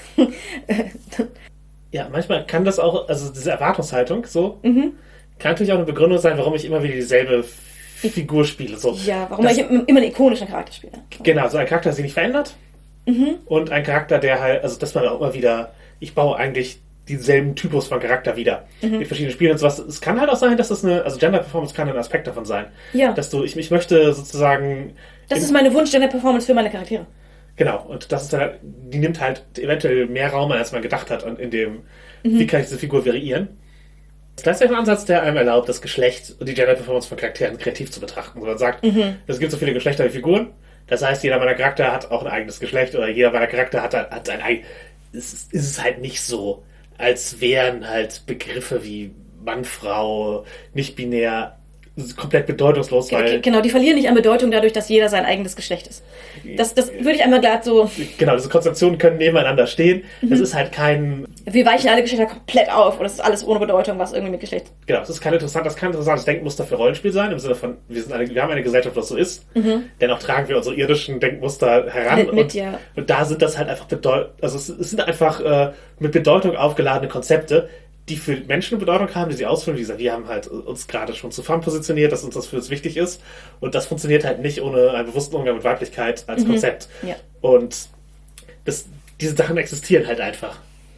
[SPEAKER 3] Ja, manchmal kann das auch, also diese Erwartungshaltung so,
[SPEAKER 2] Mhm.
[SPEAKER 3] kann natürlich auch eine Begründung sein, warum ich immer wieder dieselbe Figur spiele. So,
[SPEAKER 2] Ja, warum
[SPEAKER 3] das,
[SPEAKER 2] ich immer einen ikonischen Charakter spiele.
[SPEAKER 3] Genau, so ein Charakter, der sich nicht verändert
[SPEAKER 2] Mhm.
[SPEAKER 3] und ein Charakter, der halt, also dass man auch immer wieder, ich baue eigentlich denselben Typus von Charakter wieder
[SPEAKER 2] Mhm.
[SPEAKER 3] in verschiedenen Spielen und sowas. Es kann halt auch sein, dass das eine, also Gender Performance kann ein Aspekt davon sein.
[SPEAKER 2] Ja,
[SPEAKER 3] Dass du, ich, ich möchte sozusagen,
[SPEAKER 2] das
[SPEAKER 3] im-
[SPEAKER 2] ist meine Wunsch-Gender-Performance für meine Charaktere.
[SPEAKER 3] genau, und das ist dann, halt- die nimmt halt eventuell mehr Raum, als man gedacht hat, und in dem, wie kann ich diese Figur variieren. Das ist gleichzeitig ein Ansatz, der einem erlaubt, das Geschlecht und die Gender Performance von Charakteren kreativ zu betrachten. So, man sagt,
[SPEAKER 2] Mhm.
[SPEAKER 3] es gibt so viele Geschlechter wie Figuren, das heißt, jeder meiner Charakter hat auch ein eigenes Geschlecht oder jeder meiner Charakter hat, hat ein eigenes. Es ist, ist es halt nicht so, als wären halt Begriffe wie Mann, Frau, nicht binär komplett bedeutungslos, weil
[SPEAKER 2] Genau, die verlieren nicht an Bedeutung dadurch, dass jeder sein eigenes Geschlecht ist. Das, das würde ich einmal glatt so...
[SPEAKER 3] genau, diese Konstellationen können nebeneinander stehen. Das ist halt kein,
[SPEAKER 2] Wir weichen alle Geschlechter komplett auf und das ist alles ohne Bedeutung, was irgendwie mit Geschlecht...
[SPEAKER 3] genau, das ist kein interessant, das kann ein interessantes Denkmuster für Rollenspiel sein, im Sinne von, wir sind eine, wir haben eine Gesellschaft, was so ist,
[SPEAKER 2] Mhm.
[SPEAKER 3] dennoch tragen wir unsere irdischen Denkmuster heran
[SPEAKER 2] Mit, mit
[SPEAKER 3] und,
[SPEAKER 2] ja.
[SPEAKER 3] und da sind das halt einfach bedeut, also es, es sind einfach äh, mit Bedeutung aufgeladene Konzepte, die für Menschen eine Bedeutung haben, die sie ausfüllen. Wie gesagt, wir haben halt uns gerade schon zu Femme positioniert, dass uns das für uns wichtig ist. Und das funktioniert halt nicht ohne einen bewussten Umgang mit Weiblichkeit als
[SPEAKER 2] Mhm.
[SPEAKER 3] Konzept.
[SPEAKER 2] Ja.
[SPEAKER 3] Und das, diese Sachen existieren halt einfach.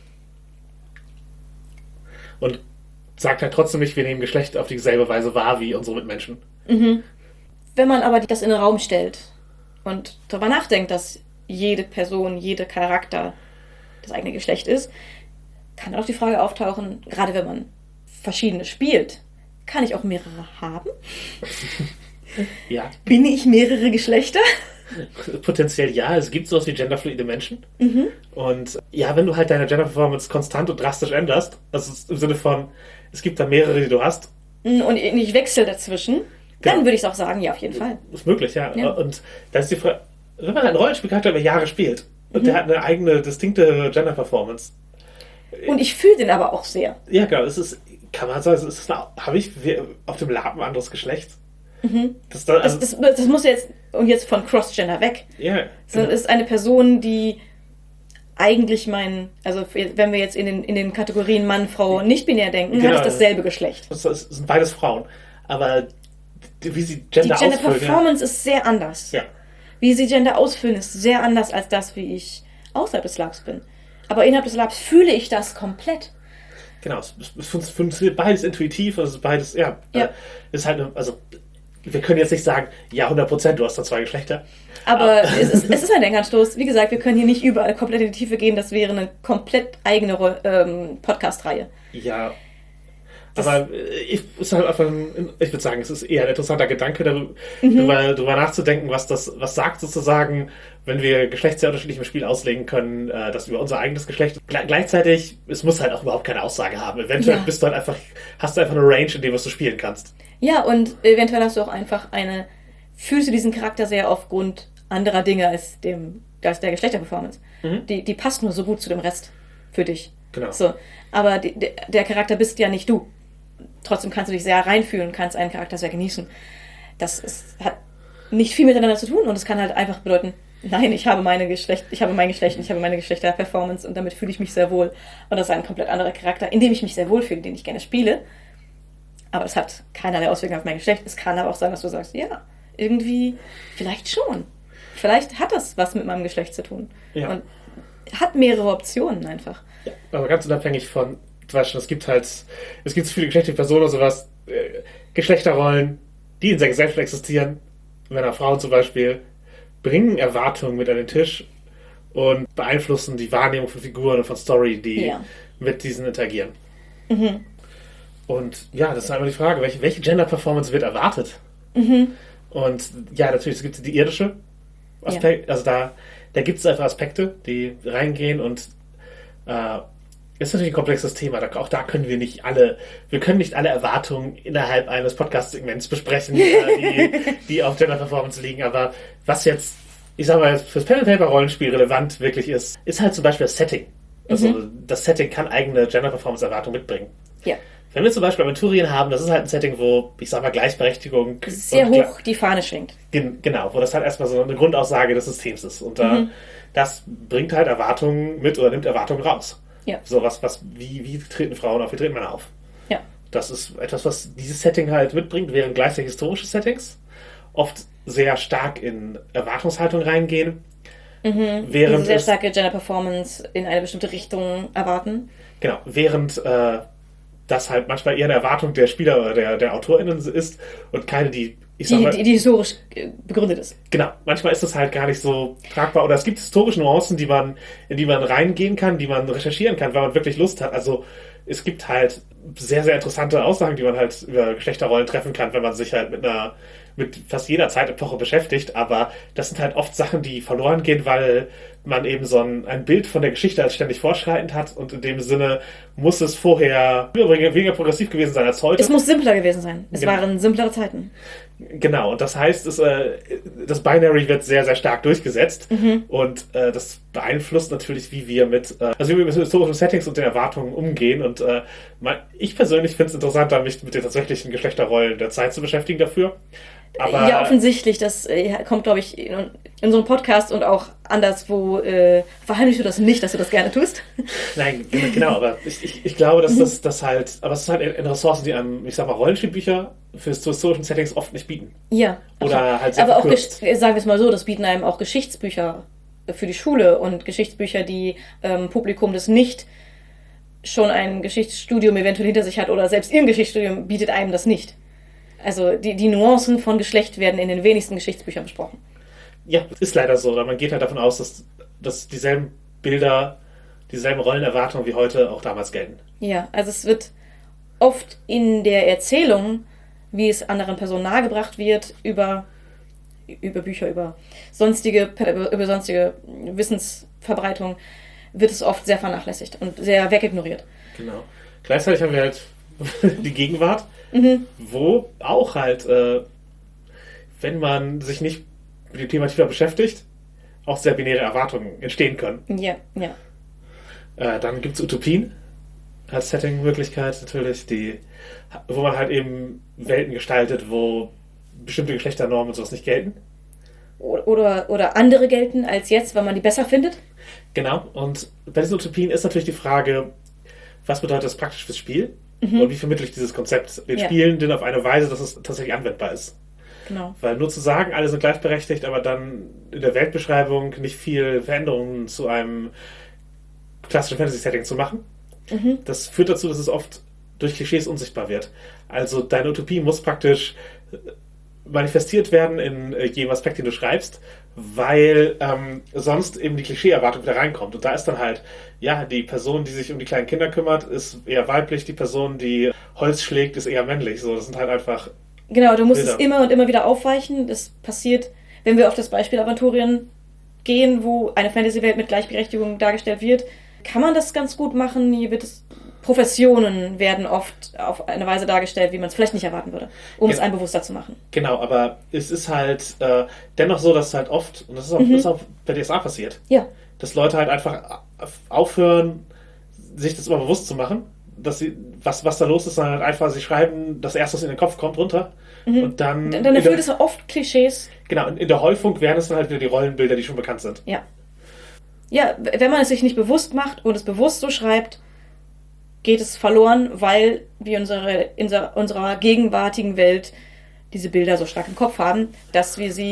[SPEAKER 3] Und sagt halt trotzdem nicht, wir nehmen Geschlecht auf dieselbe Weise wahr wie unsere Mitmenschen.
[SPEAKER 2] Mhm. Wenn man aber das in den Raum stellt und darüber nachdenkt, dass jede Person, jeder Charakter das eigene Geschlecht ist, kann auch die Frage auftauchen, gerade wenn man verschiedene spielt, kann ich auch mehrere haben?
[SPEAKER 3] Ja,
[SPEAKER 2] Bin ich mehrere Geschlechter?
[SPEAKER 3] potenziell ja. Es gibt sowas wie genderfluide Menschen.
[SPEAKER 2] Mhm.
[SPEAKER 3] Und ja, wenn du halt deine Gender-Performance konstant und drastisch änderst, also im Sinne von, es gibt da mehrere, die du hast,
[SPEAKER 2] Und ich wechsle dazwischen, dann
[SPEAKER 3] Genau.
[SPEAKER 2] würde ich auch sagen, ja, auf jeden Fall.
[SPEAKER 3] ist möglich, ja.
[SPEAKER 2] Ja.
[SPEAKER 3] Und da ist die Frage, wenn man einen Rollenspielcharakter über Jahre spielt und der hat eine eigene, distinkte Gender-Performance.
[SPEAKER 2] Und ich fühle den aber auch sehr.
[SPEAKER 3] Ja, genau, es ist, kann man sagen, es ist, habe ich auf dem Lab ein anderes Geschlecht?
[SPEAKER 2] Mhm.
[SPEAKER 3] Das, da,
[SPEAKER 2] Das,
[SPEAKER 3] also,
[SPEAKER 2] das, das muss jetzt, und jetzt von Cross-Gender weg,
[SPEAKER 3] ja,
[SPEAKER 2] sondern es ist eine Person, die eigentlich mein, also wenn wir jetzt in den, in den Kategorien Mann, Frau, nicht-binär denken,
[SPEAKER 3] Genau.
[SPEAKER 2] hat es dasselbe Geschlecht.
[SPEAKER 3] Es es sind beides Frauen. Aber die- wie sie
[SPEAKER 2] Die
[SPEAKER 3] Gender,
[SPEAKER 2] Gender
[SPEAKER 3] ausfüllen,
[SPEAKER 2] Performance ist sehr anders.
[SPEAKER 3] ja.
[SPEAKER 2] Wie sie Gender ausfüllen, ist sehr anders als das, wie ich außerhalb des Labs bin. Aber innerhalb des Labs fühle ich das komplett.
[SPEAKER 3] Genau, es, es fun- funktioniert beides intuitiv, also beides, ja,
[SPEAKER 2] Ja.
[SPEAKER 3] äh, ist halt, eine, also wir können jetzt nicht sagen, ja, hundert Prozent, du hast da zwei Geschlechter.
[SPEAKER 2] Aber es ist, es ist ein Denkanstoß. Wie gesagt, wir können hier nicht überall komplett in die Tiefe gehen. Das wäre eine komplett eigene Ro- ähm, Podcast-Reihe.
[SPEAKER 3] Ja,
[SPEAKER 2] Das-
[SPEAKER 3] aber äh, ich, ist halt einfach ein, ich würde sagen, es ist eher ein interessanter Gedanke, darüber,
[SPEAKER 2] Mhm.
[SPEAKER 3] darüber, darüber nachzudenken, was das, was sagt sozusagen, wenn wir Geschlecht sehr unterschiedlich im Spiel auslegen können, äh, das über unser eigenes Geschlecht. Gle gleichzeitig, es muss halt auch überhaupt keine Aussage haben. Eventuell
[SPEAKER 2] Ja.
[SPEAKER 3] bist du halt einfach, hast du einfach eine Range, in dem was du spielen kannst.
[SPEAKER 2] Ja, und eventuell hast du auch einfach eine, fühlst du diesen Charakter sehr aufgrund anderer Dinge als dem, als der Geschlechterperformance.
[SPEAKER 3] Mhm.
[SPEAKER 2] Die, die passt nur so gut zu dem Rest für dich.
[SPEAKER 3] Genau.
[SPEAKER 2] So. Aber die, der, der Charakter bist ja nicht du. Trotzdem kannst du dich sehr reinfühlen, kannst einen Charakter sehr genießen. Das ist, hat nicht viel miteinander zu tun und es kann halt einfach bedeuten, nein, ich habe meine Geschlecht, ich habe mein Geschlecht, ich habe meine Geschlechterperformance und damit fühle ich mich sehr wohl. Und das ist ein komplett anderer Charakter, in dem ich mich sehr wohl fühle, den ich gerne spiele. Aber das hat keinerlei Auswirkungen auf mein Geschlecht. Es kann aber auch sein, dass du sagst, ja, irgendwie, vielleicht schon. vielleicht hat das was mit meinem Geschlecht zu tun.
[SPEAKER 3] Ja.
[SPEAKER 2] Und hat mehrere Optionen einfach.
[SPEAKER 3] Ja, aber ganz unabhängig von, weißt du, es gibt halt, es gibt so viele geschlechtliche Personen oder sowas, äh, Geschlechterrollen, die in der Gesellschaft existieren, Männer, Frauen zum Beispiel, bringen Erwartungen mit an den Tisch und beeinflussen die Wahrnehmung von Figuren und von Story, die
[SPEAKER 2] Ja.
[SPEAKER 3] mit diesen interagieren.
[SPEAKER 2] Mhm.
[SPEAKER 3] Und ja, das ist einfach die Frage, welche, welche Gender-Performance wird erwartet?
[SPEAKER 2] Mhm.
[SPEAKER 3] Und ja, natürlich, es gibt die irdische Aspekt, also da, da gibt es einfach Aspekte, die reingehen und äh, ist natürlich ein komplexes Thema. Da, auch da können wir nicht alle, wir können nicht alle Erwartungen innerhalb eines Podcast-Segments besprechen, äh, die, die auf Gender Performance liegen. Aber was jetzt, ich sag mal, fürs Pen-and-Paper-Rollenspiel relevant wirklich ist, ist halt zum Beispiel das Setting. Also
[SPEAKER 2] Mhm.
[SPEAKER 3] das Setting kann eigene Gender Performance-Erwartungen mitbringen.
[SPEAKER 2] Ja.
[SPEAKER 3] Wenn wir zum Beispiel Aventurien haben, das ist halt ein Setting, wo, ich sag mal, Gleichberechtigung
[SPEAKER 2] Sehr
[SPEAKER 3] und Gla-
[SPEAKER 2] hoch die Fahne schwingt.
[SPEAKER 3] Gen- Genau, wo das halt erstmal so eine Grundaussage des Systems ist. Und äh,
[SPEAKER 2] Mhm.
[SPEAKER 3] das bringt halt Erwartungen mit oder nimmt Erwartungen raus.
[SPEAKER 2] Ja.
[SPEAKER 3] So was, was, wie, wie treten Frauen auf, wie treten Männer auf?
[SPEAKER 2] Ja.
[SPEAKER 3] Das ist etwas, was dieses Setting halt mitbringt, während gleichzeitig historische Settings oft sehr stark in Erwartungshaltung reingehen.
[SPEAKER 2] Mhm.
[SPEAKER 3] Während
[SPEAKER 2] Diese sehr
[SPEAKER 3] es-
[SPEAKER 2] starke Gender Performance in eine bestimmte Richtung erwarten.
[SPEAKER 3] Genau, während äh, das halt manchmal eher eine Erwartung der Spieler oder der, der AutorInnen ist und keine, die, ich sag
[SPEAKER 2] Die,
[SPEAKER 3] mal,
[SPEAKER 2] die, die historisch äh, begründet ist.
[SPEAKER 3] genau, manchmal ist das halt gar nicht so tragbar. Oder es gibt historische Nuancen, die man, in die man reingehen kann, die man recherchieren kann, weil man wirklich Lust hat. Also es gibt halt sehr, sehr interessante Aussagen, die man halt über Geschlechterrollen treffen kann, wenn man sich halt mit einer, mit fast jeder Zeitepoche beschäftigt. Aber das sind halt oft Sachen, die verloren gehen, weil man eben so ein, ein Bild von der Geschichte als ständig fortschreitend hat. Und in dem Sinne muss es vorher weniger progressiv gewesen sein als heute.
[SPEAKER 2] Es muss simpler gewesen sein. Es
[SPEAKER 3] Genau.
[SPEAKER 2] waren simplere Zeiten.
[SPEAKER 3] Genau, und das heißt, es, äh, das Binary wird sehr, sehr stark durchgesetzt
[SPEAKER 2] Mhm.
[SPEAKER 3] und äh, das beeinflusst natürlich, wie wir mit, äh, also wie wir mit historischen Settings und den Erwartungen umgehen. Und äh, mein, ich persönlich finde es interessanter, mich mit den tatsächlichen Geschlechterrollen der Zeit zu beschäftigen dafür. Aber
[SPEAKER 2] Ja, offensichtlich. Das äh, kommt, glaube ich, in, in unserem Podcast und auch anderswo. Äh, verheimlichst du das nicht, dass du das gerne tust?
[SPEAKER 3] nein, genau, aber ich, ich, ich glaube, dass das, das halt, aber es ist halt eine Ressource, die einem, ich sag mal, Rollenspielbücher für historischen Settings oft nicht bieten.
[SPEAKER 2] Ja.
[SPEAKER 3] Oder halt sehr
[SPEAKER 2] Aber auch,
[SPEAKER 3] verkürzt.
[SPEAKER 2] gesch- sagen wir es mal so, das bieten einem auch Geschichtsbücher für die Schule und Geschichtsbücher, die ähm, Publikum, das nicht schon ein Geschichtsstudium eventuell hinter sich hat oder selbst im Geschichtsstudium bietet einem das nicht. Also die, die Nuancen von Geschlecht werden in den wenigsten Geschichtsbüchern besprochen.
[SPEAKER 3] Ja, ist leider so. Oder man geht halt davon aus, dass, dass dieselben Bilder, dieselben Rollenerwartungen wie heute auch damals gelten.
[SPEAKER 2] Ja, also es wird oft in der Erzählung, wie es anderen Personen nahegebracht wird, über, über Bücher, über sonstige, über sonstige Wissensverbreitung, wird es oft sehr vernachlässigt und sehr wegignoriert.
[SPEAKER 3] Genau. Gleichzeitig haben wir halt die Gegenwart,
[SPEAKER 2] Mhm.
[SPEAKER 3] wo auch halt, äh, wenn man sich nicht mit dem Thema tiefer beschäftigt, auch sehr binäre Erwartungen entstehen können.
[SPEAKER 2] Ja, ja.
[SPEAKER 3] Äh, dann gibt es Utopien als Setting-Möglichkeit natürlich, die, wo man halt eben Welten gestaltet, wo bestimmte Geschlechternormen und sowas nicht gelten.
[SPEAKER 2] Oder, oder andere gelten als jetzt, weil man die besser findet.
[SPEAKER 3] Genau, und bei diesen Utopien ist natürlich die Frage, was bedeutet das praktisch fürs Spiel? Und wie vermittle ich dieses Konzept den
[SPEAKER 2] Ja.
[SPEAKER 3] Spielenden auf eine Weise, dass es tatsächlich anwendbar ist?
[SPEAKER 2] Genau.
[SPEAKER 3] Weil nur zu sagen, alle sind gleichberechtigt, aber dann in der Weltbeschreibung nicht viel Veränderungen zu einem klassischen Fantasy-Setting zu machen,
[SPEAKER 2] Mhm.
[SPEAKER 3] das führt dazu, dass es oft durch Klischees unsichtbar wird. Also deine Utopie muss praktisch äh, manifestiert werden in äh, jedem Aspekt, den du schreibst, weil ähm, sonst eben die Klischee-Erwartung wieder reinkommt. Und da ist dann halt, ja, die Person, die sich um die kleinen Kinder kümmert, ist eher weiblich, die Person, die Holz schlägt, ist eher männlich. So, das sind halt einfach,
[SPEAKER 2] Genau, du musst
[SPEAKER 3] Bilder.
[SPEAKER 2] es immer und immer wieder aufweichen. Das passiert, wenn wir auf das Beispiel Aventurien gehen, wo eine Fantasy-Welt mit Gleichberechtigung dargestellt wird, kann man das ganz gut machen. Hier wird es, Professionen werden oft auf eine Weise dargestellt, wie man es vielleicht nicht erwarten würde, um es
[SPEAKER 3] Ja.
[SPEAKER 2] einem bewusster zu machen.
[SPEAKER 3] genau, aber es ist halt äh, dennoch so, dass es halt oft, und das ist auch,
[SPEAKER 2] Mhm.
[SPEAKER 3] das ist auch bei D S A passiert,
[SPEAKER 2] Ja,
[SPEAKER 3] dass Leute halt einfach aufhören, sich das immer bewusst zu machen, dass sie, was, was da los ist, sondern halt einfach, sie schreiben das erste, was in den Kopf kommt, runter.
[SPEAKER 2] Mhm.
[SPEAKER 3] Und dann,
[SPEAKER 2] dann
[SPEAKER 3] in
[SPEAKER 2] erfüllt
[SPEAKER 3] der,
[SPEAKER 2] es oft Klischees.
[SPEAKER 3] genau, in der Häufung wären es dann halt wieder die Rollenbilder, die schon bekannt sind.
[SPEAKER 2] Ja. Ja, wenn man es sich nicht bewusst macht und es bewusst so schreibt, geht es verloren, weil wir unsere, in unserer gegenwärtigen Welt diese Bilder so stark im Kopf haben, dass wir sie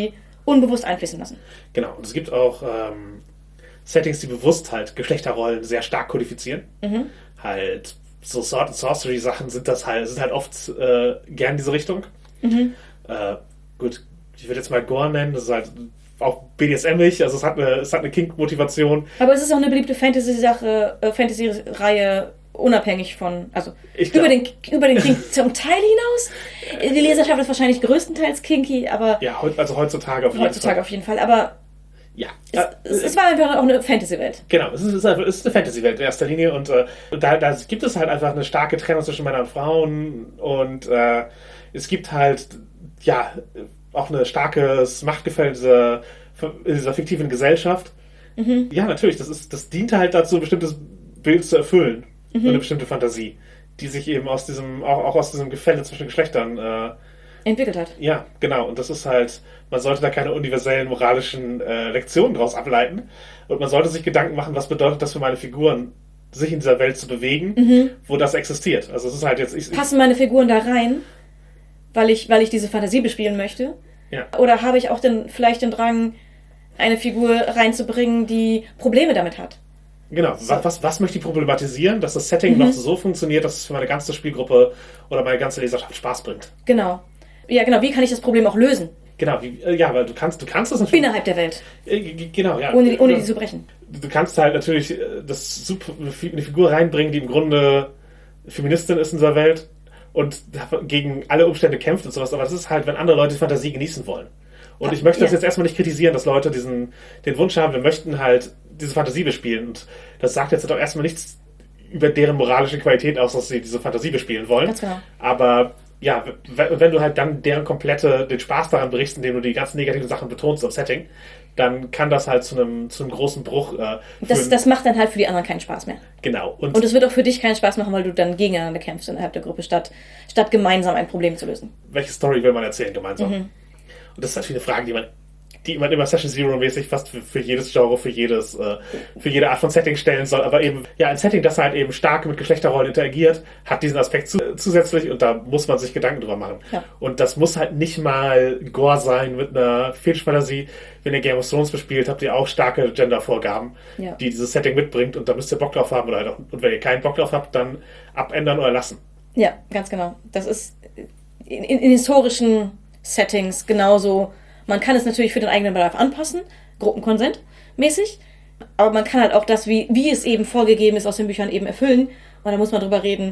[SPEAKER 2] unbewusst einfließen lassen.
[SPEAKER 3] Genau, und es gibt auch ähm, Settings, die bewusst halt Geschlechterrollen sehr stark kodifizieren.
[SPEAKER 2] Mhm.
[SPEAKER 3] Halt, so Sword and Sorcery Sachen sind das halt, sind halt oft äh, gern diese Richtung.
[SPEAKER 2] Mhm.
[SPEAKER 3] Äh, gut, ich würde jetzt mal Gore nennen, das ist halt auch B D S M-ig, also es hat eine, es hat eine Kink-Motivation.
[SPEAKER 2] Aber es ist auch eine beliebte Fantasy-Sache, äh, Fantasy-Reihe, unabhängig von, also
[SPEAKER 3] Ich
[SPEAKER 2] über
[SPEAKER 3] glaub-
[SPEAKER 2] den, über den Kink zum Teil hinaus. Die Leserschaft ist wahrscheinlich größtenteils kinky, aber
[SPEAKER 3] Ja, heut- also heutzutage auf jeden
[SPEAKER 2] heutzutage
[SPEAKER 3] Fall.
[SPEAKER 2] auf jeden Fall. Aber
[SPEAKER 3] Ja,
[SPEAKER 2] es,
[SPEAKER 3] äh,
[SPEAKER 2] es, es war einfach auch eine Fantasy-Welt.
[SPEAKER 3] Genau, es ist, es ist einfach- es ist eine Fantasy-Welt in erster Linie und äh, da, da gibt es halt einfach eine starke Trennung zwischen Männern und Frauen und äh, es gibt halt, ja, auch ein starkes Machtgefälle in dieser, in dieser fiktiven Gesellschaft.
[SPEAKER 2] Mhm.
[SPEAKER 3] Ja, natürlich, das, ist, das dient halt dazu, ein bestimmtes Bild zu erfüllen
[SPEAKER 2] Mhm.
[SPEAKER 3] und eine bestimmte Fantasie, die sich eben aus diesem, auch, auch aus diesem Gefälle zwischen Geschlechtern äh,
[SPEAKER 2] Entwickelt hat.
[SPEAKER 3] ja, genau. Und das ist halt, man sollte da keine universellen moralischen äh, Lektionen draus ableiten. Und man sollte sich Gedanken machen, was bedeutet das für meine Figuren, sich in dieser Welt zu bewegen,
[SPEAKER 2] Mhm.
[SPEAKER 3] wo das existiert. Also es ist halt jetzt... Ich,
[SPEAKER 2] Passen meine Figuren da rein, weil ich, weil ich diese Fantasie bespielen möchte?
[SPEAKER 3] Ja.
[SPEAKER 2] Oder habe ich auch den, vielleicht den Drang, eine Figur reinzubringen, die Probleme damit hat?
[SPEAKER 3] Genau.
[SPEAKER 2] So.
[SPEAKER 3] Was, was, was möchte ich problematisieren, dass das Setting
[SPEAKER 2] Mhm.
[SPEAKER 3] noch so funktioniert, dass es für meine ganze Spielgruppe oder meine ganze Leserschaft Spaß bringt?
[SPEAKER 2] Genau. Ja, genau. Wie kann ich das Problem auch lösen?
[SPEAKER 3] Genau, wie, äh, ja, weil du kannst, du kannst das natürlich...
[SPEAKER 2] Innerhalb der Welt.
[SPEAKER 3] Äh, g- Genau, ja.
[SPEAKER 2] Ohne, die- ohne die zu brechen.
[SPEAKER 3] Du kannst halt natürlich äh, das super, eine Figur reinbringen, die im Grunde Feministin ist in dieser Welt und gegen alle Umstände kämpft und sowas, aber das ist halt, wenn andere Leute die Fantasie genießen wollen. Und ich möchte das
[SPEAKER 2] Ja.
[SPEAKER 3] jetzt erstmal nicht kritisieren, dass Leute diesen, den Wunsch haben, wir möchten halt diese Fantasie bespielen. Und das sagt jetzt doch erstmal nichts über deren moralische Qualität aus, dass sie diese Fantasie bespielen wollen.
[SPEAKER 2] Ganz genau.
[SPEAKER 3] Aber ja, w- wenn du halt dann deren komplette, den Spaß daran berichst, indem du die ganzen negativen Sachen betonst im Setting, dann kann das halt zu einem, zu einem großen Bruch äh,
[SPEAKER 2] Das,
[SPEAKER 3] führen.
[SPEAKER 2] das macht dann halt für die anderen keinen Spaß mehr.
[SPEAKER 3] Genau. Und,
[SPEAKER 2] Und es wird auch für dich keinen Spaß machen, weil du dann gegeneinander kämpfst innerhalb der Gruppe, statt, statt gemeinsam ein Problem zu lösen.
[SPEAKER 3] welche Story will man erzählen gemeinsam?
[SPEAKER 2] Mhm.
[SPEAKER 3] Und das ist natürlich eine Frage, die man, die man immer Session Zero-mäßig fast für, für jedes Genre, für jedes, äh, für jede Art von Setting stellen soll. Aber eben, ja, ein Setting, das halt eben stark mit Geschlechterrollen interagiert, hat diesen Aspekt zu, zusätzlich und da muss man sich Gedanken drüber machen.
[SPEAKER 2] Ja.
[SPEAKER 3] Und das muss halt nicht mal Gore sein mit einer Fetischfantasie. Wenn ihr Game of Thrones bespielt, habt ihr auch starke Gender-Vorgaben,
[SPEAKER 2] Ja.
[SPEAKER 3] die dieses Setting mitbringt und da müsst ihr Bock drauf haben oder halt auch, und wenn ihr keinen Bock drauf habt, dann abändern oder lassen.
[SPEAKER 2] Ja, ganz genau. Das ist in, in, in historischen Settings genauso. Man kann es natürlich für den eigenen Bedarf anpassen, Gruppenkonsent mäßig, aber man kann halt auch das, wie, wie es eben vorgegeben ist, aus den Büchern eben erfüllen. Und da muss man drüber reden,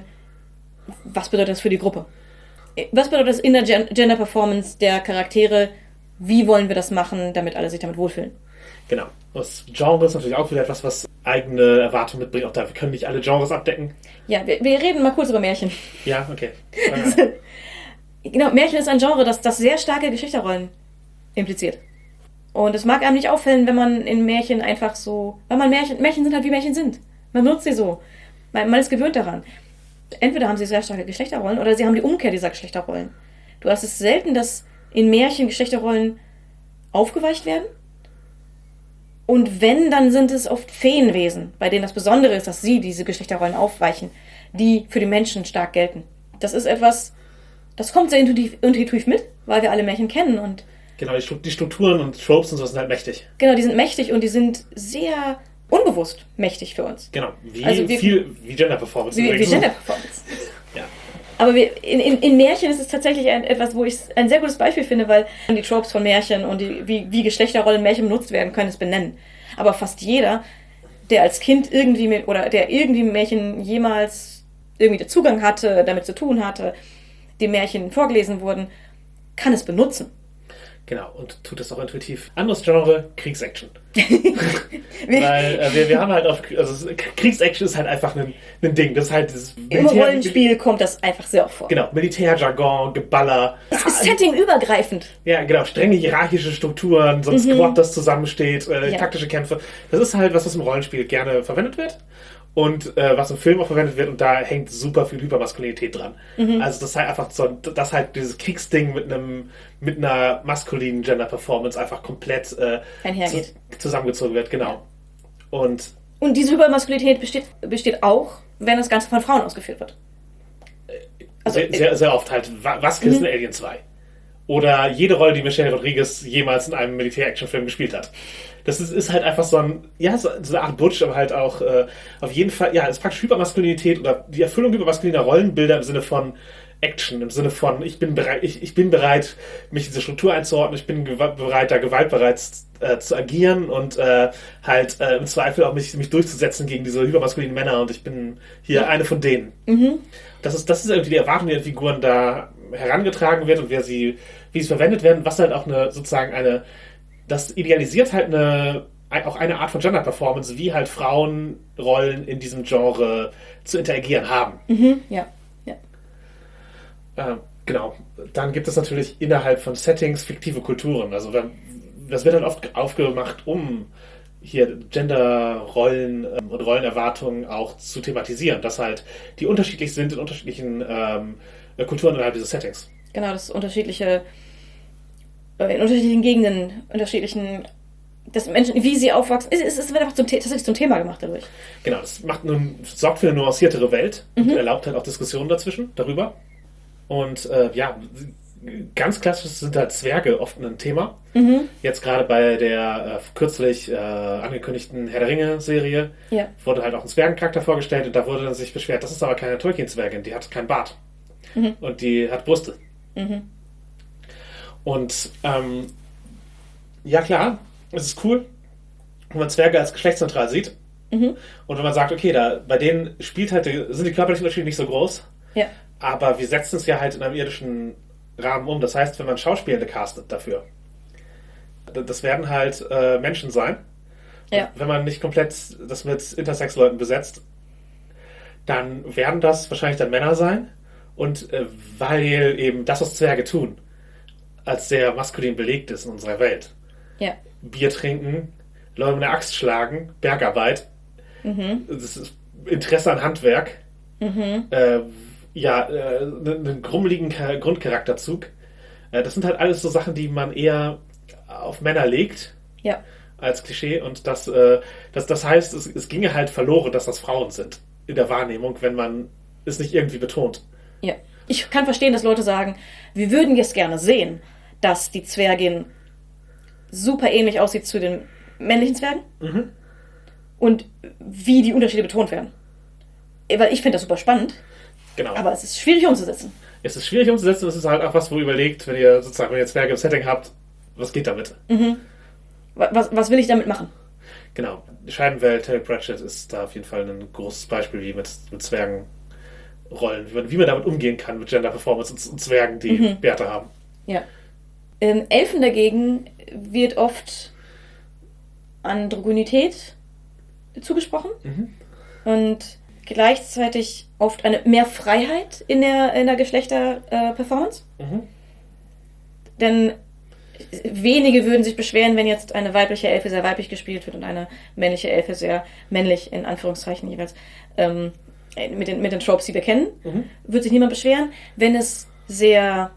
[SPEAKER 2] was bedeutet das für die Gruppe? Was bedeutet das in der Gen- Gender Performance der Charaktere? Wie wollen wir das machen, damit alle sich damit wohlfühlen?
[SPEAKER 3] Genau. Das Genre ist natürlich auch wieder etwas, was eigene Erwartungen mitbringt. Auch da, wir können nicht alle Genres abdecken.
[SPEAKER 2] Ja, wir, wir reden mal kurz über Märchen.
[SPEAKER 3] Ja, okay. Äh,
[SPEAKER 2] Genau, Märchen ist ein Genre, das, das sehr starke Geschlechterrollen impliziert. Und es mag einem nicht auffallen, wenn man in Märchen einfach so... Weil man Märchen, Märchen sind halt wie Märchen sind. Man nutzt sie so. Man, man ist gewöhnt daran. Entweder haben sie sehr starke Geschlechterrollen oder sie haben die Umkehr dieser Geschlechterrollen. Du hast es selten, dass in Märchen Geschlechterrollen aufgeweicht werden. Und wenn, dann sind es oft Feenwesen, bei denen das Besondere ist, dass sie diese Geschlechterrollen aufweichen, die für die Menschen stark gelten. Das ist etwas... Das kommt sehr intuitiv, intuitiv mit, weil wir alle Märchen kennen. Und
[SPEAKER 3] genau, die, Stru- die Strukturen und Tropes und so sind halt mächtig.
[SPEAKER 2] genau, die sind mächtig und die sind sehr unbewusst mächtig für uns.
[SPEAKER 3] Genau, wie
[SPEAKER 2] Also wir-
[SPEAKER 3] viel, wie Gender Performance.
[SPEAKER 2] Wie, wie
[SPEAKER 3] übrigens.
[SPEAKER 2] Gender Performance.
[SPEAKER 3] Ja.
[SPEAKER 2] Aber wir, in, in, in Märchen ist es tatsächlich ein, etwas, wo ich ein sehr gutes Beispiel finde, weil die Tropes von Märchen und die, wie, wie Geschlechterrollen in Märchen benutzt werden, können es benennen. Aber fast jeder, der als Kind irgendwie mit, oder der irgendwie mit Märchen jemals irgendwie den Zugang hatte, damit zu tun hatte, die Märchen vorgelesen wurden, kann es benutzen.
[SPEAKER 3] Genau, und tut das auch intuitiv. Anderes Genre, Kriegsaction.
[SPEAKER 2] Wir-
[SPEAKER 3] Weil äh, wir, wir haben halt auf, also es- Kriegsaction ist halt einfach ein, ein Ding. Das ist halt dieses
[SPEAKER 2] Im Rollenspiel kommt das einfach sehr oft vor.
[SPEAKER 3] Genau, Militärjargon, Geballer.
[SPEAKER 2] Es ist settingübergreifend.
[SPEAKER 3] Ja, genau, strenge hierarchische Strukturen, so ein
[SPEAKER 2] Mhm.
[SPEAKER 3] Squad, das zusammensteht, äh,
[SPEAKER 2] Ja.
[SPEAKER 3] taktische Kämpfe. Das ist halt was, was im Rollenspiel gerne verwendet wird und äh, was im Film auch verwendet wird und da hängt super viel Hypermaskulinität dran.
[SPEAKER 2] Mhm.
[SPEAKER 3] Also das ist halt einfach so, das halt dieses Kriegsding mit einem mit einer maskulinen Gender-Performance einfach komplett äh,
[SPEAKER 2] Einhergeht.
[SPEAKER 3] zu, zusammengezogen wird, genau. Und
[SPEAKER 2] Und diese Hypermaskulinität besteht, besteht auch, wenn das Ganze von Frauen ausgeführt wird. Also,
[SPEAKER 3] sehr, sehr, sehr oft halt, Wa- was ist
[SPEAKER 2] Mhm.
[SPEAKER 3] ein Alien zwei? oder jede Rolle, die Michelle Rodriguez jemals in einem Militär-Action-Film gespielt hat. Das ist, ist halt einfach so ein, ja, so, so eine Art Butch, aber halt auch äh, auf jeden Fall, ja, es ist praktisch Hypermaskulinität oder die Erfüllung hypermaskuliner Rollenbilder im Sinne von Action, im Sinne von, ich bin bereit, ich, ich bin bereit, mich in diese Struktur einzuordnen, ich bin bereit, da gewaltbereit äh, zu agieren und äh, halt äh, im Zweifel auch mich, mich durchzusetzen gegen diese hypermaskulinen Männer und ich bin hier ja. eine von denen. Mhm. Das ist, das ist irgendwie die Erwartung, die den Figuren da herangetragen wird und wer sie, wie sie verwendet werden, was halt auch eine, sozusagen eine, das idealisiert halt eine, auch eine Art von Gender-Performance, wie halt Frauenrollen in diesem Genre zu interagieren haben.
[SPEAKER 2] Mhm, ja, ja.
[SPEAKER 3] Äh, genau. Dann gibt es natürlich innerhalb von Settings fiktive Kulturen. Also wenn, das wird halt oft aufgemacht, um hier Gender-Rollen ähm, und Rollenerwartungen auch zu thematisieren, dass halt die unterschiedlich sind in unterschiedlichen ähm, Kulturen innerhalb dieses Settings.
[SPEAKER 2] Genau, das unterschiedliche in unterschiedlichen Gegenden, unterschiedlichen, dass Menschen, wie sie aufwachsen, es, es, es wird einfach zum, tatsächlich zum Thema gemacht dadurch.
[SPEAKER 3] Genau, das macht nun, sorgt für eine nuanciertere Welt mhm. und erlaubt halt auch Diskussionen dazwischen, darüber. Und äh, ja, ganz klassisch sind halt Zwerge oft ein Thema. Mhm. Jetzt gerade bei der äh, kürzlich äh, angekündigten Herr der Ringe-Serie ja. wurde halt auch ein Zwergencharakter vorgestellt und da wurde dann sich beschwert, das ist aber keine Tolkien-Zwergin, die hat keinen Bart. Mhm. Und die hat Brüste. Mhm. Und ähm, ja klar, es ist cool, wenn man Zwerge als geschlechtsneutral sieht. Mhm. Und wenn man sagt, okay, da bei denen spielt halt, sind die körperlichen Unterschiede nicht so groß, ja. aber wir setzen es ja halt in einem irdischen Rahmen um. Das heißt, wenn man Schauspielende castet dafür, das werden halt äh, Menschen sein. Ja. Wenn man nicht komplett das mit Intersex-Leuten besetzt, dann werden das wahrscheinlich dann Männer sein. Und äh, weil eben das, was Zwerge tun, als sehr maskulin belegt ist in unserer Welt. Ja. Bier trinken, Leute mit einer Axt schlagen, Bergarbeit, mhm. das ist Interesse an Handwerk, mhm. äh, ja, äh, einen grummeligen Grundcharakterzug. Äh, das sind halt alles so Sachen, die man eher auf Männer legt, ja. als Klischee. Und das, äh, das, das heißt, es, es ginge halt verloren, dass das Frauen sind in der Wahrnehmung, wenn man es nicht irgendwie betont.
[SPEAKER 2] Ja. Ich kann verstehen, dass Leute sagen, wir würden jetzt gerne sehen, dass die Zwergin super ähnlich aussieht zu den männlichen Zwergen mhm. und wie die Unterschiede betont werden. Weil ich finde das super spannend, genau. aber es ist schwierig umzusetzen.
[SPEAKER 3] Es ist schwierig umzusetzen und es ist halt auch was, wo ihr überlegt, wenn ihr sozusagen wenn ihr Zwerge im Setting habt, was geht damit? Mhm.
[SPEAKER 2] Was, was will ich damit machen?
[SPEAKER 3] Genau. Die Scheibenwelt, Terry Pratchett ist da auf jeden Fall ein großes Beispiel, wie mit, mit Zwergenrollen, wie man, wie man damit umgehen kann mit Gender Performance und, und Zwergen, die mhm. Bärte haben.
[SPEAKER 2] Ja. In Elfen dagegen wird oft Androgynität zugesprochen mhm. und gleichzeitig oft eine mehr Freiheit in der, in der Geschlechter-Performance. Mhm. Denn wenige würden sich beschweren, wenn jetzt eine weibliche Elfe sehr weiblich gespielt wird und eine männliche Elfe sehr männlich, in Anführungszeichen jeweils, ähm, mit, den, mit den Tropes, die wir kennen. Mhm. Würde sich niemand beschweren. Wenn es sehr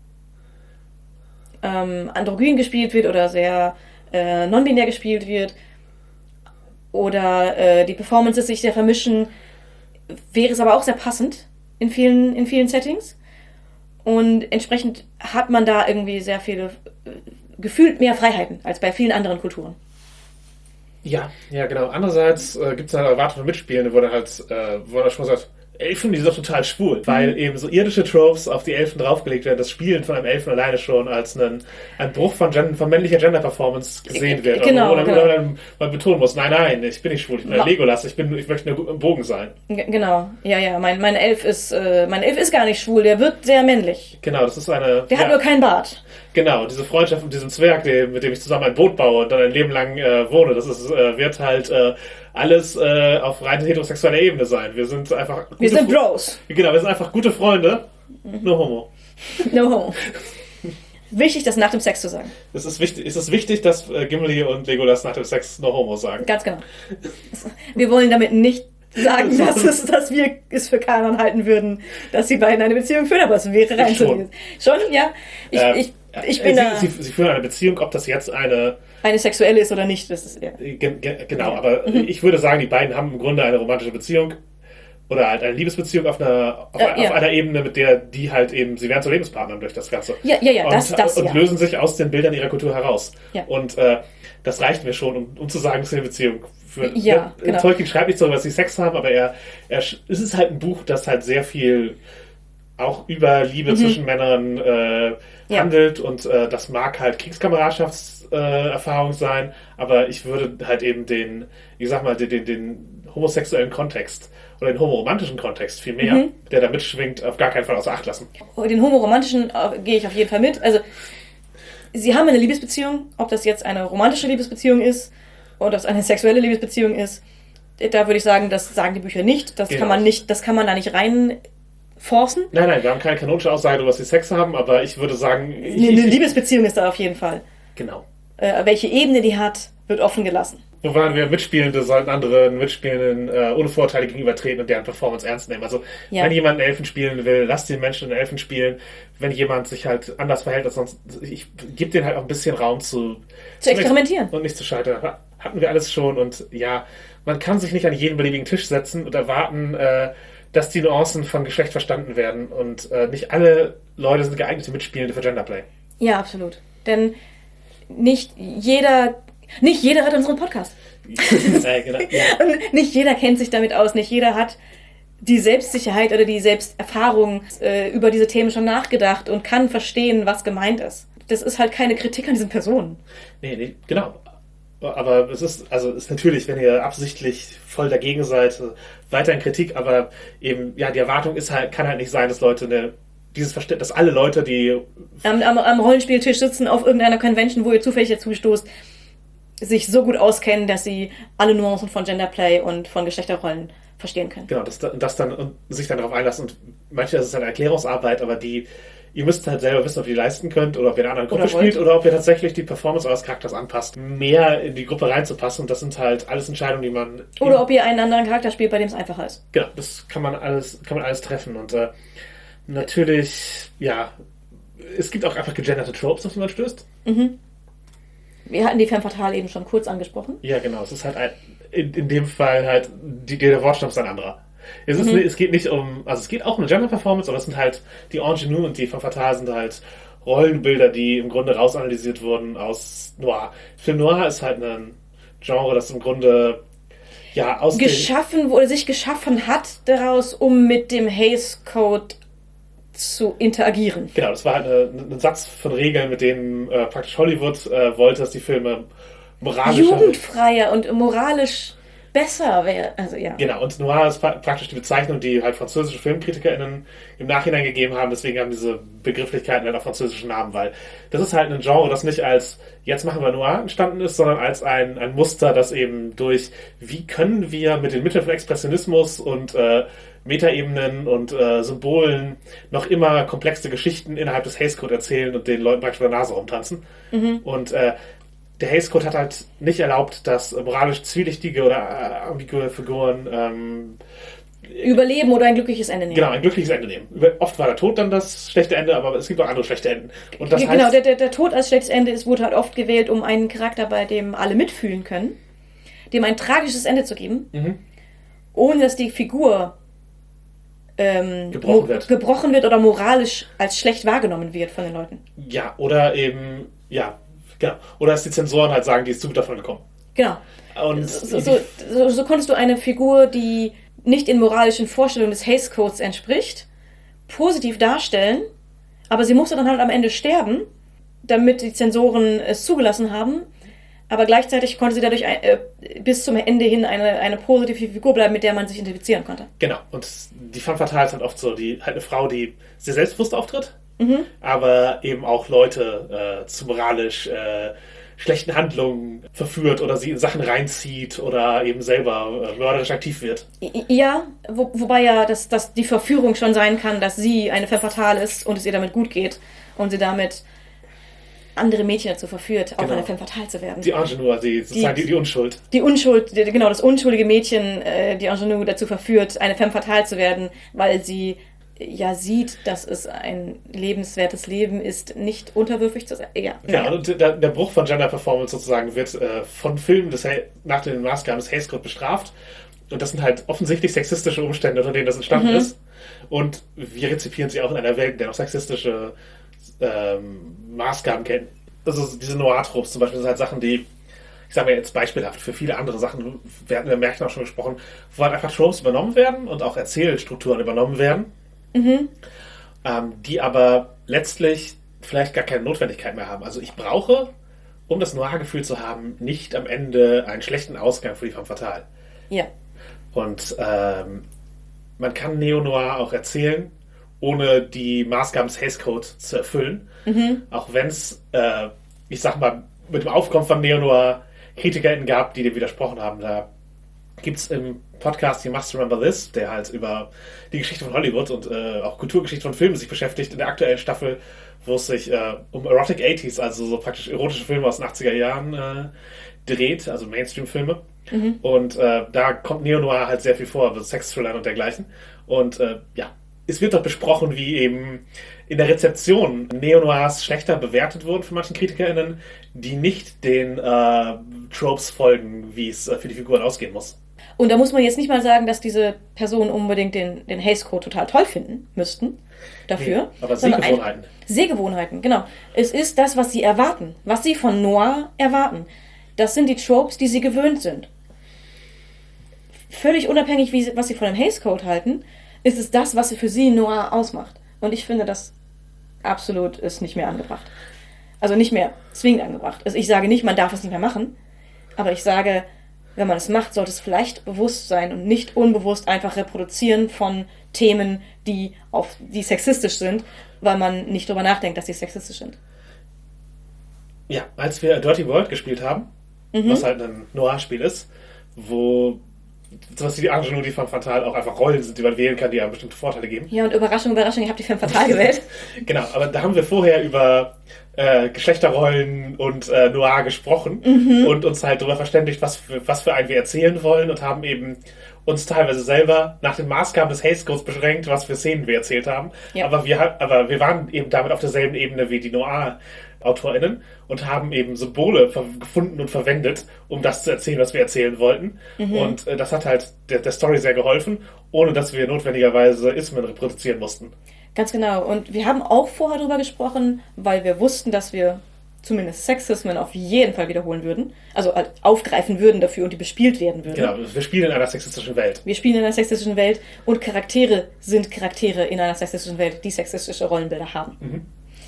[SPEAKER 2] ähm, androgyn gespielt wird oder sehr äh, non-binär gespielt wird oder äh, die Performances sich sehr vermischen, wäre es aber auch sehr passend in vielen, in vielen Settings. Und entsprechend hat man da irgendwie sehr viele, äh, gefühlt mehr Freiheiten als bei vielen anderen Kulturen.
[SPEAKER 3] Ja, ja, genau. Andererseits äh, gibt es eine Erwartung von Mitspielenden, wo dann halt, äh, wo dann schon sagt, Elfen, die sind doch total schwul, mhm. weil eben so irdische Tropes auf die Elfen draufgelegt werden, das Spielen von einem Elfen alleine schon als einen, ein Bruch von, Gen- von männlicher Gender-Performance gesehen wird.
[SPEAKER 2] Genau,
[SPEAKER 3] wo dann,
[SPEAKER 2] genau.
[SPEAKER 3] Wo dann man betonen muss, nein, nein, ich bin nicht schwul, ich bin ein Legolas, ich, bin, ich möchte nur im Bogen sein.
[SPEAKER 2] G- genau, ja, ja, mein, mein Elf ist, äh, mein Elf ist gar nicht schwul, der wird sehr männlich.
[SPEAKER 3] Genau, das ist eine...
[SPEAKER 2] Der
[SPEAKER 3] ja,
[SPEAKER 2] hat nur keinen Bart.
[SPEAKER 3] Genau, diese Freundschaft mit diesem Zwerg, dem, mit dem ich zusammen ein Boot baue und dann ein Leben lang äh, wohne, das ist, äh, wird halt äh, alles äh, auf rein heterosexueller Ebene sein. Wir sind einfach...
[SPEAKER 2] Wir sind Fre- Bros.
[SPEAKER 3] Genau, wir sind einfach gute Freunde. Mhm. No homo.
[SPEAKER 2] No homo. Wichtig, das nach dem Sex zu sagen.
[SPEAKER 3] Es ist wichtig, es ist wichtig, dass äh, Gimli und Legolas nach dem Sex no homo sagen.
[SPEAKER 2] Ganz genau. Wir wollen damit nicht sagen, dass, es, dass wir es für Kanon halten würden, dass sie beiden eine Beziehung führen, aber es wäre reinzulegen. Schon. schon, ja. Ich, äh, ich, ich bin
[SPEAKER 3] sie,
[SPEAKER 2] da...
[SPEAKER 3] Sie, sie führen eine Beziehung, ob das jetzt eine...
[SPEAKER 2] Eine sexuelle ist oder nicht, das ist... Ja.
[SPEAKER 3] Ge- ge- genau, ja. aber mhm. ich würde sagen, die beiden haben im Grunde eine romantische Beziehung oder halt eine Liebesbeziehung auf einer, auf,
[SPEAKER 2] Äh, ja.
[SPEAKER 3] auf einer Ebene, mit der die halt eben, sie werden zu Lebenspartnern durch das Ganze.
[SPEAKER 2] Ja, ja, ja,
[SPEAKER 3] und,
[SPEAKER 2] das, das,
[SPEAKER 3] Und
[SPEAKER 2] ja.
[SPEAKER 3] lösen sich aus den Bildern ihrer Kultur heraus.
[SPEAKER 2] Ja.
[SPEAKER 3] Und äh, das reicht mir schon, um, um zu sagen, es ist eine Beziehung. Für,
[SPEAKER 2] Ja,
[SPEAKER 3] ne,
[SPEAKER 2] genau.
[SPEAKER 3] Tolkien schreibt nicht darüber, dass sie Sex haben, aber er, er, es ist halt ein Buch, das halt sehr viel auch über Liebe
[SPEAKER 2] Mhm.
[SPEAKER 3] zwischen Männern äh,
[SPEAKER 2] Ja.
[SPEAKER 3] handelt und äh, das mag halt Kriegskameradschafts-Erfahrung äh, Erfahrung sein, aber ich würde halt eben den, ich sag mal, den, den, den homosexuellen Kontext oder den homoromantischen Kontext viel mehr,
[SPEAKER 2] Mhm.
[SPEAKER 3] der da mitschwingt, auf gar keinen Fall außer Acht lassen.
[SPEAKER 2] Den homoromantischen äh, gehe ich auf jeden Fall mit. Also, sie haben eine Liebesbeziehung, ob das jetzt eine romantische Liebesbeziehung ist oder ob es eine sexuelle Liebesbeziehung ist. Da würde ich sagen, das sagen die Bücher nicht. Das
[SPEAKER 3] Genau.
[SPEAKER 2] kann man nicht, das kann man da nicht rein forcen.
[SPEAKER 3] Nein, nein, wir haben keine kanonische Aussage darüber, dass sie Sex haben, aber ich würde sagen... Ich,
[SPEAKER 2] Eine, eine
[SPEAKER 3] ich,
[SPEAKER 2] Liebesbeziehung ist da auf jeden Fall.
[SPEAKER 3] Genau.
[SPEAKER 2] Äh, welche Ebene die hat, wird offen gelassen.
[SPEAKER 3] Wo waren wir Mitspielende, sollten anderen Mitspielenden äh, ohne Vorurteile gegenübertreten und deren Performance ernst nehmen. Also,
[SPEAKER 2] Ja.
[SPEAKER 3] wenn jemand einen Elfen spielen will, lasst den Menschen einen Elfen spielen. Wenn jemand sich halt anders verhält als sonst, ich gebe denen halt auch ein bisschen Raum zu...
[SPEAKER 2] Zu experimentieren.
[SPEAKER 3] Und nicht zu scheitern. Hatten wir alles schon und ja, man kann sich nicht an jeden beliebigen Tisch setzen und erwarten, äh, dass die Nuancen von Geschlecht verstanden werden und äh, nicht alle Leute sind geeignete Mitspielende für Genderplay.
[SPEAKER 2] Ja, absolut. Denn nicht jeder, nicht jeder hat unseren Podcast.
[SPEAKER 3] äh, genau, ja.
[SPEAKER 2] Und nicht jeder kennt sich damit aus. Nicht jeder hat die Selbstsicherheit oder die Selbsterfahrung äh, über diese Themen schon nachgedacht und kann verstehen, was gemeint ist. Das ist halt keine Kritik an diesen Personen.
[SPEAKER 3] Nee, nee, genau. Aber es ist, also es ist natürlich, wenn ihr absichtlich voll dagegen seid, weiterhin Kritik, aber eben, ja, die Erwartung ist halt, kann halt nicht sein, dass Leute eine, dieses Verständnis, dass alle Leute, die
[SPEAKER 2] Am, am, am Rollenspieltisch sitzen auf irgendeiner Convention, wo ihr zufällig dazu stoßt, sich so gut auskennen, dass sie alle Nuancen von Genderplay und von Geschlechterrollen verstehen können.
[SPEAKER 3] genau, das, das dann und sich dann darauf einlassen und manchmal ist es halt eine Erklärungsarbeit, aber die, ihr müsst halt selber wissen, ob ihr die leisten könnt oder ob ihr in einer anderen Gruppe
[SPEAKER 2] Oder wollt.
[SPEAKER 3] spielt oder ob ihr tatsächlich die Performance eures Charakters anpasst, mehr in die Gruppe reinzupassen und das sind halt alles Entscheidungen, die man...
[SPEAKER 2] Oder ob ihr einen anderen Charakter spielt, bei dem es einfacher ist.
[SPEAKER 3] Genau, das kann man alles, kann man alles treffen und äh, natürlich, ja, es gibt auch einfach gegenderte Tropes, auf die man stößt.
[SPEAKER 2] Mhm. Wir hatten die Femme Fatale eben schon kurz angesprochen.
[SPEAKER 3] Ja, genau, es ist halt ein, in, in dem Fall halt, die, der Wortstamm ist ein anderer. Es, ist,
[SPEAKER 2] Mhm.
[SPEAKER 3] es geht nicht um, also es geht auch um eine Gender-Performance, aber es sind halt, die Ingenue und die Femme Fatale sind halt Rollenbilder, die im Grunde rausanalysiert wurden aus Noir. Film Noir ist halt ein Genre, das im Grunde, ja, aus den-
[SPEAKER 2] Geschaffen wurde, sich geschaffen hat daraus, um mit dem Hays Code zu interagieren.
[SPEAKER 3] Genau, das war halt eine, ein Satz von Regeln, mit denen äh, praktisch Hollywood äh, wollte, dass die Filme moralischer...
[SPEAKER 2] Jugendfreier und moralisch besser wäre. Also ja.
[SPEAKER 3] Genau, und Noir ist pra- praktisch die Bezeichnung, die halt französische FilmkritikerInnen im Nachhinein gegeben haben, deswegen haben diese Begrifflichkeiten halt auch französische Namen, weil das ist halt ein Genre, das nicht als jetzt machen wir Noir entstanden ist, sondern als ein, ein Muster, das eben durch wie können wir mit den Mitteln von Expressionismus und äh, Metaebenen und äh, Symbolen noch immer komplexe Geschichten innerhalb des Hays Code erzählen und den Leuten praktisch vor der Nase rumtanzen.
[SPEAKER 2] Mhm.
[SPEAKER 3] Und äh, der Hays Code hat halt nicht erlaubt, dass äh, moralisch zwielichtige oder äh, ambigue Figuren ähm,
[SPEAKER 2] Überleben oder ein glückliches Ende nehmen.
[SPEAKER 3] genau, ein glückliches Ende nehmen. Über- Oft war der Tod dann das schlechte Ende, aber es gibt auch andere schlechte Enden. Und das
[SPEAKER 2] Ge-
[SPEAKER 3] heißt,
[SPEAKER 2] genau, der, der, der Tod als schlechtes Ende ist, wurde halt oft gewählt, um einen Charakter, bei dem alle mitfühlen können, dem ein tragisches Ende zu geben,
[SPEAKER 3] mhm.
[SPEAKER 2] ohne dass die Figur ähm,
[SPEAKER 3] Gebrochen
[SPEAKER 2] mo-
[SPEAKER 3] wird.
[SPEAKER 2] gebrochen wird oder moralisch als schlecht wahrgenommen wird von den Leuten.
[SPEAKER 3] ja, oder eben, ja, genau. Oder dass die Zensoren halt sagen, die ist zu gut davon gekommen.
[SPEAKER 2] Genau.
[SPEAKER 3] Und
[SPEAKER 2] So, so, so, so konntest du eine Figur, die nicht in moralischen Vorstellungen des Hays Codes entspricht, positiv darstellen, aber sie musste dann halt am Ende sterben, damit die Zensoren es zugelassen haben, aber gleichzeitig konnte sie dadurch ein, äh, bis zum Ende hin eine, eine positive Figur bleiben, mit der man sich identifizieren konnte.
[SPEAKER 3] genau. Und die Femme Fatale ist halt oft so, die halt eine Frau, die sehr selbstbewusst auftritt,
[SPEAKER 2] Mhm.
[SPEAKER 3] aber eben auch Leute äh, zu moralisch äh, schlechten Handlungen verführt oder sie in Sachen reinzieht oder eben selber äh, mörderisch aktiv wird.
[SPEAKER 2] I- Ja, wo, wobei ja das, das die Verführung schon sein kann, dass sie eine Femme Fatale ist und es ihr damit gut geht und sie damit andere Mädchen dazu verführt, auch
[SPEAKER 3] Genau.
[SPEAKER 2] eine Femme Fatale zu werden.
[SPEAKER 3] Die Ingenue, die, sozusagen die, die Unschuld.
[SPEAKER 2] Die Unschuld, die, genau, das unschuldige Mädchen, äh, die Ingenue dazu verführt, eine Femme fatale zu werden, weil sie äh, ja sieht, dass es ein lebenswertes Leben ist, nicht unterwürfig zu sein. Ja,
[SPEAKER 3] Ja,
[SPEAKER 2] ja.
[SPEAKER 3] und der, der Bruch von Gender Performance sozusagen wird äh, von Filmen des Hay- nach den Maßgaben des Hays Code bestraft. Und das sind halt offensichtlich sexistische Umstände, unter denen das entstanden
[SPEAKER 2] Mhm.
[SPEAKER 3] ist. Und wir rezipieren sie auch in einer Welt, in der noch sexistische ähm, Maßgaben kennen. Also diese Noir-Tropes zum Beispiel sind halt Sachen, die, ich sage mal jetzt beispielhaft, für viele andere Sachen, wir hatten in der Märchen auch schon gesprochen, wo halt einfach Tropes übernommen werden und auch Erzählstrukturen übernommen werden,
[SPEAKER 2] Mhm.
[SPEAKER 3] ähm, die aber letztlich vielleicht gar keine Notwendigkeit mehr haben. Also ich brauche, um das Noir-Gefühl zu haben, nicht am Ende einen schlechten Ausgang für die Femme Fatale.
[SPEAKER 2] Ja.
[SPEAKER 3] Und ähm, man kann Neo-Noir auch erzählen, ohne die Maßgaben des Hays Code zu erfüllen.
[SPEAKER 2] Mhm.
[SPEAKER 3] Auch wenn es, äh, ich sag mal, mit dem Aufkommen von Neo-Noir KritikerInnen gab, die dem widersprochen haben. Da gibt es im Podcast You Must Remember This, der halt über die Geschichte von Hollywood und äh, auch Kulturgeschichte von Filmen sich beschäftigt, in der aktuellen Staffel, wo es sich äh, um Erotic achtziger, also so praktisch erotische Filme aus den achtziger Jahren äh, dreht, also Mainstream-Filme.
[SPEAKER 2] Mhm.
[SPEAKER 3] Und äh, da kommt Neo-Noir halt sehr viel vor, also Sex-Thrillern und dergleichen. Und äh, ja, es wird dort besprochen, wie eben in der Rezeption Neo-Noirs schlechter bewertet wurden von manchen KritikerInnen, die nicht den äh, Tropes folgen, wie es äh, für die Figuren ausgehen muss.
[SPEAKER 2] Und da muss man jetzt nicht mal sagen, dass diese Personen unbedingt den, den Hays Code total toll finden müssten dafür.
[SPEAKER 3] Nee, aber
[SPEAKER 2] sondern
[SPEAKER 3] Sehgewohnheiten.
[SPEAKER 2] ein- Sehgewohnheiten, genau. Es ist das, was sie erwarten, was sie von Noir erwarten. Das sind die Tropes, die sie gewöhnt sind. Völlig unabhängig, wie sie, was sie von dem Hays Code halten, ist es das, was für sie Noir ausmacht. Und ich finde, das absolut ist nicht mehr angebracht. Also nicht mehr zwingend angebracht. Also ich sage nicht, man darf es nicht mehr machen, aber ich sage, wenn man es macht, sollte es vielleicht bewusst sein und nicht unbewusst einfach reproduzieren von Themen, die, auf, die sexistisch sind, weil man nicht drüber nachdenkt, dass sie sexistisch sind.
[SPEAKER 3] Ja, als wir Dirty World gespielt haben,
[SPEAKER 2] Mhm.
[SPEAKER 3] was halt ein Noir-Spiel ist, wo sowas wie die Angelou, die Femme Fatale auch einfach Rollen sind, die man wählen kann, die einem bestimmte Vorteile geben.
[SPEAKER 2] Ja, und Überraschung, Überraschung, ihr habt die Femme Fatale gewählt.
[SPEAKER 3] Genau, aber da haben wir vorher über äh, Geschlechterrollen und äh, Noir gesprochen
[SPEAKER 2] Mhm.
[SPEAKER 3] und uns halt darüber verständigt, was für, was für einen wir erzählen wollen und haben eben uns teilweise selber nach den Maßgaben des Hays Codes beschränkt, was für Szenen wir erzählt haben.
[SPEAKER 2] Ja.
[SPEAKER 3] Aber, wir, ha- aber wir waren eben damit auf derselben Ebene wie die Noir-AutorInnen und haben eben Symbole ver- gefunden und verwendet, um das zu erzählen, was wir erzählen wollten.
[SPEAKER 2] Mhm.
[SPEAKER 3] Und äh, das hat halt der, der Story sehr geholfen, ohne dass wir notwendigerweise Ismen reproduzieren mussten.
[SPEAKER 2] Ganz genau. Und wir haben auch vorher drüber gesprochen, weil wir wussten, dass wir zumindest Sexismen auf jeden Fall wiederholen würden. Also halt aufgreifen würden dafür und die bespielt werden würden.
[SPEAKER 3] Genau, wir spielen in einer sexistischen Welt.
[SPEAKER 2] Wir spielen in einer sexistischen Welt und Charaktere sind Charaktere in einer sexistischen Welt, die sexistische Rollenbilder haben.
[SPEAKER 3] Mhm.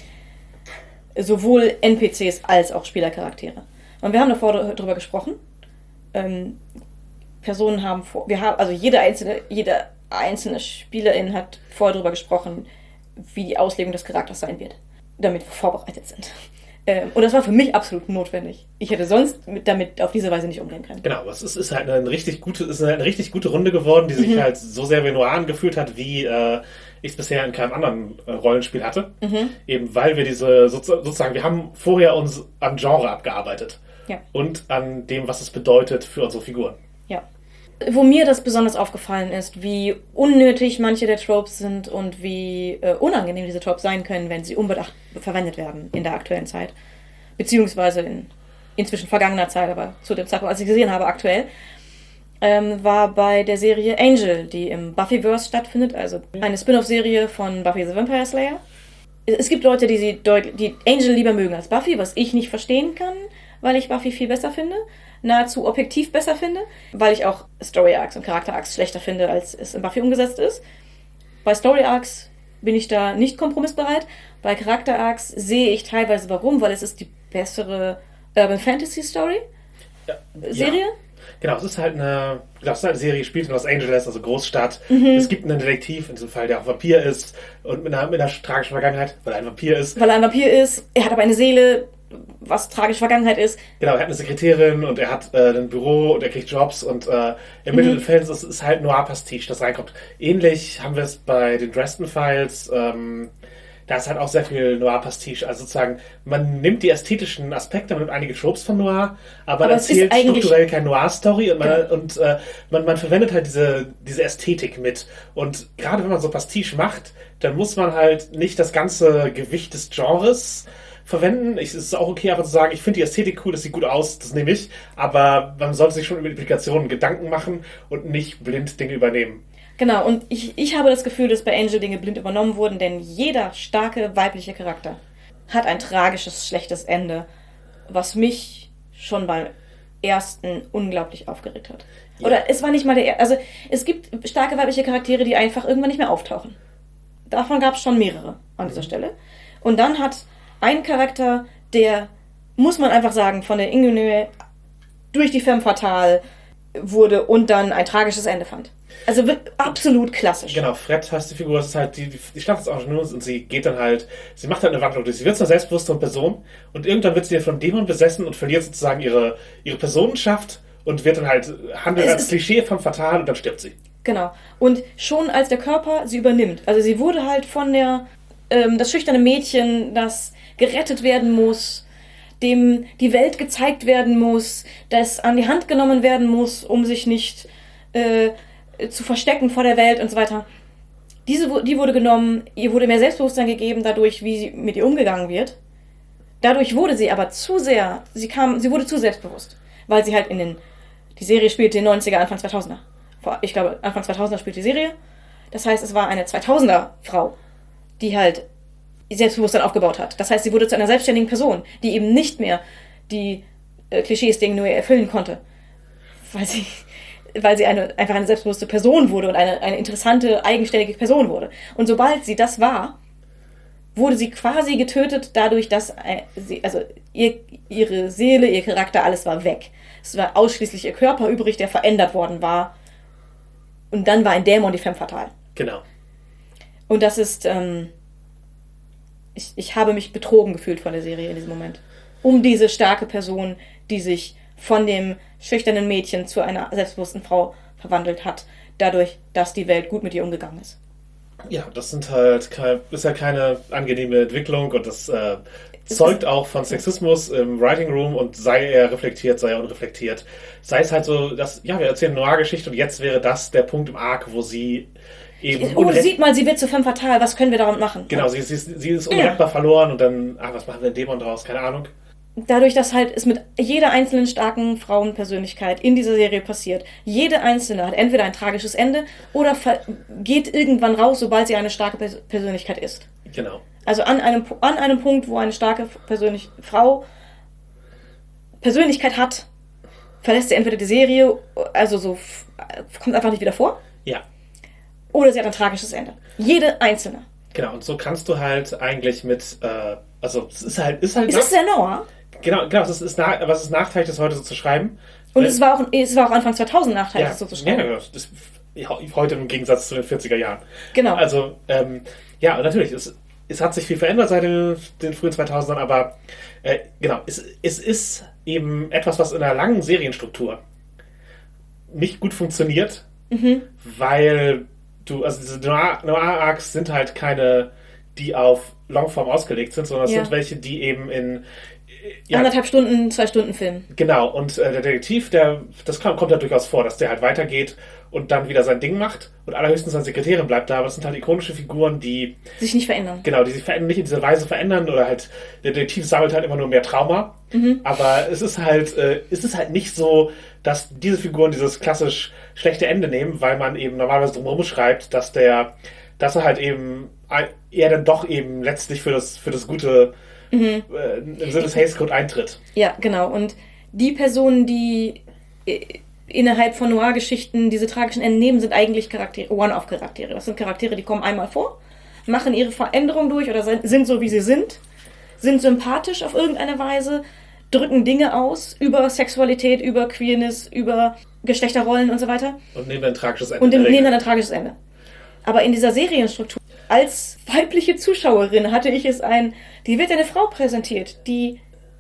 [SPEAKER 2] Sowohl N P Cs als auch Spielercharaktere. Und wir haben davor darüber gesprochen. Ähm, Personen haben vor, wir haben, also jede einzelne, jede einzelne Spielerin hat vorher darüber gesprochen, wie die Auslegung des Charakters sein wird, damit wir vorbereitet sind. Ähm, und das war für mich absolut notwendig. Ich hätte sonst mit, damit auf diese Weise nicht umgehen können.
[SPEAKER 3] Genau, es ist, ist halt eine richtig gute, ist eine richtig gute Runde geworden, die sich
[SPEAKER 2] Mhm.
[SPEAKER 3] halt so sehr wie Noir angefühlt hat, wie äh, ich es bisher in keinem anderen äh, Rollenspiel hatte.
[SPEAKER 2] Mhm.
[SPEAKER 3] Eben weil wir diese, so- sozusagen, wir haben vorher uns am Genre abgearbeitet.
[SPEAKER 2] Ja.
[SPEAKER 3] Und an dem, was es bedeutet für unsere Figuren.
[SPEAKER 2] Ja. Wo mir das besonders aufgefallen ist, wie unnötig manche der Tropes sind und wie äh, unangenehm diese Tropes sein können, wenn sie unbedacht verwendet werden in der aktuellen Zeit. Beziehungsweise in inzwischen vergangener Zeit, aber zu dem Zeitpunkt, als ich gesehen habe, aktuell, ähm, war bei der Serie Angel, die im Buffyverse stattfindet, also eine Spin-off-Serie von Buffy the Vampire Slayer. Es gibt Leute, die, sie deut- die Angel lieber mögen als Buffy, was ich nicht verstehen kann, weil ich Buffy viel besser finde, nahezu objektiv besser finde, weil ich auch Story Arcs und Charakter Arcs schlechter finde, als es in Buffy umgesetzt ist. Bei Story Arcs bin ich da nicht kompromissbereit. Bei Charakter Arcs sehe ich teilweise warum, weil es ist die bessere Urban Fantasy Story
[SPEAKER 3] Ja,
[SPEAKER 2] Serie.
[SPEAKER 3] Ja. Genau, es ist halt eine, genau, es ist halt eine Serie, die spielt in Los Angeles, also Großstadt.
[SPEAKER 2] Mhm.
[SPEAKER 3] Es gibt einen Detektiv, in diesem Fall, der auch Vampir ist und mit einer, mit einer tragischen Vergangenheit, weil er ein Vampir ist.
[SPEAKER 2] Weil er ein Vampir ist, er hat aber eine Seele, was tragische Vergangenheit ist.
[SPEAKER 3] Genau, er hat eine Sekretärin und er hat äh, ein Büro und er kriegt Jobs und äh, im Mittel
[SPEAKER 2] Mhm.
[SPEAKER 3] des Feldes ist es halt Noir-Pastiche, das reinkommt. Ähnlich haben wir es bei den Dresden Files. Ähm, da ist halt auch sehr viel Noir-Pastiche. Also sozusagen, man nimmt die ästhetischen Aspekte, man nimmt einige Tropes von Noir, aber,
[SPEAKER 2] Aber
[SPEAKER 3] man
[SPEAKER 2] es ist
[SPEAKER 3] erzählt
[SPEAKER 2] eigentlich-
[SPEAKER 3] strukturell keine Noir-Story und, man,
[SPEAKER 2] Genau.
[SPEAKER 3] und äh, man, man verwendet halt diese, diese Ästhetik mit. Und gerade wenn man so Pastiche macht, dann muss man halt nicht das ganze Gewicht des Genres verwenden. Ich, es ist auch okay, einfach zu sagen, ich finde die Ästhetik cool, das sieht gut aus, das nehme ich. Aber man sollte sich schon über die Implikationen Gedanken machen und nicht blind Dinge übernehmen.
[SPEAKER 2] Genau, und ich, ich habe das Gefühl, dass bei Angel Dinge blind übernommen wurden, denn jeder starke weibliche Charakter hat ein tragisches, schlechtes Ende, was mich schon beim ersten unglaublich aufgeregt hat. Ja. Oder es war nicht mal der erste. Also es gibt starke weibliche Charaktere, die einfach irgendwann nicht mehr auftauchen. Davon gab es schon mehrere an dieser mhm. Stelle. Und dann hat ein Charakter, der, muss man einfach sagen, von der Ingenue durch die Femme Fatale wurde und dann ein tragisches Ende fand. Also absolut klassisch.
[SPEAKER 3] Genau, Fred heißt die Figur, das ist halt die, die, die Stadt des Ingenieurs und sie geht dann halt, sie macht halt eine Wandlung durch. Sie wird zur selbstbewussteren Person und irgendwann wird sie dann vom Dämon besessen und verliert sozusagen ihre, ihre Personenschaft und wird dann halt, handelt als Klischee vom Fatal und dann stirbt sie.
[SPEAKER 2] Genau. Und schon als der Körper sie übernimmt, also sie wurde halt von der, ähm, das schüchterne Mädchen, das gerettet werden muss, dem die Welt gezeigt werden muss, das an die Hand genommen werden muss, um sich nicht äh, zu verstecken vor der Welt und so weiter. Diese, die wurde genommen, ihr wurde mehr Selbstbewusstsein gegeben, dadurch, wie sie mit ihr umgegangen wird. Dadurch wurde sie aber zu sehr, sie kam, sie wurde zu selbstbewusst, weil sie halt in den, die Serie spielte in den neunziger, Anfang zweitausender. Ich glaube, Anfang zweitausender spielt die Serie. Das heißt, es war eine zweitausender-Frau, die halt Selbstbewusstsein aufgebaut hat. Das heißt, sie wurde zu einer selbstständigen Person, die eben nicht mehr die äh, Klischees der Ingenue erfüllen konnte. Weil sie, weil sie eine, einfach eine selbstbewusste Person wurde und eine, eine interessante, eigenständige Person wurde. Und sobald sie das war, wurde sie quasi getötet dadurch, dass äh, sie, also ihr, ihre Seele, ihr Charakter, alles war weg. Es war ausschließlich ihr Körper übrig, der verändert worden war. Und dann war ein Dämon die Femme Fatale.
[SPEAKER 3] Genau.
[SPEAKER 2] Und das ist, ähm, ich, ich habe mich betrogen gefühlt von der Serie in diesem Moment. Um diese starke Person, die sich von dem schüchternen Mädchen zu einer selbstbewussten Frau verwandelt hat, dadurch, dass die Welt gut mit ihr umgegangen ist.
[SPEAKER 3] Ja, das sind halt kein, ist ja keine angenehme Entwicklung und das äh, zeugt auch von Sexismus im Writing Room und sei er reflektiert, sei er unreflektiert. Sei es halt so, dass, ja, wir erzählen eine Noir-Geschichte und jetzt wäre das der Punkt im Arc, wo sie eben...
[SPEAKER 2] Oh, sieht mal, sie wird zu Femme Fatale, was können wir damit machen?
[SPEAKER 3] Genau, sie, sie, sie ist unrettbar ja. verloren und dann, ah, was machen wir in Dämon draus? Keine Ahnung.
[SPEAKER 2] Dadurch, dass halt es mit jeder einzelnen starken Frauenpersönlichkeit in dieser Serie passiert. Jede einzelne hat entweder ein tragisches Ende oder geht irgendwann raus, sobald sie eine starke Pers- Persönlichkeit ist.
[SPEAKER 3] Genau.
[SPEAKER 2] Also an einem, an einem Punkt, wo eine starke Persönlich- Frau Persönlichkeit hat, verlässt sie entweder die Serie, also so kommt einfach nicht wieder vor.
[SPEAKER 3] Ja.
[SPEAKER 2] Oder sie hat ein tragisches Ende. Jede einzelne.
[SPEAKER 3] Genau, und so kannst du halt eigentlich mit, äh, also es ist halt... Ist halt
[SPEAKER 2] es ist sehr Noir.
[SPEAKER 3] Genau, genau, es ist, nach, was ist nachteilig, das heute so zu schreiben.
[SPEAKER 2] Und es war, auch, es war auch Anfang zweitausend nachteilig,
[SPEAKER 3] ja,
[SPEAKER 2] das so zu schreiben.
[SPEAKER 3] Ja, das, ja, heute im Gegensatz zu den vierziger Jahren.
[SPEAKER 2] Genau.
[SPEAKER 3] Also, ähm, ja, und natürlich, es, es hat sich viel verändert seit den, den frühen zweitausendern, aber äh, genau, es, es ist eben etwas, was in einer langen Serienstruktur nicht gut funktioniert, mhm. weil du, also diese Noir-Arcs sind halt keine, die auf Longform ausgelegt sind, sondern es ja. sind welche, die eben in
[SPEAKER 2] ja, anderthalb Stunden, zwei Stunden Film.
[SPEAKER 3] Genau, und äh, der Detektiv, der, das kommt, kommt ja durchaus vor, dass der halt weitergeht und dann wieder sein Ding macht und allerhöchstens seine Sekretärin bleibt da, aber das sind halt ikonische Figuren, die
[SPEAKER 2] sich nicht verändern.
[SPEAKER 3] Genau, die sich verändern, nicht in dieser Weise verändern oder halt, der Detektiv sammelt halt immer nur mehr Trauma, mhm. aber es ist halt, äh, es ist halt nicht so, dass diese Figuren dieses klassisch schlechte Ende nehmen, weil man eben normalerweise drumherum schreibt, dass der, dass er halt eben er dann doch eben letztlich für das, für das Gute Mhm. Äh, im Sinne des Hays Code eintritt.
[SPEAKER 2] Ja, genau. Und die Personen, die äh, innerhalb von Noir-Geschichten diese tragischen Enden nehmen, sind eigentlich Charaktere, One-Off-Charaktere. Das sind Charaktere, die kommen einmal vor, machen ihre Veränderung durch oder sind so, wie sie sind, sind sympathisch auf irgendeine Weise, drücken Dinge aus über Sexualität, über Queerness, über Geschlechterrollen und so weiter.
[SPEAKER 3] Und nehmen dann ein tragisches Ende.
[SPEAKER 2] Und nehmen dann ein tragisches Ende. Aber in dieser Serienstruktur, als weibliche Zuschauerin hatte ich es ein, die wird eine Frau präsentiert, die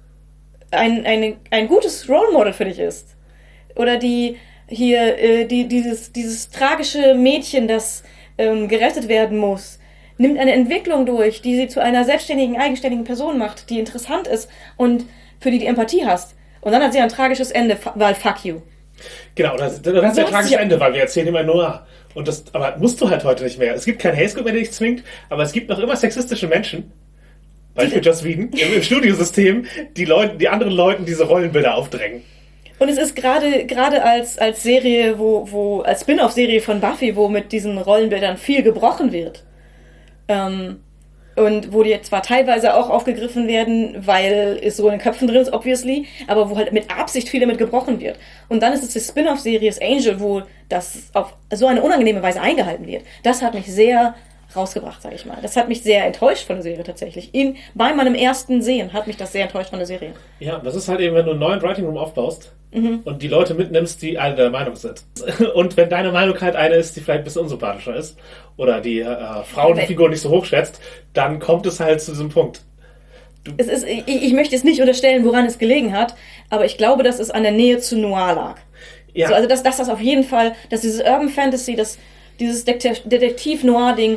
[SPEAKER 2] ein, eine, ein gutes Role Model für dich ist. Oder die hier, äh, die, dieses, dieses tragische Mädchen, das ähm, gerettet werden muss, nimmt eine Entwicklung durch, die sie zu einer selbstständigen, eigenständigen Person macht, die interessant ist und für die du Empathie hast. Und dann hat sie ein tragisches Ende, weil fuck you.
[SPEAKER 3] Genau, das, das hat ja ein tragisches Ende, weil wir erzählen immer Noir. Und das, aber musst du halt heute nicht mehr. Es gibt kein Hays Code mehr, der dich zwingt, aber es gibt noch immer sexistische Menschen, Beispiel
[SPEAKER 2] Die-
[SPEAKER 3] Joss Whedon, im, im Studiosystem die Leute, die anderen Leuten diese Rollenbilder aufdrängen.
[SPEAKER 2] Und es ist gerade gerade als, als Serie, wo, wo, als Spin-off-Serie von Buffy, wo mit diesen Rollenbildern viel gebrochen wird. Ähm, und wo die zwar teilweise auch aufgegriffen werden, weil es so in den Köpfen drin ist, obviously, aber wo halt mit Absicht viel damit gebrochen wird. Und dann ist es die Spin-off-Serie Angel, wo das auf so eine unangenehme Weise eingehalten wird. Das hat mich sehr rausgebracht, sage ich mal. Das hat mich sehr enttäuscht von der Serie tatsächlich. In, bei meinem ersten Sehen hat mich das sehr enttäuscht von der Serie.
[SPEAKER 3] Ja, das ist halt eben, wenn du einen neuen Writing Room aufbaust mhm. und die Leute mitnimmst, die alle der Meinung sind. Und wenn deine Meinung halt eine ist, die vielleicht ein bisschen unsympathischer ist oder die äh, Frauenfigur nicht so hoch schätzt, dann kommt es halt zu diesem Punkt. Du
[SPEAKER 2] es ist, ich, ich möchte es nicht unterstellen, woran es gelegen hat, aber ich glaube, dass es an der Nähe zu Noir lag.
[SPEAKER 3] Ja.
[SPEAKER 2] So, also dass, dass das auf jeden Fall, dass dieses Urban Fantasy, dass dieses Detektiv-Noir-Ding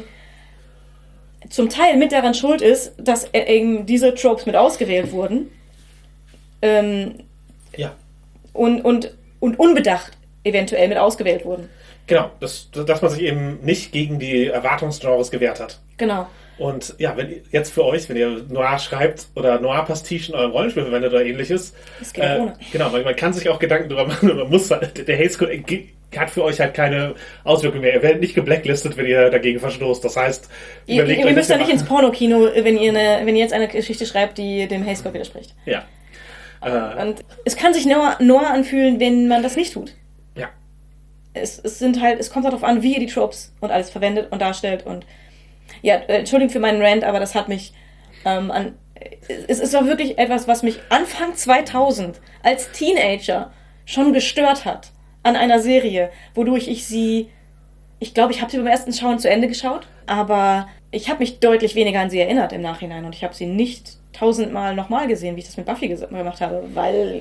[SPEAKER 2] zum Teil mit daran schuld ist, dass eben diese Tropes mit ausgewählt wurden. Ähm,
[SPEAKER 3] ja.
[SPEAKER 2] Und, und, und unbedacht eventuell mit ausgewählt wurden.
[SPEAKER 3] Genau, dass, dass man sich eben nicht gegen die Erwartungsgenres gewehrt hat.
[SPEAKER 2] Genau.
[SPEAKER 3] Und ja, wenn jetzt für euch, wenn ihr Noir schreibt oder Noir-Pastiche in eurem Rollenspiel verwendet oder ähnliches,
[SPEAKER 2] das geht
[SPEAKER 3] äh,
[SPEAKER 2] ohne.
[SPEAKER 3] Genau, man, man kann sich auch Gedanken darüber machen, man muss, der Hays Code hat für euch halt keine Auswirkungen mehr. Ihr werdet nicht geblacklistet, wenn ihr dagegen verstoßt. Das heißt,
[SPEAKER 2] ihr,
[SPEAKER 3] überlegt
[SPEAKER 2] ihr
[SPEAKER 3] euch,
[SPEAKER 2] müsst
[SPEAKER 3] was
[SPEAKER 2] ja nicht ins Pornokino, wenn ihr, eine, wenn ihr jetzt eine Geschichte schreibt, die dem Hays Code widerspricht.
[SPEAKER 3] Ja. Äh,
[SPEAKER 2] Und es kann sich Noir, Noir anfühlen, wenn man das nicht tut.
[SPEAKER 3] Ja.
[SPEAKER 2] Es, es sind halt, es kommt darauf an, wie ihr die Tropes und alles verwendet und darstellt und ja, äh, Entschuldigung für meinen Rant, aber das hat mich ähm, an. Es ist auch wirklich etwas, was mich Anfang zweitausend als Teenager schon gestört hat an einer Serie, wodurch ich sie. Ich glaube, ich habe sie beim ersten Schauen zu Ende geschaut, aber ich habe mich deutlich weniger an sie erinnert im Nachhinein und ich habe sie nicht tausendmal nochmal gesehen, wie ich das mit Buffy ges- gemacht habe, weil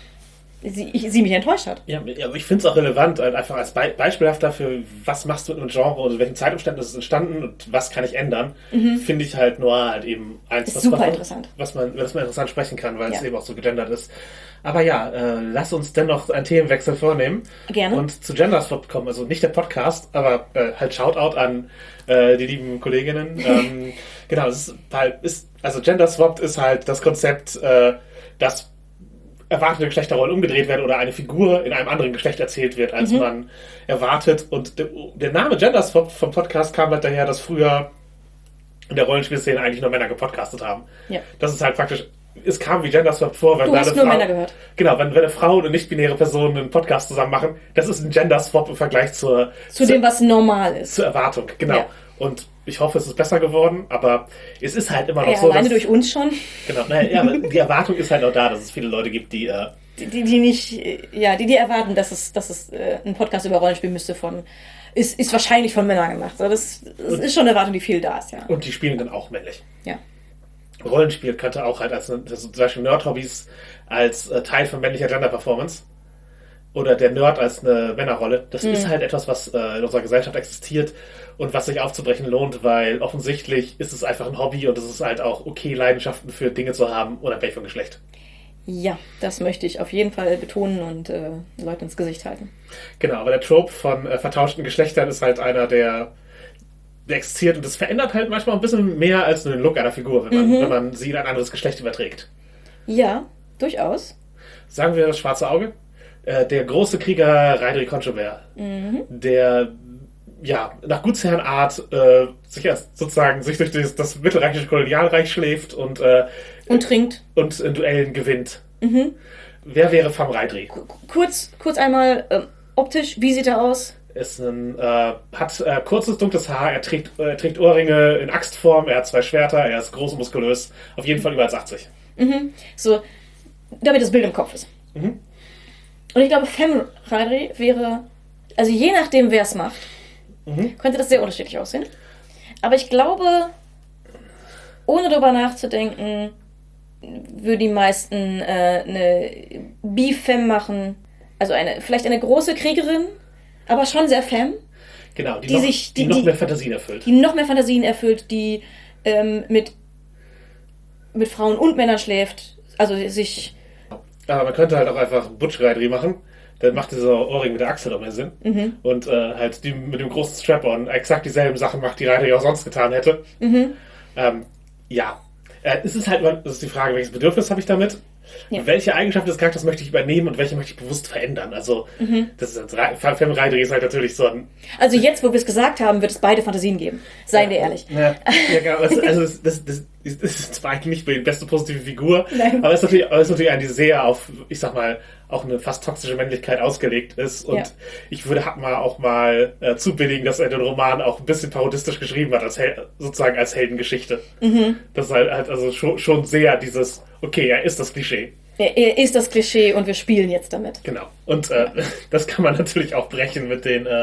[SPEAKER 2] sie, ich, sie mich enttäuscht hat.
[SPEAKER 3] Ja, aber ich finde es auch relevant, halt einfach als Be- beispielhaft dafür, was machst du mit einem Genre und in welchen Zeitumständen ist es entstanden und was kann ich ändern, mhm. finde ich halt Noir halt eben eins, was,
[SPEAKER 2] super
[SPEAKER 3] was,
[SPEAKER 2] interessant.
[SPEAKER 3] was man, was man interessant sprechen kann, weil
[SPEAKER 2] ja.
[SPEAKER 3] es eben auch so gegendert ist. Aber ja, äh, lass uns dennoch einen Themenwechsel vornehmen.
[SPEAKER 2] Gerne.
[SPEAKER 3] Und zu Genderswap kommen. Also nicht der Podcast, aber äh, halt Shoutout an äh, die lieben Kolleginnen. ähm, genau, es ist halt, ist, also Genderswap ist halt das Konzept, äh, dass erwartete Geschlechterrollen umgedreht werden oder eine Figur in einem anderen Geschlecht erzählt wird, als mhm. man erwartet. Und de, der Name Genderswap vom Podcast kam halt daher, dass früher in der Rollenspielszene eigentlich nur Männer gepodcastet haben.
[SPEAKER 2] Ja.
[SPEAKER 3] Das ist halt praktisch, es kam wie Genderswap vor, wenn
[SPEAKER 2] du
[SPEAKER 3] eine
[SPEAKER 2] hast
[SPEAKER 3] Frau,
[SPEAKER 2] nur Männer gehört.
[SPEAKER 3] Genau, wenn, wenn eine Frau und eine nicht-binäre Person einen Podcast zusammen machen, das ist ein Genderswap im Vergleich zur...
[SPEAKER 2] Zu dem, was normal ist.
[SPEAKER 3] Zur Erwartung, genau.
[SPEAKER 2] Ja.
[SPEAKER 3] Und ich hoffe, es ist besser geworden, aber es ist halt immer noch
[SPEAKER 2] ja,
[SPEAKER 3] so,
[SPEAKER 2] alleine
[SPEAKER 3] dass...
[SPEAKER 2] durch uns schon.
[SPEAKER 3] Genau, naja, ja, aber die Erwartung ist halt noch da, dass es viele Leute gibt, die... Äh,
[SPEAKER 2] die, die, die nicht... Ja, die, die erwarten, dass es, dass es äh, ein Podcast über Rollenspiel müsste von... Ist, ist wahrscheinlich von Männern gemacht. So, das, das ist schon eine Erwartung, die viel da ist, ja.
[SPEAKER 3] Und die spielen dann auch männlich.
[SPEAKER 2] Ja.
[SPEAKER 3] Rollenspiel könnte auch halt als eine, das zum Beispiel Nerd-Hobbys als äh, Teil von männlicher Gender-Performance oder der Nerd als eine Männerrolle. Das mhm. ist halt etwas, was äh, in unserer Gesellschaft existiert und was sich aufzubrechen lohnt, weil offensichtlich ist es einfach ein Hobby und es ist halt auch okay, Leidenschaften für Dinge zu haben, unabhängig vom Geschlecht.
[SPEAKER 2] Ja, das möchte ich auf jeden Fall betonen und äh, Leuten ins Gesicht halten.
[SPEAKER 3] Genau, aber der Trope von äh, vertauschten Geschlechtern ist halt einer, der der existiert und das verändert halt manchmal ein bisschen mehr als nur den Look einer Figur, wenn man, mhm. wenn man sie in ein anderes Geschlecht überträgt.
[SPEAKER 2] Ja, durchaus.
[SPEAKER 3] Sagen wir das schwarze Auge. Äh, der große Krieger Raidri Conchover, mhm. der ja nach Gutsherrenart äh, sich erst sozusagen sich durch das, das mittelreichische Kolonialreich schläft und äh,
[SPEAKER 2] und trinkt
[SPEAKER 3] und in Duellen gewinnt.
[SPEAKER 2] Mhm.
[SPEAKER 3] Wer wäre Fam Raidri?
[SPEAKER 2] K- kurz, kurz einmal äh, optisch, wie sieht er aus?
[SPEAKER 3] Ist ein, äh, hat äh, kurzes, dunkles Haar, er trägt, äh, trägt Ohrringe in Axtform, er hat zwei Schwerter, er ist groß und muskulös, auf jeden Fall über eins Komma achtzig.
[SPEAKER 2] Mhm. So, damit das Bild im Kopf ist.
[SPEAKER 3] Mhm.
[SPEAKER 2] Und ich glaube, Fam Raidri wäre, also je nachdem, wer es macht, mhm. könnte das sehr unterschiedlich aussehen. Aber ich glaube, ohne darüber nachzudenken, würden die meisten äh, eine Bi-Femme machen, also eine, vielleicht eine große Kriegerin, aber schon sehr Femme.
[SPEAKER 3] Genau, die,
[SPEAKER 2] die,
[SPEAKER 3] noch,
[SPEAKER 2] sich,
[SPEAKER 3] die,
[SPEAKER 2] die
[SPEAKER 3] noch
[SPEAKER 2] die,
[SPEAKER 3] mehr Fantasien erfüllt.
[SPEAKER 2] Die noch mehr Fantasien erfüllt, die ähm, mit, mit Frauen und Männern schläft. Also sich...
[SPEAKER 3] Aber man könnte halt auch einfach Butch Raidri machen. Dann macht dieser Ohrring mit der Achse doch mehr Sinn. Mhm. Und äh, halt die mit dem großen Strap-on exakt dieselben Sachen macht, die Raidri auch sonst getan hätte. Mhm. Ähm, ja, Äh, es ist halt immer, das ist die Frage, welches Bedürfnis habe ich damit? Ja. Welche Eigenschaft des Charakters möchte ich übernehmen und welche möchte ich bewusst verändern? Also, mhm. das ist Femreidri ist halt natürlich so ein...
[SPEAKER 2] Also jetzt, wo wir es gesagt haben, wird es beide Fantasien geben. Seien wir ja, ehrlich.
[SPEAKER 3] Ja, ja genau. Also, das, das, das, das ist zwar eigentlich nicht die beste positive Figur, Nein. aber es ist natürlich, aber es ist natürlich eine, die sehr auf, ich sag mal, auch eine fast toxische Männlichkeit ausgelegt ist. Und ja. ich würde mal auch mal äh, zubilligen, dass er den Roman auch ein bisschen parodistisch geschrieben hat, als Hel- sozusagen als Heldengeschichte. Mhm. Das ist halt, halt also schon, schon sehr dieses, okay, er ist das Klischee.
[SPEAKER 2] Er, er ist das Klischee und wir spielen jetzt damit.
[SPEAKER 3] Genau. Und äh, das kann man natürlich auch brechen mit den, äh,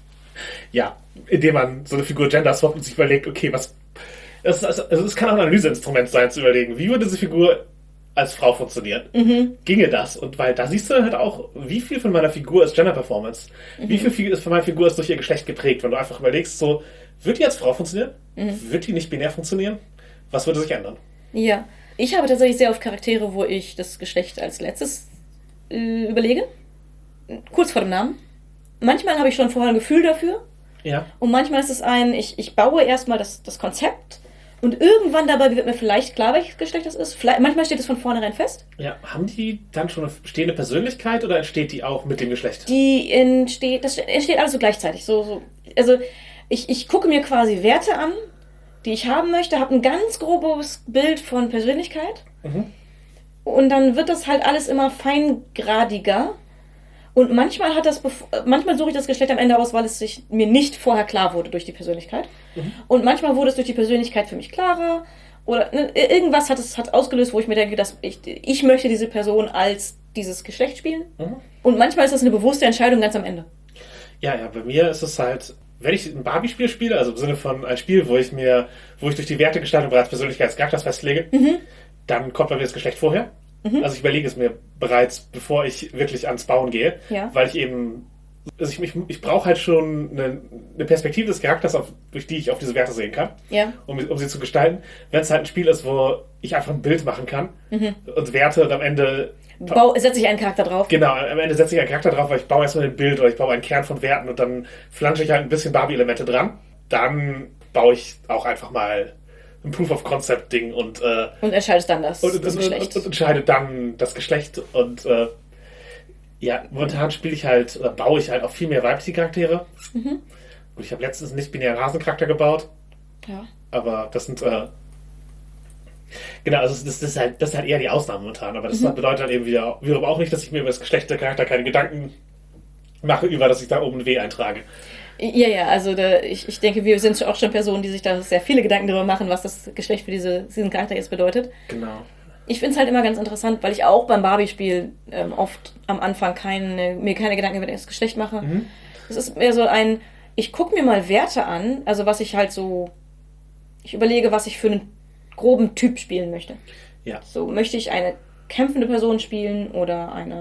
[SPEAKER 3] ja, indem man so eine Figur gender swappt und sich überlegt, okay, was, es, also, es kann auch ein Analyseinstrument sein, zu überlegen, wie würde diese Figur als Frau funktionieren. Mhm. Ginge das? Und weil da siehst du halt auch, wie viel von meiner Figur ist Gender Performance. Mhm. Wie viel von meiner Figur ist durch ihr Geschlecht geprägt, wenn du einfach überlegst, so, wird die als Frau funktionieren? Mhm. Wird die nicht binär funktionieren? Was würde sich ändern?
[SPEAKER 2] Ja, ich habe tatsächlich sehr oft Charaktere, wo ich das Geschlecht als letztes äh, überlege. Kurz vor dem Namen. Manchmal habe ich schon vorher ein Gefühl dafür.
[SPEAKER 3] Ja.
[SPEAKER 2] Und manchmal ist es ein, ich, ich baue erstmal das, das Konzept. Und irgendwann dabei wird mir vielleicht klar, welches Geschlecht das ist. Vielleicht, manchmal steht es von vornherein fest.
[SPEAKER 3] Ja, haben die dann schon eine bestehende Persönlichkeit oder entsteht die auch mit dem Geschlecht?
[SPEAKER 2] Die entsteht, das entsteht alles so gleichzeitig. So, so. Also ich, ich gucke mir quasi Werte an, die ich haben möchte, habe ein ganz grobes Bild von Persönlichkeit. Mhm. Und dann wird das halt alles immer feingradiger. Und manchmal hat das, manchmal suche ich das Geschlecht am Ende aus, weil es sich mir nicht vorher klar wurde durch die Persönlichkeit. Mhm. Und manchmal wurde es durch die Persönlichkeit für mich klarer. Oder ne, irgendwas hat es hat ausgelöst, wo ich mir denke, dass ich, ich möchte diese Person als dieses Geschlecht spielen. Mhm. Und manchmal ist das eine bewusste Entscheidung ganz am Ende.
[SPEAKER 3] Ja, ja, bei mir ist es halt, wenn ich ein Barbie-Spiel spiele, also im Sinne von ein Spiel, wo ich mir, wo ich durch die Wertegestaltung bereits Persönlichkeitscharakters festlege, mhm. dann kommt bei mir das Geschlecht vorher. Mhm. Also ich überlege es mir bereits, bevor ich wirklich ans Bauen gehe, ja. weil ich eben, also ich, ich, ich brauche halt schon eine, eine Perspektive des Charakters, auf, durch die ich auf diese Werte sehen kann,
[SPEAKER 2] ja.
[SPEAKER 3] um, um sie zu gestalten. Wenn es halt ein Spiel ist, wo ich einfach ein Bild machen kann mhm. und Werte und am Ende...
[SPEAKER 2] Bau, setze ich einen Charakter drauf.
[SPEAKER 3] Genau, am Ende setze ich einen Charakter drauf, weil ich baue erstmal ein Bild oder ich baue einen Kern von Werten und dann flansche ich halt ein bisschen Barbie-Elemente dran. Dann baue ich auch einfach mal ein Proof-of-Concept-Ding und äh,
[SPEAKER 2] und entscheidest dann das,
[SPEAKER 3] und,
[SPEAKER 2] das
[SPEAKER 3] und,
[SPEAKER 2] Geschlecht.
[SPEAKER 3] Und, und entscheidet dann das Geschlecht und äh, ja, momentan spiele ich halt, oder baue ich halt auch viel mehr weibliche Charaktere. Mhm. Gut, ich habe letztens einen nicht-binären Hasencharakter gebaut.
[SPEAKER 2] Ja.
[SPEAKER 3] Aber das sind äh, genau, also das, das, ist halt, das ist halt eher die Ausnahme momentan, aber das mhm. bedeutet halt eben wieder, wiederum auch nicht, dass ich mir über das Geschlecht der Charakter keine Gedanken mache, über dass ich da oben ein W eintrage.
[SPEAKER 2] Ja, ja, also da, ich, ich denke, wir sind auch schon Personen, die sich da sehr viele Gedanken darüber machen, was das Geschlecht für diese, diesen Charakter jetzt bedeutet.
[SPEAKER 3] Genau.
[SPEAKER 2] Ich finde es halt immer ganz interessant, weil ich auch beim Barbie-Spiel ähm, oft am Anfang keine, mir keine Gedanken über das Geschlecht mache. Mhm. Das ist mehr so ein, ich gucke mir mal Werte an, also was ich halt so, ich überlege, was ich für einen groben Typ spielen möchte.
[SPEAKER 3] Ja.
[SPEAKER 2] So, möchte ich eine kämpfende Person spielen oder eine,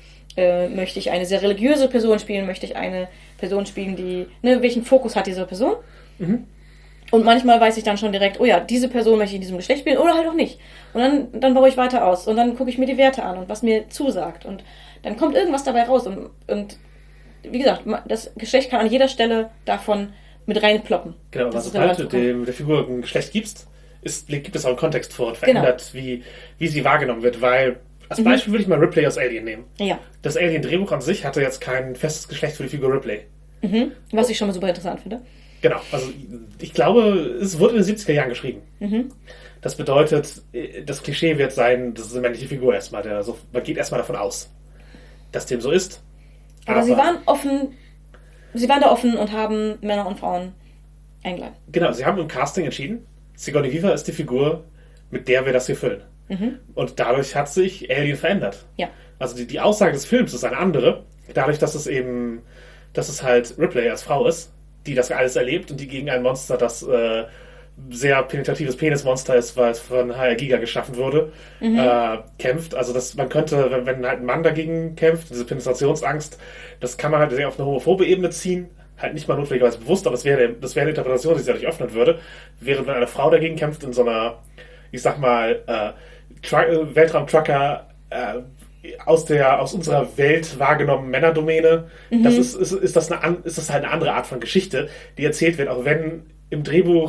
[SPEAKER 2] äh, möchte ich eine sehr religiöse Person spielen, möchte ich eine Person spielen, die, ne, welchen Fokus hat diese Person? Mhm. Und manchmal weiß ich dann schon direkt, oh ja, diese Person möchte ich in diesem Geschlecht spielen oder halt auch nicht. Und dann, dann baue ich weiter aus und dann gucke ich mir die Werte an und was mir zusagt. Und dann kommt irgendwas dabei raus. Und, und wie gesagt, das Geschlecht kann an jeder Stelle davon mit reinploppen.
[SPEAKER 3] Genau, aber sobald du dem, der Figur ein Geschlecht gibst, ist, gibt es auch einen Kontext vor und verändert, genau. wie, wie sie wahrgenommen wird. Weil, als Beispiel mhm. würde ich mal Ripley aus Alien nehmen.
[SPEAKER 2] Ja.
[SPEAKER 3] Das Alien-Drehbuch an sich hatte jetzt kein festes Geschlecht für die Figur Ripley.
[SPEAKER 2] Mhm. Was ich schon mal super interessant finde.
[SPEAKER 3] Genau, also ich glaube, es wurde in den siebziger Jahren geschrieben. Mhm. Das bedeutet, das Klischee wird sein, das ist eine männliche Figur erstmal. Der, also man geht erstmal davon aus, dass dem so ist.
[SPEAKER 2] Aber, aber sie waren offen, sie waren da offen und haben Männer und Frauen eingeladen.
[SPEAKER 3] Genau, sie haben im Casting entschieden, Sigourney Weaver ist die Figur, mit der wir das hier füllen. Mhm. Und dadurch hat sich Alien verändert.
[SPEAKER 2] Ja.
[SPEAKER 3] Also die, die Aussage des Films ist eine andere, dadurch, dass es eben, dass es halt Ripley als Frau ist, die das alles erlebt und die gegen ein Monster, das äh, sehr penetratives Penismonster ist, weil es von H R Giga geschaffen wurde, mhm. äh, kämpft. Also das, man könnte, wenn, wenn halt ein Mann dagegen kämpft, diese Penetrationsangst, das kann man halt sehr auf eine homophobe Ebene ziehen, halt nicht mal notwendigerweise bewusst, aber das wäre das wäre eine Interpretation, die sich dadurch öffnen würde, während wenn eine Frau dagegen kämpft in so einer, ich sag mal, äh, Tru- Weltraum-Trucker äh, aus der aus unserer Welt wahrgenommenen Männerdomäne, mhm. das ist, ist, ist, das eine, ist das halt eine andere Art von Geschichte, die erzählt wird, auch wenn im Drehbuch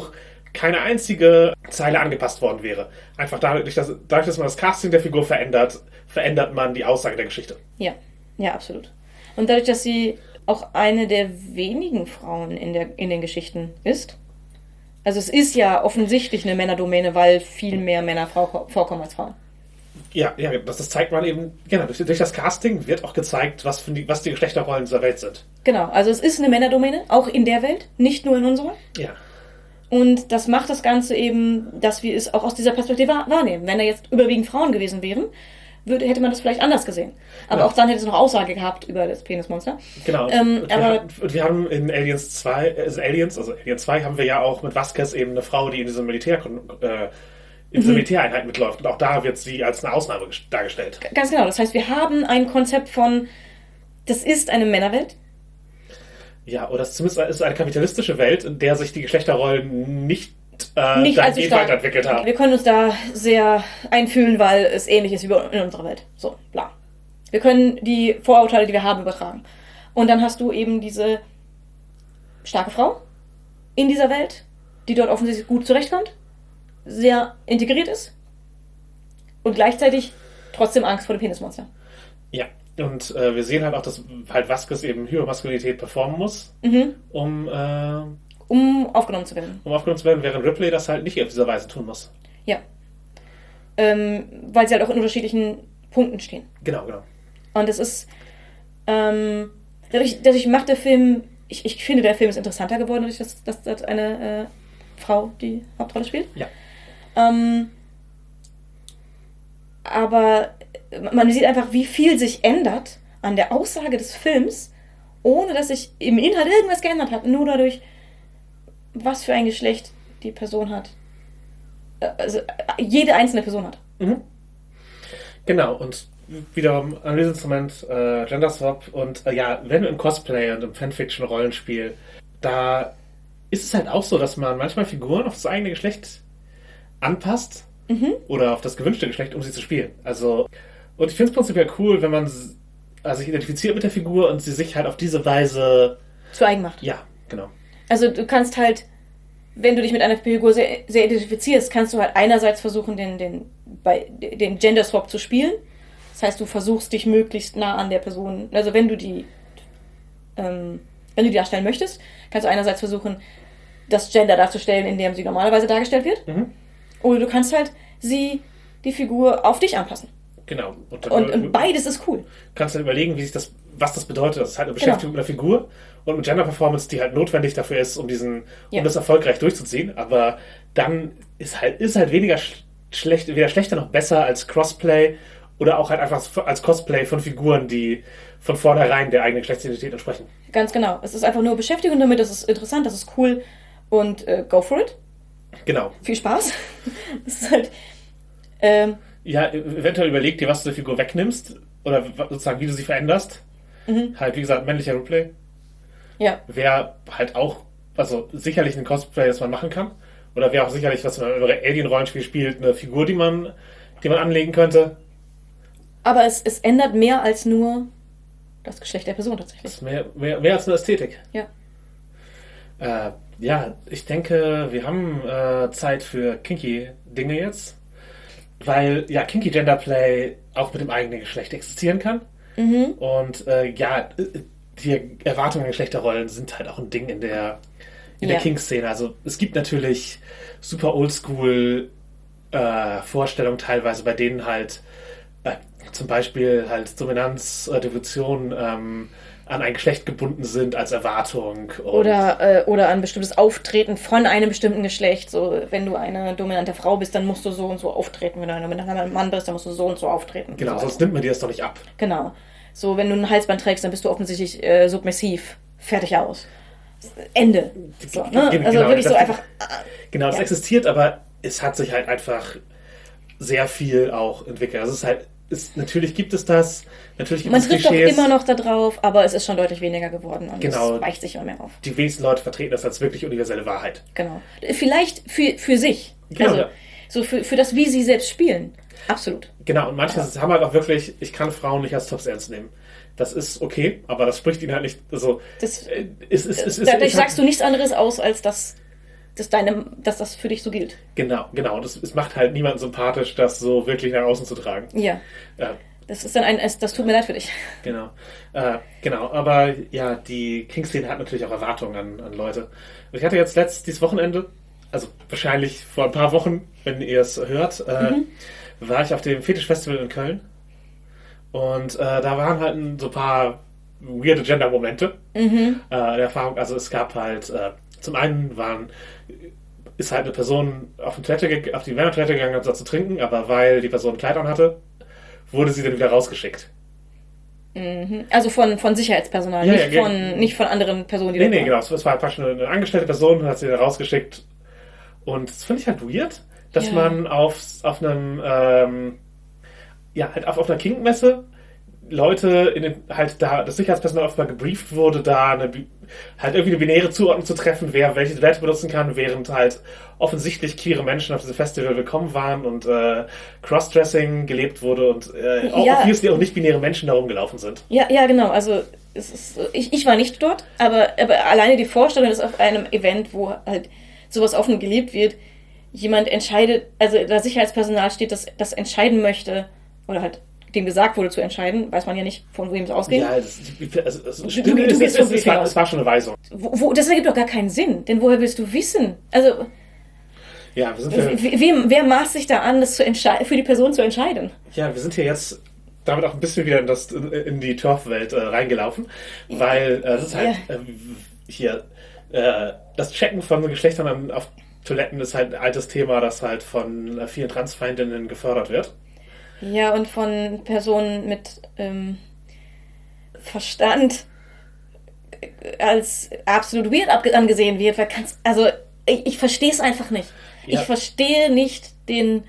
[SPEAKER 3] keine einzige Zeile angepasst worden wäre. Einfach dadurch, dass, dadurch, dass man das Casting der Figur verändert, verändert man die Aussage der Geschichte.
[SPEAKER 2] Ja, ja, absolut. Und dadurch, dass sie auch eine der wenigen Frauen in, der, in den Geschichten ist, also es ist ja offensichtlich eine Männerdomäne, weil viel mehr Männer vorkommen als Frauen.
[SPEAKER 3] Ja, ja, das, das zeigt man eben, genau, durch, durch das Casting wird auch gezeigt, was, für die, was die Geschlechterrollen dieser Welt sind.
[SPEAKER 2] Genau, also es ist eine Männerdomäne, auch in der Welt, nicht nur in unserer.
[SPEAKER 3] Ja.
[SPEAKER 2] Und das macht das Ganze eben, dass wir es auch aus dieser Perspektive wahrnehmen. Wenn da jetzt überwiegend Frauen gewesen wären, würde, hätte man das vielleicht anders gesehen. Aber
[SPEAKER 3] ja.
[SPEAKER 2] auch dann hätte es noch Aussage gehabt über das Penismonster.
[SPEAKER 3] Genau.
[SPEAKER 2] Ähm,
[SPEAKER 3] und,
[SPEAKER 2] aber
[SPEAKER 3] wir, und wir haben in Aliens zwei, also Aliens, also Alien zwei haben wir ja auch mit Vasquez eben eine Frau, die in diesem Militär, äh, in dieser mhm. Militäreinheit mitläuft. Und auch da wird sie als eine Ausnahme dargestellt.
[SPEAKER 2] Ganz genau. Das heißt, wir haben ein Konzept von, das ist eine Männerwelt.
[SPEAKER 3] Ja, oder es zumindest ist eine kapitalistische Welt, in der sich die Geschlechterrollen nicht Äh,
[SPEAKER 2] nicht allzu stark
[SPEAKER 3] weiterentwickelt haben.
[SPEAKER 2] Wir können uns da sehr einfühlen, weil es ähnlich ist wie in unserer Welt. So, bla. Wir können die Vorurteile, die wir haben, übertragen. Und dann hast du eben diese starke Frau in dieser Welt, die dort offensichtlich gut zurechtkommt, sehr integriert ist und gleichzeitig trotzdem Angst vor dem Penismonster.
[SPEAKER 3] Ja, und äh, wir sehen halt auch, dass halt Vasquez eben Hypermaskulinität performen muss,
[SPEAKER 2] mhm.
[SPEAKER 3] um äh,
[SPEAKER 2] um aufgenommen zu werden.
[SPEAKER 3] Um aufgenommen zu werden, während Ripley das halt nicht auf dieser Weise tun muss.
[SPEAKER 2] Ja. Ähm, weil sie halt auch in unterschiedlichen Punkten stehen.
[SPEAKER 3] Genau, genau.
[SPEAKER 2] Und es ist, ähm, dadurch, dadurch macht der Film, ich, ich finde, der Film ist interessanter geworden, dadurch, dass, dass, dass eine äh, Frau die Hauptrolle spielt.
[SPEAKER 3] Ja.
[SPEAKER 2] Ähm, aber man sieht einfach, wie viel sich ändert an der Aussage des Films, ohne dass sich im Inhalt irgendwas geändert hat. Nur dadurch, was für ein Geschlecht die Person hat. Also jede einzelne Person hat.
[SPEAKER 3] Mhm. Genau, und wiederum Analyseinstrument, äh, Gender Swap und äh, ja, wenn im Cosplay und im Fanfiction-Rollenspiel, da ist es halt auch so, dass man manchmal Figuren auf das eigene Geschlecht anpasst mhm. oder auf das gewünschte Geschlecht, um sie zu spielen. Also, und ich finde es prinzipiell cool, wenn man also sich identifiziert mit der Figur und sie sich halt auf diese Weise
[SPEAKER 2] zu eigen macht.
[SPEAKER 3] Ja, genau.
[SPEAKER 2] Also du kannst halt, wenn du dich mit einer Figur sehr, sehr identifizierst, kannst du halt einerseits versuchen, den, den, bei, den Gender Swap zu spielen. Das heißt, du versuchst dich möglichst nah an der Person, also wenn du die, ähm, wenn du die darstellen möchtest, kannst du einerseits versuchen, das Gender darzustellen, in dem sie normalerweise dargestellt wird. Mhm. Oder du kannst halt sie, die Figur, auf dich anpassen.
[SPEAKER 3] Genau.
[SPEAKER 2] Und, und, und beides ist cool.
[SPEAKER 3] Kannst du dann überlegen, wie sich das, was das bedeutet. Das ist halt eine Beschäftigung genau. mit der Figur und mit Gender Performance, die halt notwendig dafür ist, um diesen, ja. um das erfolgreich durchzuziehen. Aber dann ist halt, ist halt weniger sch- schlecht, weder schlechter noch besser als Crossplay oder auch halt einfach als Cosplay von Figuren, die von vornherein der eigenen Geschlechtsidentität entsprechen.
[SPEAKER 2] Ganz genau. Es ist einfach nur Beschäftigung damit, das ist interessant, das ist cool und äh, go for it.
[SPEAKER 3] Genau.
[SPEAKER 2] Viel Spaß. Das ist halt, ähm,
[SPEAKER 3] ja, eventuell überleg dir, was du der Figur wegnimmst oder sozusagen, wie du sie veränderst. Mhm. Halt, wie gesagt, männlicher Roleplay.
[SPEAKER 2] Ja.
[SPEAKER 3] Wäre halt auch, also sicherlich ein Cosplay, das man machen kann. Oder wäre auch sicherlich, was man über Alien-Rollenspiel spielt, eine Figur, die man, die man anlegen könnte.
[SPEAKER 2] Aber es, es ändert mehr als nur das Geschlecht der Person tatsächlich.
[SPEAKER 3] Das ist mehr, mehr, mehr als eine Ästhetik.
[SPEAKER 2] Ja.
[SPEAKER 3] Äh, ja, ich denke, wir haben äh, Zeit für kinky Dinge jetzt. Weil, ja, kinky Genderplay auch mit dem eigenen Geschlecht existieren kann. Mhm. Und äh, ja, die Erwartungen an Geschlechterrollen sind halt auch ein Ding in der, in ja. der Kink-Szene. Also es gibt natürlich super oldschool äh, Vorstellungen teilweise, bei denen halt äh, zum Beispiel halt Dominanz oder Devotion ähm, an ein Geschlecht gebunden sind als Erwartung. Und
[SPEAKER 2] oder, äh, oder an bestimmtes Auftreten von einem bestimmten Geschlecht. So, wenn du eine dominante Frau bist, dann musst du so und so auftreten. Wenn du ein dominanter Mann bist, dann musst du so und so auftreten.
[SPEAKER 3] Genau,
[SPEAKER 2] so
[SPEAKER 3] sonst nimmt man dir das doch nicht ab.
[SPEAKER 2] Genau. So, wenn du ein Halsband trägst, dann bist du offensichtlich äh, submissiv. Fertig aus. Ende. So, ne?
[SPEAKER 3] Genau,
[SPEAKER 2] also wirklich
[SPEAKER 3] das,
[SPEAKER 2] so einfach...
[SPEAKER 3] Genau, es
[SPEAKER 2] ja.
[SPEAKER 3] existiert, aber es hat sich halt einfach sehr viel auch entwickelt. Also es ist halt Ist, natürlich gibt es das, natürlich gibt
[SPEAKER 2] Man
[SPEAKER 3] es
[SPEAKER 2] trifft
[SPEAKER 3] Klischees.
[SPEAKER 2] auch immer noch da drauf, aber es ist schon deutlich weniger geworden und
[SPEAKER 3] genau.
[SPEAKER 2] es weicht sich immer mehr auf.
[SPEAKER 3] Die wenigsten Leute vertreten das als wirklich universelle Wahrheit.
[SPEAKER 2] Genau. Vielleicht für, für sich.
[SPEAKER 3] Genau.
[SPEAKER 2] Also, so für, für das, wie sie selbst spielen. Absolut.
[SPEAKER 3] Genau, und manche ja. haben halt auch wirklich, ich kann Frauen nicht als Tops ernst nehmen. Das ist okay, aber das spricht ihnen halt nicht, also...
[SPEAKER 2] Das,
[SPEAKER 3] äh, ist, ist, ist,
[SPEAKER 2] dadurch
[SPEAKER 3] ist,
[SPEAKER 2] sagst du nichts anderes aus, als dass dass, deine, dass das für dich so gilt.
[SPEAKER 3] Genau, genau. Und es, es macht halt niemanden sympathisch, das so wirklich nach außen zu tragen.
[SPEAKER 2] Ja.
[SPEAKER 3] Äh,
[SPEAKER 2] Das ist dann ein, es, das tut mir leid für dich.
[SPEAKER 3] Genau. Äh, genau, aber ja, die King-Szene hat natürlich auch Erwartungen an, an Leute. Und ich hatte jetzt letztes dieses Wochenende, also wahrscheinlich vor ein paar Wochen, wenn ihr es hört, äh, mhm. war ich auf dem Fetisch-Festival in Köln. Und äh, da waren halt so ein paar weirde Gender-Momente mhm. äh, der Erfahrung. Also es gab halt, äh, zum einen waren, ist halt eine Person auf die, Toilette, auf die Männertoilette gegangen, um zu trinken, aber weil die Person ein Kleid an hatte, wurde sie dann wieder rausgeschickt.
[SPEAKER 2] Mhm. Also von, von Sicherheitspersonal,
[SPEAKER 3] ja,
[SPEAKER 2] nicht,
[SPEAKER 3] ja,
[SPEAKER 2] von,
[SPEAKER 3] ja.
[SPEAKER 2] nicht von anderen Personen, die
[SPEAKER 3] nee,
[SPEAKER 2] da
[SPEAKER 3] nee,
[SPEAKER 2] waren.
[SPEAKER 3] genau. Es war praktisch eine, eine angestellte Person, hat sie da rausgeschickt. Und das finde ich halt weird, dass ja. man auf, auf einem, ähm, ja, halt auf, auf einer King-Messe Leute in den, halt da, das Sicherheitspersonal offenbar gebrieft wurde, da eine, halt irgendwie eine binäre Zuordnung zu treffen, wer welche Toilette benutzen kann, während halt offensichtlich queere Menschen auf diesem Festival willkommen waren und äh, Crossdressing gelebt wurde und äh, auch
[SPEAKER 2] ja.
[SPEAKER 3] obviously auch nicht-binäre Menschen da rumgelaufen sind.
[SPEAKER 2] Ja, ja, genau. Also es ist, ich, ich war nicht dort, aber, aber alleine die Vorstellung, dass auf einem Event, wo halt sowas offen gelebt wird, jemand entscheidet, also da Sicherheitspersonal steht, das, das entscheiden möchte, oder halt dem gesagt wurde zu entscheiden, weiß man ja nicht, von wem es ausgeht.
[SPEAKER 3] Ja, das, also, das,
[SPEAKER 2] du, du, du
[SPEAKER 3] es,
[SPEAKER 2] gehst
[SPEAKER 3] es, es, war, es war schon eine Weisung.
[SPEAKER 2] Wo, wo, das ergibt doch gar keinen Sinn, denn woher willst du wissen? Also,
[SPEAKER 3] ja, wir sind ja,
[SPEAKER 2] wer, wer maßt sich da an, das zu entscheiden, für die Person zu entscheiden?
[SPEAKER 3] Ja, wir sind hier jetzt damit auch ein bisschen wieder in, das, in die Turf-Welt äh, reingelaufen, weil äh, das ist halt ja. äh, hier äh, das Checken von Geschlechtern an, auf Toiletten ist halt ein altes Thema, das halt von äh, vielen Transfeindinnen gefördert wird.
[SPEAKER 2] Ja, und von Personen mit ähm, Verstand als absolut weird angesehen wird. Weil kannst, also, ich, ich verstehe es einfach nicht. Ja. Ich verstehe nicht den...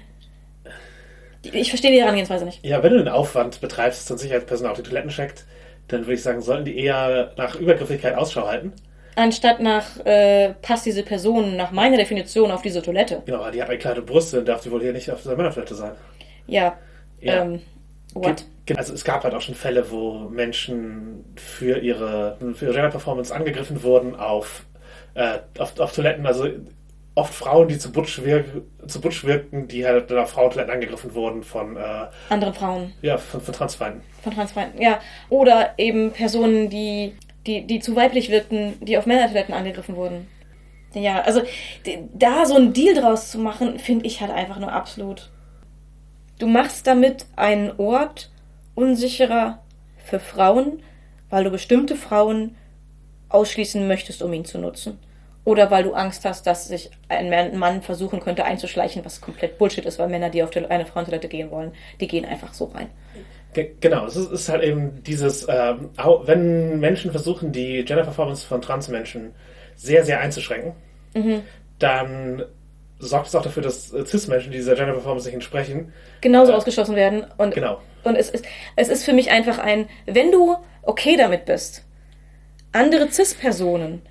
[SPEAKER 2] Ich verstehe die Herangehensweise nicht.
[SPEAKER 3] Ja, wenn du den Aufwand betreibst, dass dann Sicherheitspersonal auf die Toiletten checkt, dann würde ich sagen, sollten die eher nach Übergriffigkeit Ausschau halten.
[SPEAKER 2] Anstatt nach, äh, passt diese Person nach meiner Definition auf diese Toilette.
[SPEAKER 3] Genau, die hat eine kleine Brust, dann darf die wohl hier nicht auf der Männertoilette sein.
[SPEAKER 2] Ja.
[SPEAKER 3] Ja.
[SPEAKER 2] Ähm, what?
[SPEAKER 3] Also es gab halt auch schon Fälle, wo Menschen für ihre, für ihre Gender-Performance angegriffen wurden auf, äh, auf, auf Toiletten. Also oft Frauen, die zu butch, wirk, zu butch wirkten, die halt auf Frauentoiletten angegriffen wurden von... Äh,
[SPEAKER 2] anderen Frauen.
[SPEAKER 3] Ja, von, von Transfeinden.
[SPEAKER 2] Von Transfeinden, ja. Oder eben Personen, die, die, die zu weiblich wirkten, die auf Männertoiletten angegriffen wurden. Ja, also da so einen Deal draus zu machen, finde ich halt einfach nur absolut... Du machst damit einen Ort unsicherer für Frauen, weil du bestimmte Frauen ausschließen möchtest, um ihn zu nutzen. Oder weil du Angst hast, dass sich ein Mann versuchen könnte einzuschleichen, was komplett Bullshit ist, weil Männer, die auf eine Frauentoilette gehen wollen, die gehen einfach so rein.
[SPEAKER 3] Genau, es ist, ist halt eben dieses, ähm, wenn Menschen versuchen, die Gender-Performance von Transmenschen sehr, sehr einzuschränken, mhm. dann... sorgt es auch dafür, dass Cis-Menschen, die dieser Gender-Performance nicht entsprechen,
[SPEAKER 2] genauso
[SPEAKER 3] äh,
[SPEAKER 2] ausgeschlossen werden. Und,
[SPEAKER 3] genau.
[SPEAKER 2] Und es ist, es ist für mich einfach ein, wenn du okay damit bist, andere Cis-Personen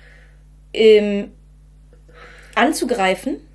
[SPEAKER 2] ähm, anzugreifen,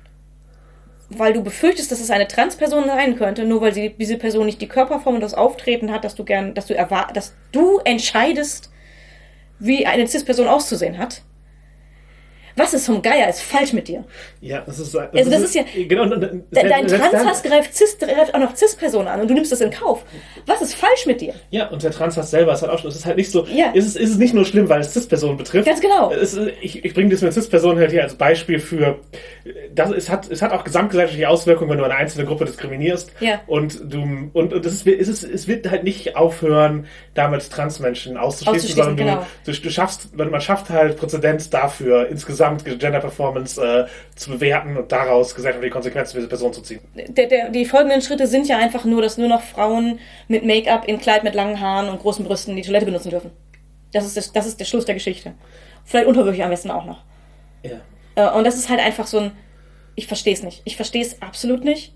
[SPEAKER 2] weil du befürchtest, dass es eine Trans-Person sein könnte, nur weil sie, diese Person nicht die Körperform und das Auftreten hat, dass du gern, dass du erwar- dass du entscheidest, wie eine Cis-Person auszusehen hat. Was ist vom Geier ist falsch mit dir?
[SPEAKER 3] Ja, das ist... Das
[SPEAKER 2] also das
[SPEAKER 3] ist,
[SPEAKER 2] ist ja...
[SPEAKER 3] Genau,
[SPEAKER 2] de, dein Transhass greift, Cis, greift auch noch Cis-Personen an und du nimmst das in Kauf. Was ist falsch mit dir?
[SPEAKER 3] Ja, und der Transhass selber ist halt auch... Es ist halt nicht so...
[SPEAKER 2] Ja.
[SPEAKER 3] Ist, es, ist es nicht nur schlimm, weil es Cis-Personen betrifft.
[SPEAKER 2] Ganz genau.
[SPEAKER 3] Es, ich ich bringe das mit Cis-Personen halt hier als Beispiel für... Das, es, hat, es hat auch gesamtgesellschaftliche Auswirkungen, wenn du eine einzelne Gruppe diskriminierst.
[SPEAKER 2] Ja.
[SPEAKER 3] Und du... Und, und das ist, es, ist, es wird halt nicht aufhören, damit Transmenschen auszuschließen,
[SPEAKER 2] auszuschließen
[SPEAKER 3] sondern
[SPEAKER 2] genau.
[SPEAKER 3] du, du, du schaffst... Man schafft halt Präzedenz dafür, insgesamt Gender-Performance Äh, zu bewerten und daraus gesellschaftliche Konsequenzen für diese Person zu ziehen.
[SPEAKER 2] Der, der, die folgenden Schritte sind ja einfach nur, dass nur noch Frauen mit Make-up, in Kleid mit langen Haaren und großen Brüsten die Toilette benutzen dürfen. Das ist, das, das ist der Schluss der Geschichte. Vielleicht unterwürfig am besten auch noch.
[SPEAKER 3] Ja.
[SPEAKER 2] Äh, und das ist halt einfach so ein... Ich verstehe es nicht. Ich verstehe es absolut nicht.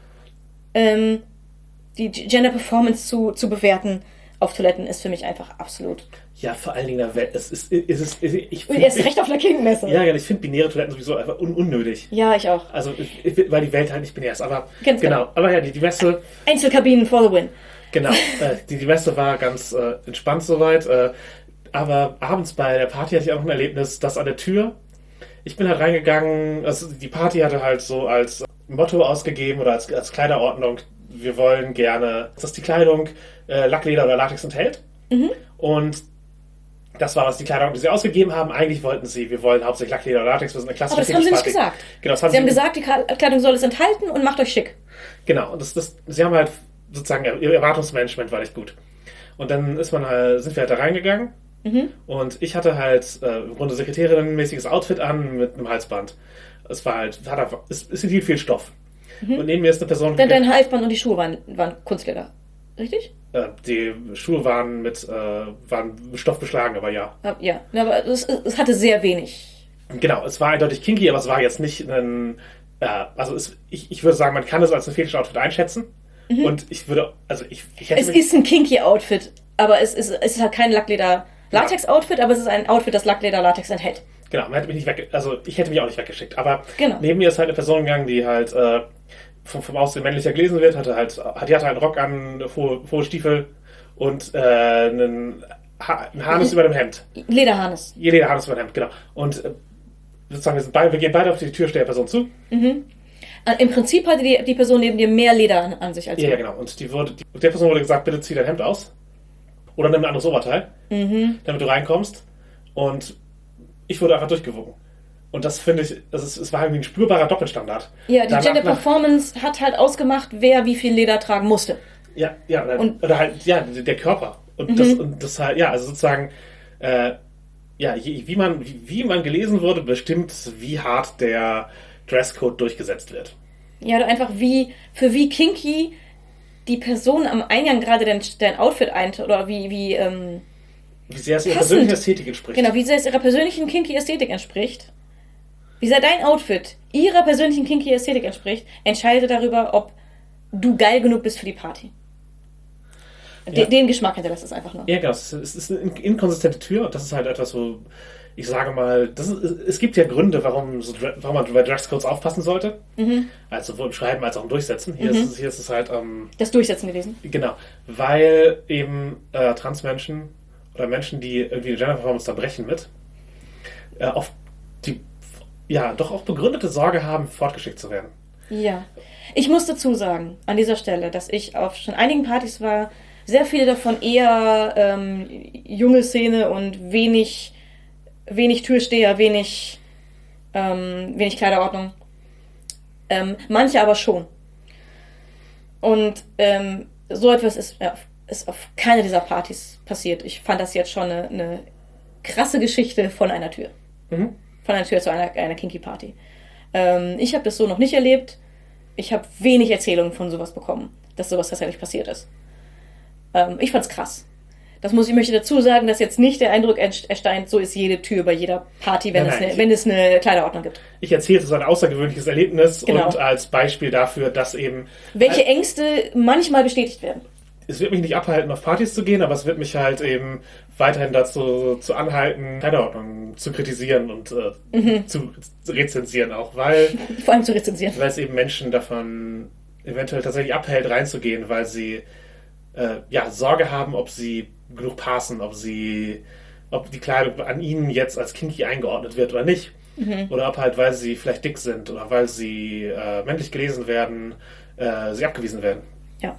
[SPEAKER 2] Ähm, die Gender Performance zu, zu bewerten auf Toiletten ist für mich einfach absolut...
[SPEAKER 3] Ja, vor allen Dingen, es ist, es ist, ich
[SPEAKER 2] find, erst recht auf einer King-Messe.
[SPEAKER 3] Ja, ja, ich finde binäre Toiletten sowieso einfach un- unnötig.
[SPEAKER 2] Ja, ich auch.
[SPEAKER 3] Also, ich, weil die Welt halt nicht binär ist, aber
[SPEAKER 2] ganz
[SPEAKER 3] genau.
[SPEAKER 2] genau.
[SPEAKER 3] Aber ja, die, die Messe...
[SPEAKER 2] Einzelkabinen for the win.
[SPEAKER 3] Genau, äh, die, die Messe war ganz äh, entspannt soweit, äh, aber abends bei der Party hatte ich auch noch ein Erlebnis, dass an der Tür ich bin halt reingegangen, also die Party hatte halt so als Motto ausgegeben oder als, als Kleiderordnung, wir wollen gerne, dass die Kleidung äh, Lackleder oder Latex enthält.
[SPEAKER 2] Mhm.
[SPEAKER 3] Und das war, was die Kleidung, die sie ausgegeben haben. Eigentlich wollten sie, wir wollen hauptsächlich Lackleder oder Latex, wir sind eine klassische
[SPEAKER 2] Aber das haben sie nicht
[SPEAKER 3] Fetischparty.
[SPEAKER 2] gesagt.
[SPEAKER 3] Genau, das haben
[SPEAKER 2] Sie haben gesagt, die Kleidung soll es enthalten und macht euch schick.
[SPEAKER 3] Genau, und das, das, sie haben halt sozusagen, ihr Erwartungsmanagement war echt gut. Und dann ist man halt, sind wir halt da reingegangen.
[SPEAKER 2] Mhm.
[SPEAKER 3] Und ich hatte halt äh, im Grunde Sekretärinnen-mäßiges Outfit an mit einem Halsband. Es war halt, hat einfach, es, es enthielt viel Stoff.
[SPEAKER 2] Mhm.
[SPEAKER 3] Und neben mir ist eine Person...
[SPEAKER 2] Denn dein Halsband und die Schuhe waren, waren Kunstleder. Richtig?
[SPEAKER 3] Äh, die Schuhe waren mit, äh, waren mit Stoff beschlagen, aber ja.
[SPEAKER 2] Ah, ja, aber es, es hatte sehr wenig.
[SPEAKER 3] Genau, es war eindeutig kinky, aber es war jetzt nicht ein... Äh, also es, ich, ich würde sagen, man kann es als ein Fetisch-Outfit einschätzen. Mhm. Und ich würde... also ich, ich hätte
[SPEAKER 2] Es
[SPEAKER 3] mich,
[SPEAKER 2] ist ein kinky Outfit, aber es ist, es ist halt kein Lackleder-Latex-Outfit, aber es ist ein Outfit, das Lackleder-Latex enthält.
[SPEAKER 3] Genau, man hätte mich nicht wegge also ich hätte mich auch nicht weggeschickt. Aber
[SPEAKER 2] genau.
[SPEAKER 3] Neben mir ist halt eine Person gegangen, die halt äh, vom, vom Aussehen männlicher gelesen wird, hatte halt, die hatte halt einen Rock an, hohe, hohe Stiefel und äh, einen, ha einen Harnis über dem Hemd.
[SPEAKER 2] Lederharnis.
[SPEAKER 3] Ihr Lederharnis über dem Hemd, genau. Und äh, sozusagen, wir, sind beide, wir gehen beide auf die Tür, steht der Person zu.
[SPEAKER 2] Mhm. Im Prinzip hatte die, die Person neben dir mehr Leder an, an sich als
[SPEAKER 3] Ja,
[SPEAKER 2] du.
[SPEAKER 3] ja, genau. Und die wurde, die, der Person wurde gesagt, bitte zieh dein Hemd aus. Oder nimm ein anderes Oberteil,
[SPEAKER 2] mhm.
[SPEAKER 3] damit du reinkommst. Und ich wurde einfach durchgewunken. Und das finde ich, also es, es war irgendwie ein spürbarer Doppelstandard.
[SPEAKER 2] Ja, die
[SPEAKER 3] Danach,
[SPEAKER 2] Gender Performance hat halt ausgemacht, wer wie viel Leder tragen musste.
[SPEAKER 3] Ja, ja, oder,
[SPEAKER 2] und,
[SPEAKER 3] oder halt, ja, der Körper. Und, mhm. das, und das halt, ja, also sozusagen, äh, ja, wie man, wie, wie man gelesen wurde, bestimmt, wie hart der Dresscode durchgesetzt wird.
[SPEAKER 2] Ja, oder einfach wie, für wie kinky die Person am Eingang gerade dein, dein Outfit eint, oder wie, wie, ähm,
[SPEAKER 3] wie sehr es ihrer persönlichen Ästhetik entspricht.
[SPEAKER 2] Genau, wie sehr es ihrer persönlichen kinky Ästhetik entspricht. Wie sehr dein Outfit ihrer persönlichen kinky Ästhetik entspricht, entscheidet darüber, ob du geil genug bist für die Party. Den,
[SPEAKER 3] ja.
[SPEAKER 2] den Geschmack hinterlässt es einfach nur.
[SPEAKER 3] Ja, genau. Es ist eine inkonsistente Tür und das ist halt etwas, wo ich sage mal, das ist, es gibt ja Gründe, warum, so, warum man bei Dresscodes aufpassen sollte.
[SPEAKER 2] Mhm.
[SPEAKER 3] Also sowohl im Schreiben als auch im Durchsetzen. Hier,
[SPEAKER 2] mhm.
[SPEAKER 3] ist, es, hier ist es halt... Ähm,
[SPEAKER 2] das Durchsetzen gewesen.
[SPEAKER 3] Genau. Weil eben äh, Transmenschen oder Menschen, die irgendwie eine Gender-Performance da brechen mit, äh, auf die ja doch auch begründete Sorge haben, fortgeschickt zu werden.
[SPEAKER 2] Ja. Ich muss dazu sagen, an dieser Stelle, dass ich auf schon einigen Partys war, sehr viele davon eher ähm, junge Szene und wenig, wenig Türsteher, wenig, ähm, wenig Kleiderordnung. Ähm, manche aber schon. Und ähm, so etwas ist, ja, ist auf keiner dieser Partys passiert. Ich fand das jetzt schon eine, eine krasse Geschichte von einer Tür.
[SPEAKER 3] Mhm.
[SPEAKER 2] Von einer Tür zu einer, einer Kinky-Party. Ähm, ich habe das so noch nicht erlebt. Ich habe wenig Erzählungen von sowas bekommen, dass sowas tatsächlich passiert ist. Ähm, ich fand's krass. Das muss ich möchte dazu sagen, dass jetzt nicht der Eindruck ersteigt, so ist jede Tür bei jeder Party, wenn,
[SPEAKER 3] nein,
[SPEAKER 2] es,
[SPEAKER 3] nein,
[SPEAKER 2] eine, wenn es eine Kleiderordnung gibt.
[SPEAKER 3] Ich erzähle, es ist ein außergewöhnliches Erlebnis
[SPEAKER 2] genau.
[SPEAKER 3] und als Beispiel dafür, dass eben...
[SPEAKER 2] Welche Ängste manchmal bestätigt werden.
[SPEAKER 3] Es wird mich nicht abhalten, auf Partys zu gehen, aber es wird mich halt eben weiterhin dazu zu anhalten, Kleiderordnung zu kritisieren und äh, mhm. zu rezensieren auch, weil...
[SPEAKER 2] Vor allem zu rezensieren.
[SPEAKER 3] Weil es eben Menschen davon eventuell tatsächlich abhält, reinzugehen, weil sie äh, ja, Sorge haben, ob sie genug passen, ob sie, ob die Kleidung an ihnen jetzt als kinky eingeordnet wird oder nicht. Mhm. Oder ob halt, weil sie vielleicht dick sind oder weil sie äh, männlich gelesen werden, äh, sie abgewiesen werden.
[SPEAKER 2] Ja.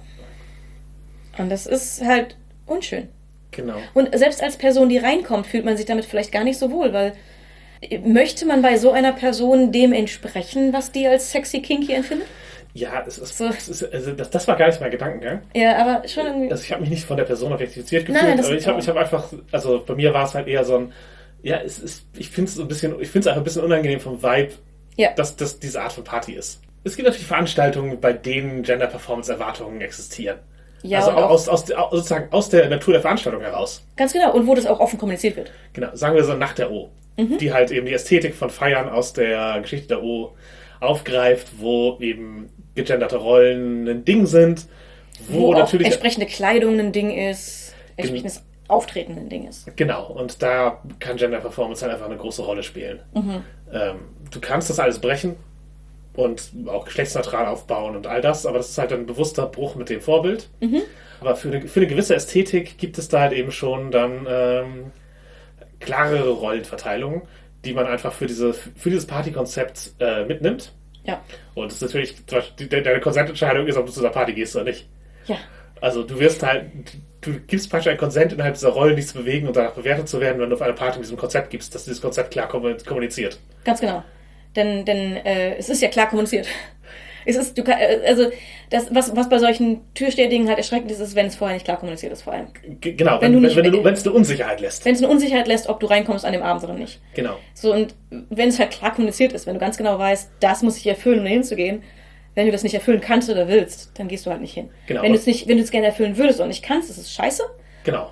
[SPEAKER 2] Und das ist halt unschön.
[SPEAKER 3] Genau.
[SPEAKER 2] Und selbst als Person, die reinkommt, fühlt man sich damit vielleicht gar nicht so wohl, weil möchte man bei so einer Person dem entsprechen, was die als sexy kinky empfindet?
[SPEAKER 3] Ja, es ist, so. es ist also das, das war gar nicht mein Gedankengang.
[SPEAKER 2] Ja, aber schon irgendwie...
[SPEAKER 3] Also ich habe mich nicht von der Person objektifiziert gefühlt,
[SPEAKER 2] Nein,
[SPEAKER 3] aber ich habe ich hab einfach, also bei mir war es halt eher so ein, ja, es ist, ich finde es so ein bisschen, ich finde es einfach ein bisschen unangenehm vom Vibe,
[SPEAKER 2] ja.
[SPEAKER 3] dass das diese Art von Party ist. Es gibt natürlich Veranstaltungen, bei denen Gender-Performance-Erwartungen existieren.
[SPEAKER 2] Ja,
[SPEAKER 3] also aus, aus, sozusagen aus der Natur der Veranstaltung heraus.
[SPEAKER 2] Ganz genau, und wo das auch offen kommuniziert wird.
[SPEAKER 3] Genau, sagen wir so Nacht der O, mhm. die halt eben die Ästhetik von Feiern aus der Geschichte der O aufgreift, wo eben gegenderte Rollen ein Ding sind, wo,
[SPEAKER 2] wo
[SPEAKER 3] natürlich
[SPEAKER 2] auch entsprechende Kleidung ein Ding ist, entsprechendes Auftreten ein Ding ist.
[SPEAKER 3] Genau, und da kann Gender Performance halt einfach eine große Rolle spielen. Mhm. Ähm, du kannst das alles brechen und auch geschlechtsneutral aufbauen und all das, aber das ist halt ein bewusster Bruch mit dem Vorbild. Mhm. Aber für eine, für eine gewisse Ästhetik gibt es da halt eben schon dann ähm, klarere Rollenverteilungen, die man einfach für, diese, für dieses Partykonzept äh, mitnimmt.
[SPEAKER 2] Ja.
[SPEAKER 3] Und das ist natürlich, zum Beispiel, de- deine Konsententscheidung ist, ob du zu der Party gehst oder nicht.
[SPEAKER 2] Ja.
[SPEAKER 3] Also du wirst halt, du gibst praktisch ein Konsent innerhalb dieser Rolle, nicht zu bewegen und danach bewertet zu werden, wenn du auf eine Party mit diesem Konzept gibst, dass dieses Konzept klar kommuniziert.
[SPEAKER 2] Ganz genau. Denn, denn äh, es ist ja klar kommuniziert. Es ist, du kann, also das, was, was bei solchen Türstehdingen halt erschreckend ist, ist, wenn es vorher nicht klar kommuniziert ist, vor allem.
[SPEAKER 3] G- genau,
[SPEAKER 2] wenn,
[SPEAKER 3] wenn,
[SPEAKER 2] wenn,
[SPEAKER 3] wenn,
[SPEAKER 2] wenn
[SPEAKER 3] du wenn es eine Unsicherheit lässt.
[SPEAKER 2] Wenn es eine Unsicherheit lässt, ob du reinkommst an dem Abend oder nicht.
[SPEAKER 3] Genau.
[SPEAKER 2] So, und wenn es halt klar kommuniziert ist, wenn du ganz genau weißt, das muss ich erfüllen, um da hinzugehen, wenn du das nicht erfüllen kannst oder willst, dann gehst du halt nicht hin.
[SPEAKER 3] Genau.
[SPEAKER 2] Wenn du es nicht, wenn du es gerne erfüllen würdest und nicht kannst, das ist scheiße.
[SPEAKER 3] Genau.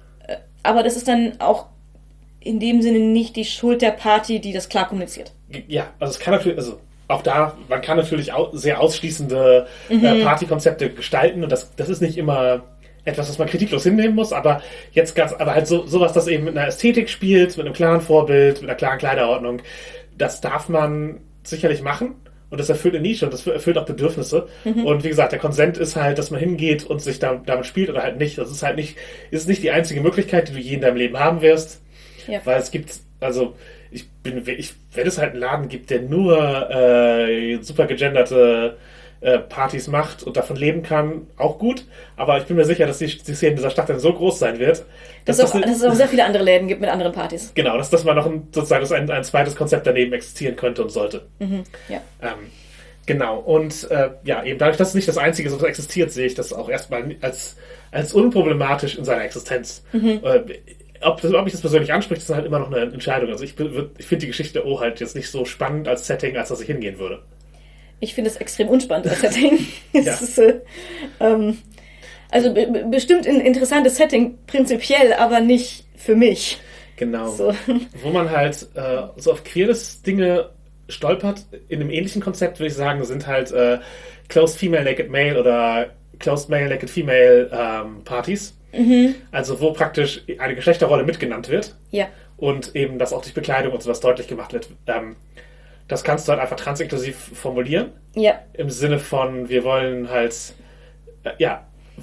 [SPEAKER 2] Aber das ist dann auch in dem Sinne nicht die Schuld der Party, die das klar kommuniziert.
[SPEAKER 3] G- Ja, also es kann natürlich, also auch da, man kann natürlich au- sehr ausschließende
[SPEAKER 2] Mhm.
[SPEAKER 3] äh, Partykonzepte gestalten und das, das ist nicht immer etwas, was man kritiklos hinnehmen muss, aber jetzt ganz, aber halt so sowas, das eben mit einer Ästhetik spielt, mit einem klaren Vorbild, mit einer klaren Kleiderordnung, das darf man sicherlich machen und das erfüllt eine Nische und das erfüllt auch Bedürfnisse.
[SPEAKER 2] Mhm.
[SPEAKER 3] Und wie gesagt, der Konsent ist halt, dass man hingeht und sich da, damit spielt oder halt nicht. Das ist halt nicht, ist nicht die einzige Möglichkeit, die du je in deinem Leben haben wirst,
[SPEAKER 2] Ja.
[SPEAKER 3] weil es gibt, also ich bin, ich, wenn es halt einen Laden gibt, der nur äh, super gegenderte äh, Partys macht und davon leben kann, auch gut. Aber ich bin mir sicher, dass die, die Szene dieser Stadt dann so groß sein wird,
[SPEAKER 2] Dass,
[SPEAKER 3] dass
[SPEAKER 2] es auch, dass es auch sehr viele andere Läden gibt mit anderen Partys.
[SPEAKER 3] genau, dass das mal noch ein, sozusagen dass ein, ein zweites Konzept daneben existieren könnte und sollte.
[SPEAKER 2] Mhm. Ja.
[SPEAKER 3] Ähm, genau, und äh, ja, eben dadurch, dass es nicht das Einzige ist, was existiert, sehe ich das auch erstmal als, als unproblematisch in seiner Existenz.
[SPEAKER 2] Mhm.
[SPEAKER 3] Äh, ob, das, ob mich das persönlich anspricht, ist halt immer noch eine Entscheidung. Also ich, bin- ich finde die Geschichte O halt jetzt nicht so spannend als Setting, als dass ich hingehen würde.
[SPEAKER 2] Ich finde es extrem unspannend, das Setting. Es
[SPEAKER 3] Ja.
[SPEAKER 2] ist, äh, ähm, also be be- bestimmt ein interessantes Setting, prinzipiell, aber nicht für mich.
[SPEAKER 3] Genau.
[SPEAKER 2] So.
[SPEAKER 3] Wo man halt äh, so auf queeres Dinge stolpert, in einem ähnlichen Konzept, würde ich sagen, sind halt äh, Closed Female Naked Male oder Closed Male Naked Female ähm, Partys.
[SPEAKER 2] Mhm.
[SPEAKER 3] Also wo praktisch eine Geschlechterrolle mitgenannt wird
[SPEAKER 2] Ja.
[SPEAKER 3] und eben das auch durch Bekleidung und sowas deutlich gemacht wird. Ähm, das kannst du halt einfach transinklusiv formulieren.
[SPEAKER 2] Ja.
[SPEAKER 3] Im Sinne von, wir wollen halt, äh, ja,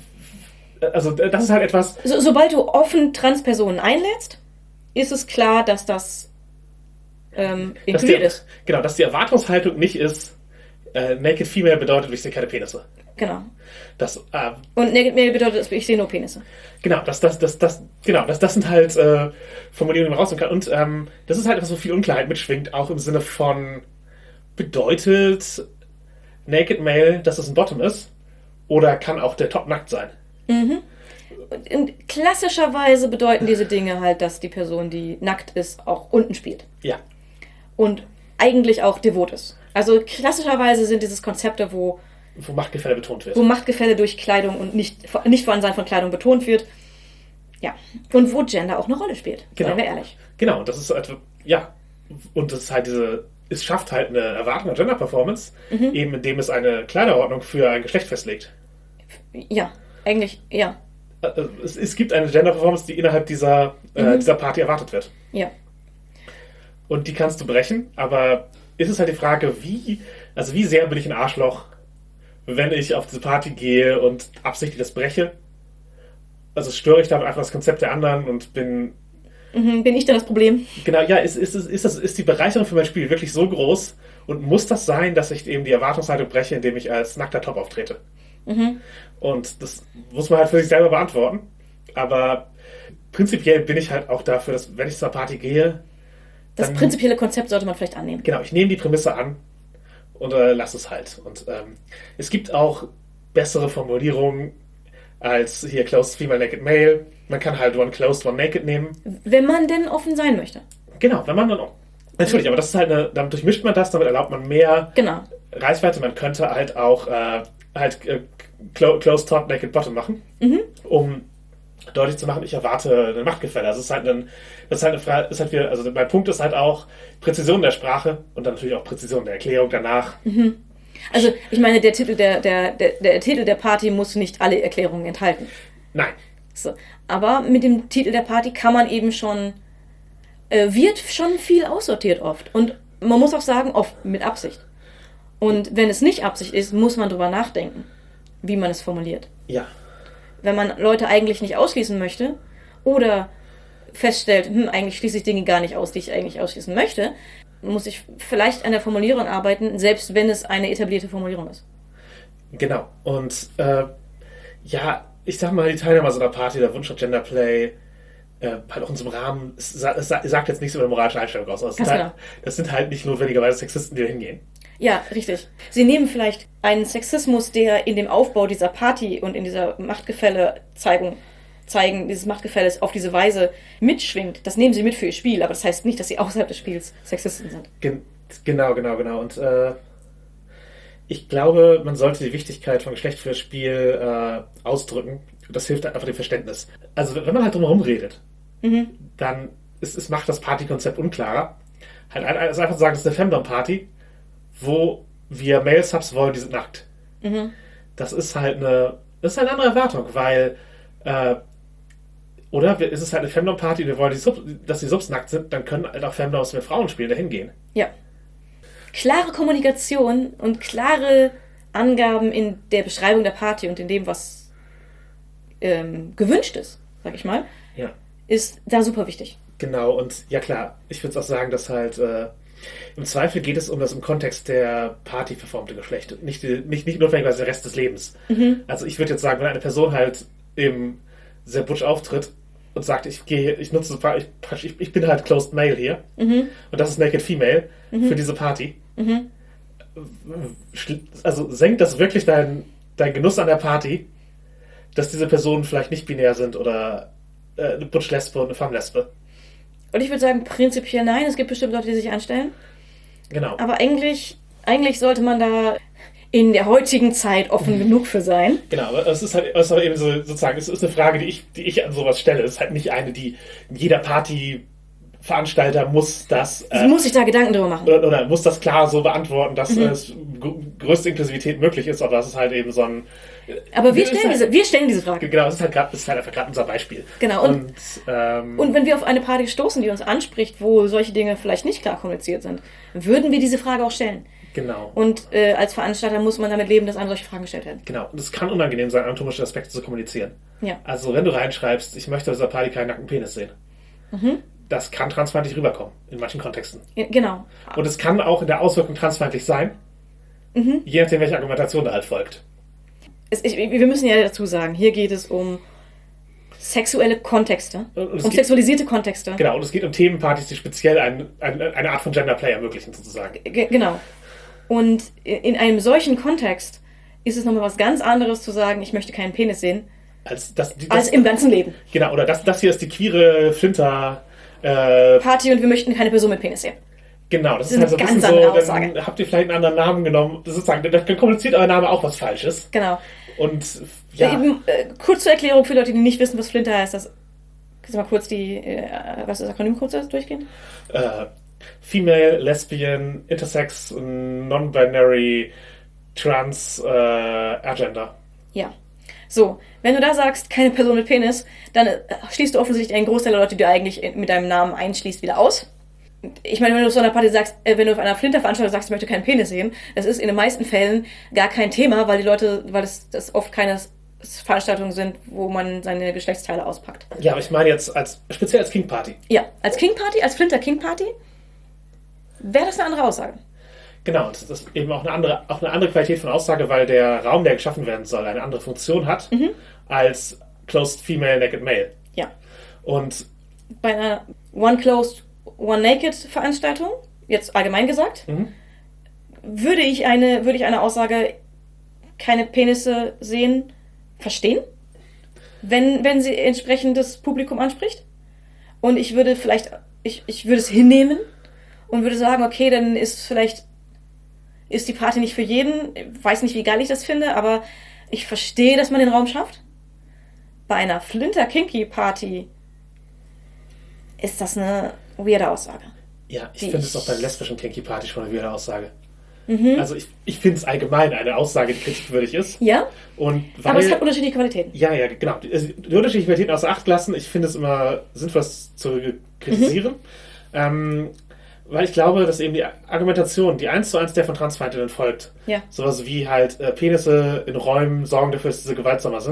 [SPEAKER 3] also äh, das ist halt etwas,
[SPEAKER 2] So, sobald du offen Transpersonen einlädst, ist es klar, dass das ähm,
[SPEAKER 3] dass
[SPEAKER 2] inkludiert
[SPEAKER 3] die,
[SPEAKER 2] ist.
[SPEAKER 3] genau, dass die Erwartungshaltung nicht ist, äh, Naked Female bedeutet, ich sehe keine Penisse.
[SPEAKER 2] Genau.
[SPEAKER 3] Das, äh,
[SPEAKER 2] Und Naked Male bedeutet, ich sehe nur Penisse.
[SPEAKER 3] genau, das, das, das, das, genau, das, das sind halt äh, Formulierungen, die man rausnehmen kann. Und ähm, das ist halt etwas, wo viel Unklarheit mitschwingt, auch im Sinne von, bedeutet Naked Male, dass es ein Bottom ist? Oder kann auch der Top nackt sein?
[SPEAKER 2] Mhm. Und in, klassischerweise bedeuten diese Dinge halt, dass die Person, die nackt ist, auch unten spielt.
[SPEAKER 3] Ja,
[SPEAKER 2] Und eigentlich auch devot ist. Also klassischerweise sind dieses Konzepte, wo,
[SPEAKER 3] wo Machtgefälle betont wird.
[SPEAKER 2] wo Machtgefälle durch Kleidung und nicht, nicht Vorhandensein von Kleidung betont wird. Ja. Und wo Gender auch eine Rolle spielt.
[SPEAKER 3] Genau.
[SPEAKER 2] Seien wir ehrlich.
[SPEAKER 3] Genau, und das ist halt, ja, und das ist halt diese, es schafft halt eine Erwartung an Gender-Performance,
[SPEAKER 2] Mhm.
[SPEAKER 3] eben indem es eine Kleiderordnung für ein Geschlecht festlegt.
[SPEAKER 2] Ja, eigentlich, ja.
[SPEAKER 3] Äh, Es, es gibt eine Gender-Performance, die innerhalb dieser, äh,
[SPEAKER 2] Mhm.
[SPEAKER 3] dieser Party erwartet wird.
[SPEAKER 2] Ja.
[SPEAKER 3] Und die kannst du brechen, aber ist es halt die Frage, wie, also wie sehr bin ich ein Arschloch, wenn ich auf diese Party gehe und absichtlich das breche? Also störe ich damit einfach das Konzept der anderen und bin,
[SPEAKER 2] Mhm. Bin ich dann das Problem?
[SPEAKER 3] genau, ja, ist, ist, ist, ist, das, ist die Bereicherung für mein Spiel wirklich so groß und muss das sein, dass ich eben die Erwartungshaltung breche, indem ich als nackter Top auftrete?
[SPEAKER 2] Mhm.
[SPEAKER 3] Und das muss man halt für sich selber beantworten. Aber prinzipiell bin ich halt auch dafür, dass wenn ich zur Party gehe,
[SPEAKER 2] Das
[SPEAKER 3] dann,
[SPEAKER 2] prinzipielle Konzept sollte man vielleicht annehmen.
[SPEAKER 3] genau, ich nehme die Prämisse an und äh, lasse es halt. Und ähm, es gibt auch bessere Formulierungen als hier Closed Female Naked Male. Man kann halt One Closed, One Naked nehmen.
[SPEAKER 2] Wenn man denn offen sein möchte.
[SPEAKER 3] Genau, wenn man dann auch. Natürlich, aber das ist halt eine, damit durchmischt man das, damit erlaubt man mehr
[SPEAKER 2] Genau.
[SPEAKER 3] Reichweite. Man könnte halt auch äh, halt äh, clo Closed Top Naked Bottom machen,
[SPEAKER 2] Mhm.
[SPEAKER 3] um deutlich zu machen, ich erwarte ein Machtgefälle. Also es ist halt ein, das ist halt eine Frage, ist halt wieder, also mein Punkt ist halt auch Präzision der Sprache und dann natürlich auch Präzision der Erklärung danach.
[SPEAKER 2] Mhm. Also, ich meine, der Titel der, der, der, der Titel der Party muss nicht alle Erklärungen enthalten.
[SPEAKER 3] Nein.
[SPEAKER 2] So. Aber mit dem Titel der Party kann man eben schon, äh, wird schon viel aussortiert oft. Und man muss auch sagen, oft mit Absicht. Und wenn es nicht Absicht ist, muss man drüber nachdenken, wie man es formuliert.
[SPEAKER 3] Ja.
[SPEAKER 2] Wenn man Leute eigentlich nicht ausschließen möchte oder feststellt, hm, eigentlich schließe ich Dinge gar nicht aus, die ich eigentlich ausschließen möchte, muss ich vielleicht an der Formulierung arbeiten, selbst wenn es eine etablierte Formulierung ist.
[SPEAKER 3] Genau. Und äh, ja, ich sag mal, die Teilnehmer so einer Party, der Wunsch auf Genderplay, äh, halt auch in so einem Rahmen, es, sa- es sa- sagt jetzt nichts über eine moralische Einstellung aus. Also das,
[SPEAKER 2] Ganz
[SPEAKER 3] sind
[SPEAKER 2] genau.
[SPEAKER 3] halt, das sind halt nicht notwendigerweise Sexisten, die da hingehen.
[SPEAKER 2] Ja, richtig. Sie nehmen vielleicht einen Sexismus, der in dem Aufbau dieser Party und in dieser Machtgefälle-Zeigung zeigen, dieses Machtgefälles auf diese Weise mitschwingt. Das nehmen sie mit für ihr Spiel, aber das heißt nicht, dass sie außerhalb des Spiels Sexisten sind.
[SPEAKER 3] Gen- genau, genau, genau. Und äh, ich glaube, man sollte die Wichtigkeit von Geschlecht für das Spiel äh, ausdrücken. Das hilft einfach dem Verständnis. Also wenn man halt drumherum redet,
[SPEAKER 2] Mhm.
[SPEAKER 3] dann ist, es macht das Partykonzept unklarer. Halt ein- also einfach zu sagen, das ist eine Femdom-Party, wo wir Male-Subs wollen, die sind nackt.
[SPEAKER 2] Mhm.
[SPEAKER 3] Das ist halt eine, das ist halt eine andere Erwartung, weil äh, oder ist es halt eine Femdom-Party, wir wollen, die Sub, dass die Subs nackt sind, dann können halt auch Femdoms mit Frauen spielen, da hingehen.
[SPEAKER 2] Ja. Klare Kommunikation und klare Angaben in der Beschreibung der Party und in dem, was ähm, gewünscht ist, sag ich mal,
[SPEAKER 3] Ja.
[SPEAKER 2] ist da super wichtig.
[SPEAKER 3] Genau, und ja klar, ich würde auch sagen, dass halt äh, im Zweifel geht es um das im Kontext der Party verformte Geschlecht und nicht, die, nicht, nicht notwendigerweise der Rest des Lebens.
[SPEAKER 2] Mhm.
[SPEAKER 3] Also ich würde jetzt sagen, wenn eine Person halt eben sehr butch auftritt und sagt, ich gehe, ich nutze, ich, ich, ich bin halt Closed Male hier
[SPEAKER 2] Mhm.
[SPEAKER 3] und das ist Naked Female
[SPEAKER 2] Mhm.
[SPEAKER 3] für diese Party.
[SPEAKER 2] Mhm.
[SPEAKER 3] Schl- Also senkt das wirklich dein, dein Genuss an der Party, dass diese Personen vielleicht nicht binär sind oder äh, eine Butch-Lesbe und eine Femme-Lesbe.
[SPEAKER 2] Und ich würde sagen, prinzipiell nein. Es gibt bestimmt Leute, die sich anstellen.
[SPEAKER 3] Genau.
[SPEAKER 2] Aber eigentlich, eigentlich sollte man da in der heutigen Zeit offen genug für sein.
[SPEAKER 3] Genau, aber es ist halt es ist halt eben so, sozusagen, es ist eine Frage, die ich, die ich an sowas stelle. Es ist halt nicht eine, die jeder Partyveranstalter muss das
[SPEAKER 2] Also muss sich da Gedanken drüber machen.
[SPEAKER 3] oder, oder muss das klar so beantworten, dass
[SPEAKER 2] Mhm.
[SPEAKER 3] es gr- größte Inklusivität möglich ist, aber das ist halt eben so ein.
[SPEAKER 2] Aber wir
[SPEAKER 3] Es ist
[SPEAKER 2] stellen,
[SPEAKER 3] halt,
[SPEAKER 2] diese, wir stellen diese Frage.
[SPEAKER 3] Genau, es ist halt, grad, es ist halt einfach gerade unser Beispiel.
[SPEAKER 2] Genau, und-
[SPEAKER 3] Und, ähm,
[SPEAKER 2] Und wenn wir auf eine Party stoßen, die uns anspricht, wo solche Dinge vielleicht nicht klar kommuniziert sind, würden wir diese Frage auch stellen.
[SPEAKER 3] genau.
[SPEAKER 2] Und äh, als Veranstalter muss man damit leben, dass einem solche Fragen gestellt werden.
[SPEAKER 3] Genau, und es kann unangenehm sein, anatomische Aspekte zu kommunizieren.
[SPEAKER 2] Ja.
[SPEAKER 3] Also wenn du reinschreibst, ich möchte auf dieser Party keinen nackten Penis sehen,
[SPEAKER 2] Mhm.
[SPEAKER 3] das kann transfeindlich rüberkommen, in manchen Kontexten.
[SPEAKER 2] Ja, genau.
[SPEAKER 3] Und es kann auch in der Auswirkung transfeindlich sein,
[SPEAKER 2] Mhm.
[SPEAKER 3] je nachdem, welche Argumentation da halt folgt.
[SPEAKER 2] Es, ich, wir müssen ja dazu sagen, hier geht es um sexuelle Kontexte,
[SPEAKER 3] Und- und es
[SPEAKER 2] um
[SPEAKER 3] geht-
[SPEAKER 2] sexualisierte Kontexte.
[SPEAKER 3] Genau, und es geht um Themenpartys, die speziell ein, ein, eine Art von Genderplay ermöglichen, sozusagen.
[SPEAKER 2] G genau. Und in einem solchen Kontext ist es nochmal was ganz anderes zu sagen, ich möchte keinen Penis sehen,
[SPEAKER 3] Als, das, die-
[SPEAKER 2] als
[SPEAKER 3] das,
[SPEAKER 2] im ganzen Leben.
[SPEAKER 3] genau, oder das, das hier ist die queere Flinter. Äh,
[SPEAKER 2] Party und wir möchten keine Person mit Penis sehen.
[SPEAKER 3] genau, das
[SPEAKER 2] Das
[SPEAKER 3] ist halt
[SPEAKER 2] ist
[SPEAKER 3] so ein
[SPEAKER 2] eine
[SPEAKER 3] bisschen
[SPEAKER 2] ganz
[SPEAKER 3] so,
[SPEAKER 2] andere
[SPEAKER 3] dann
[SPEAKER 2] Aussage.
[SPEAKER 3] habt ihr vielleicht einen anderen Namen genommen. Das ist sozusagen, dann kommuniziert euer Name auch was Falsches.
[SPEAKER 2] Genau.
[SPEAKER 3] Und ja,
[SPEAKER 2] Eben, äh, kurz zur Erklärung für Leute, die nicht wissen, was Flinter heißt. Das, kannst du mal kurz die, äh, was ist das Akronym kurz durchgehen?
[SPEAKER 3] äh, Female, Lesbian, Intersex, Non-Binary, Trans, äh, Agender.
[SPEAKER 2] Ja. So, wenn du da sagst, keine Person mit Penis, dann äh, schließt du offensichtlich einen Großteil der Leute, die du eigentlich in- mit deinem Namen einschließt, wieder aus. Ich meine, wenn du auf so einer Party sagst, äh, wenn du auf einer Flinter-Veranstaltung sagst, ich möchte keinen Penis sehen, das ist in den meisten Fällen gar kein Thema, weil die Leute, weil das, das oft keine Veranstaltungen sind, wo man seine Geschlechtsteile auspackt.
[SPEAKER 3] Ja, aber ich meine jetzt als speziell als King Party.
[SPEAKER 2] Ja, als King Party, als Flinter King Party, wäre das eine andere Aussage.
[SPEAKER 3] Genau, und das ist eben auch eine andere, auch eine andere Qualität von Aussage, weil der Raum, der geschaffen werden soll, eine andere Funktion hat
[SPEAKER 2] Mhm.
[SPEAKER 3] als Closed Female, Naked Male.
[SPEAKER 2] Ja.
[SPEAKER 3] Und
[SPEAKER 2] Bei einer One Closed, One Naked Veranstaltung, jetzt allgemein gesagt,
[SPEAKER 3] Mhm.
[SPEAKER 2] würde ich eine, würde ich eine Aussage, keine Penisse sehen, verstehen, wenn, wenn sie entsprechend das Publikum anspricht. Und ich würde vielleicht, ich, ich würde es hinnehmen und würde sagen, okay, dann ist vielleicht, ist die Party nicht für jeden. Ich weiß nicht, wie geil ich das finde, aber ich verstehe, dass man den Raum schafft. Bei einer Flinter-Kinky-Party ist das eine weirde Aussage.
[SPEAKER 3] ja, ich
[SPEAKER 2] Die
[SPEAKER 3] finde es
[SPEAKER 2] ich-
[SPEAKER 3] auch bei der lesbischen Kinky Party schon eine weirde Aussage.
[SPEAKER 2] Mhm.
[SPEAKER 3] Also ich, ich finde es allgemein eine Aussage, die kritikwürdig ist.
[SPEAKER 2] Ja,
[SPEAKER 3] Und weil,
[SPEAKER 2] aber es hat unterschiedliche Qualitäten.
[SPEAKER 3] ja, ja, genau. Die, also die unterschiedlichen Qualitäten außer Acht lassen, ich finde es immer sinnvoll, es zu kritisieren.
[SPEAKER 2] Mhm.
[SPEAKER 3] Ähm, weil ich glaube, dass eben die Argumentation, die eins zu eins der von Transfeindinnen folgt,
[SPEAKER 2] Ja.
[SPEAKER 3] sowas wie halt äh, Penisse in Räumen sorgen dafür, dass diese gewaltsamer sind,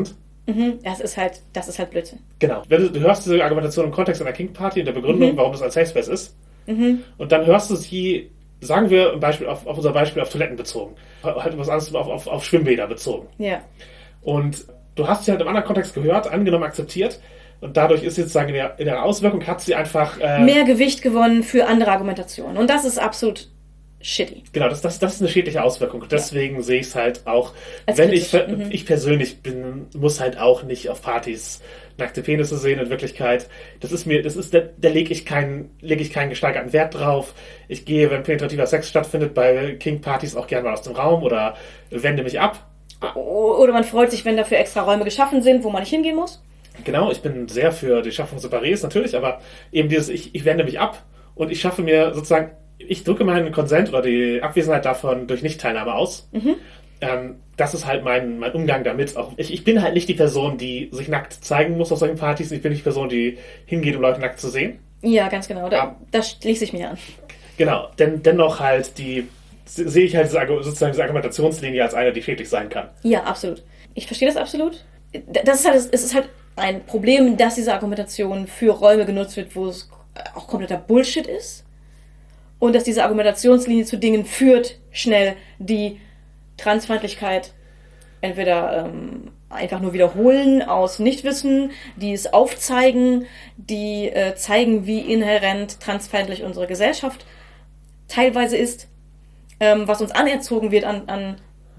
[SPEAKER 2] Mhm. Das ist halt, das ist halt Blödsinn.
[SPEAKER 3] Genau. Wenn du, du hörst diese Argumentation im Kontext einer King Party und der Begründung,
[SPEAKER 2] Mhm.
[SPEAKER 3] warum das ein Safe Space ist,
[SPEAKER 2] Mhm.
[SPEAKER 3] und dann hörst du sie, sagen wir im Beispiel auf, auf unser Beispiel auf Toiletten bezogen, halt was anderes auf, auf, auf Schwimmbäder bezogen.
[SPEAKER 2] Ja.
[SPEAKER 3] Und du hast sie halt im anderen Kontext gehört, angenommen, akzeptiert, und dadurch ist jetzt sagen in der, in der Auswirkung hat sie einfach äh,
[SPEAKER 2] Mehr Gewicht gewonnen für andere Argumentationen. Und das ist absolut shitty.
[SPEAKER 3] Genau, das, das, das ist eine schädliche Auswirkung. Deswegen ja. sehe ich es halt auch,
[SPEAKER 2] als
[SPEAKER 3] wenn ich,
[SPEAKER 2] mhm.
[SPEAKER 3] ich persönlich bin, muss halt auch nicht auf Partys nackte Penisse sehen in Wirklichkeit. Das ist mir, das ist, da, da lege ich keinen, lege ich keinen gesteigerten Wert drauf. Ich gehe, wenn penetrativer Sex stattfindet, bei King-Partys auch gerne mal aus dem Raum oder wende mich ab.
[SPEAKER 2] Oder man freut sich, wenn dafür extra Räume geschaffen sind, wo man nicht hingehen muss.
[SPEAKER 3] Genau, ich bin sehr für die Schaffung Separés natürlich, aber eben dieses, ich, ich wende mich ab und ich schaffe mir sozusagen, ich drücke meinen Konsent oder die Abwesenheit davon durch Nichtteilnahme aus.
[SPEAKER 2] Mhm.
[SPEAKER 3] Ähm, das ist halt mein, mein Umgang damit. Auch ich, ich bin halt nicht die Person, die sich nackt zeigen muss auf solchen Partys. Ich bin nicht die Person, die hingeht, um Leute nackt zu sehen.
[SPEAKER 2] Ja, ganz genau. Da,
[SPEAKER 3] ja.
[SPEAKER 2] Das schließe ich mir an.
[SPEAKER 3] Genau, denn dennoch halt die sehe ich halt diese, sozusagen diese Argumentationslinie als eine, die schädlich sein kann.
[SPEAKER 2] Ja, absolut. Ich verstehe das absolut. Das ist halt, es ist halt ein Problem, dass diese Argumentation für Räume genutzt wird, wo es auch kompletter Bullshit ist. Und dass diese Argumentationslinie zu Dingen führt, schnell, die Transfeindlichkeit entweder ähm, einfach nur wiederholen aus Nichtwissen, die es aufzeigen, die äh, zeigen, wie inhärent transfeindlich unsere Gesellschaft teilweise ist, ähm, was uns anerzogen wird an, an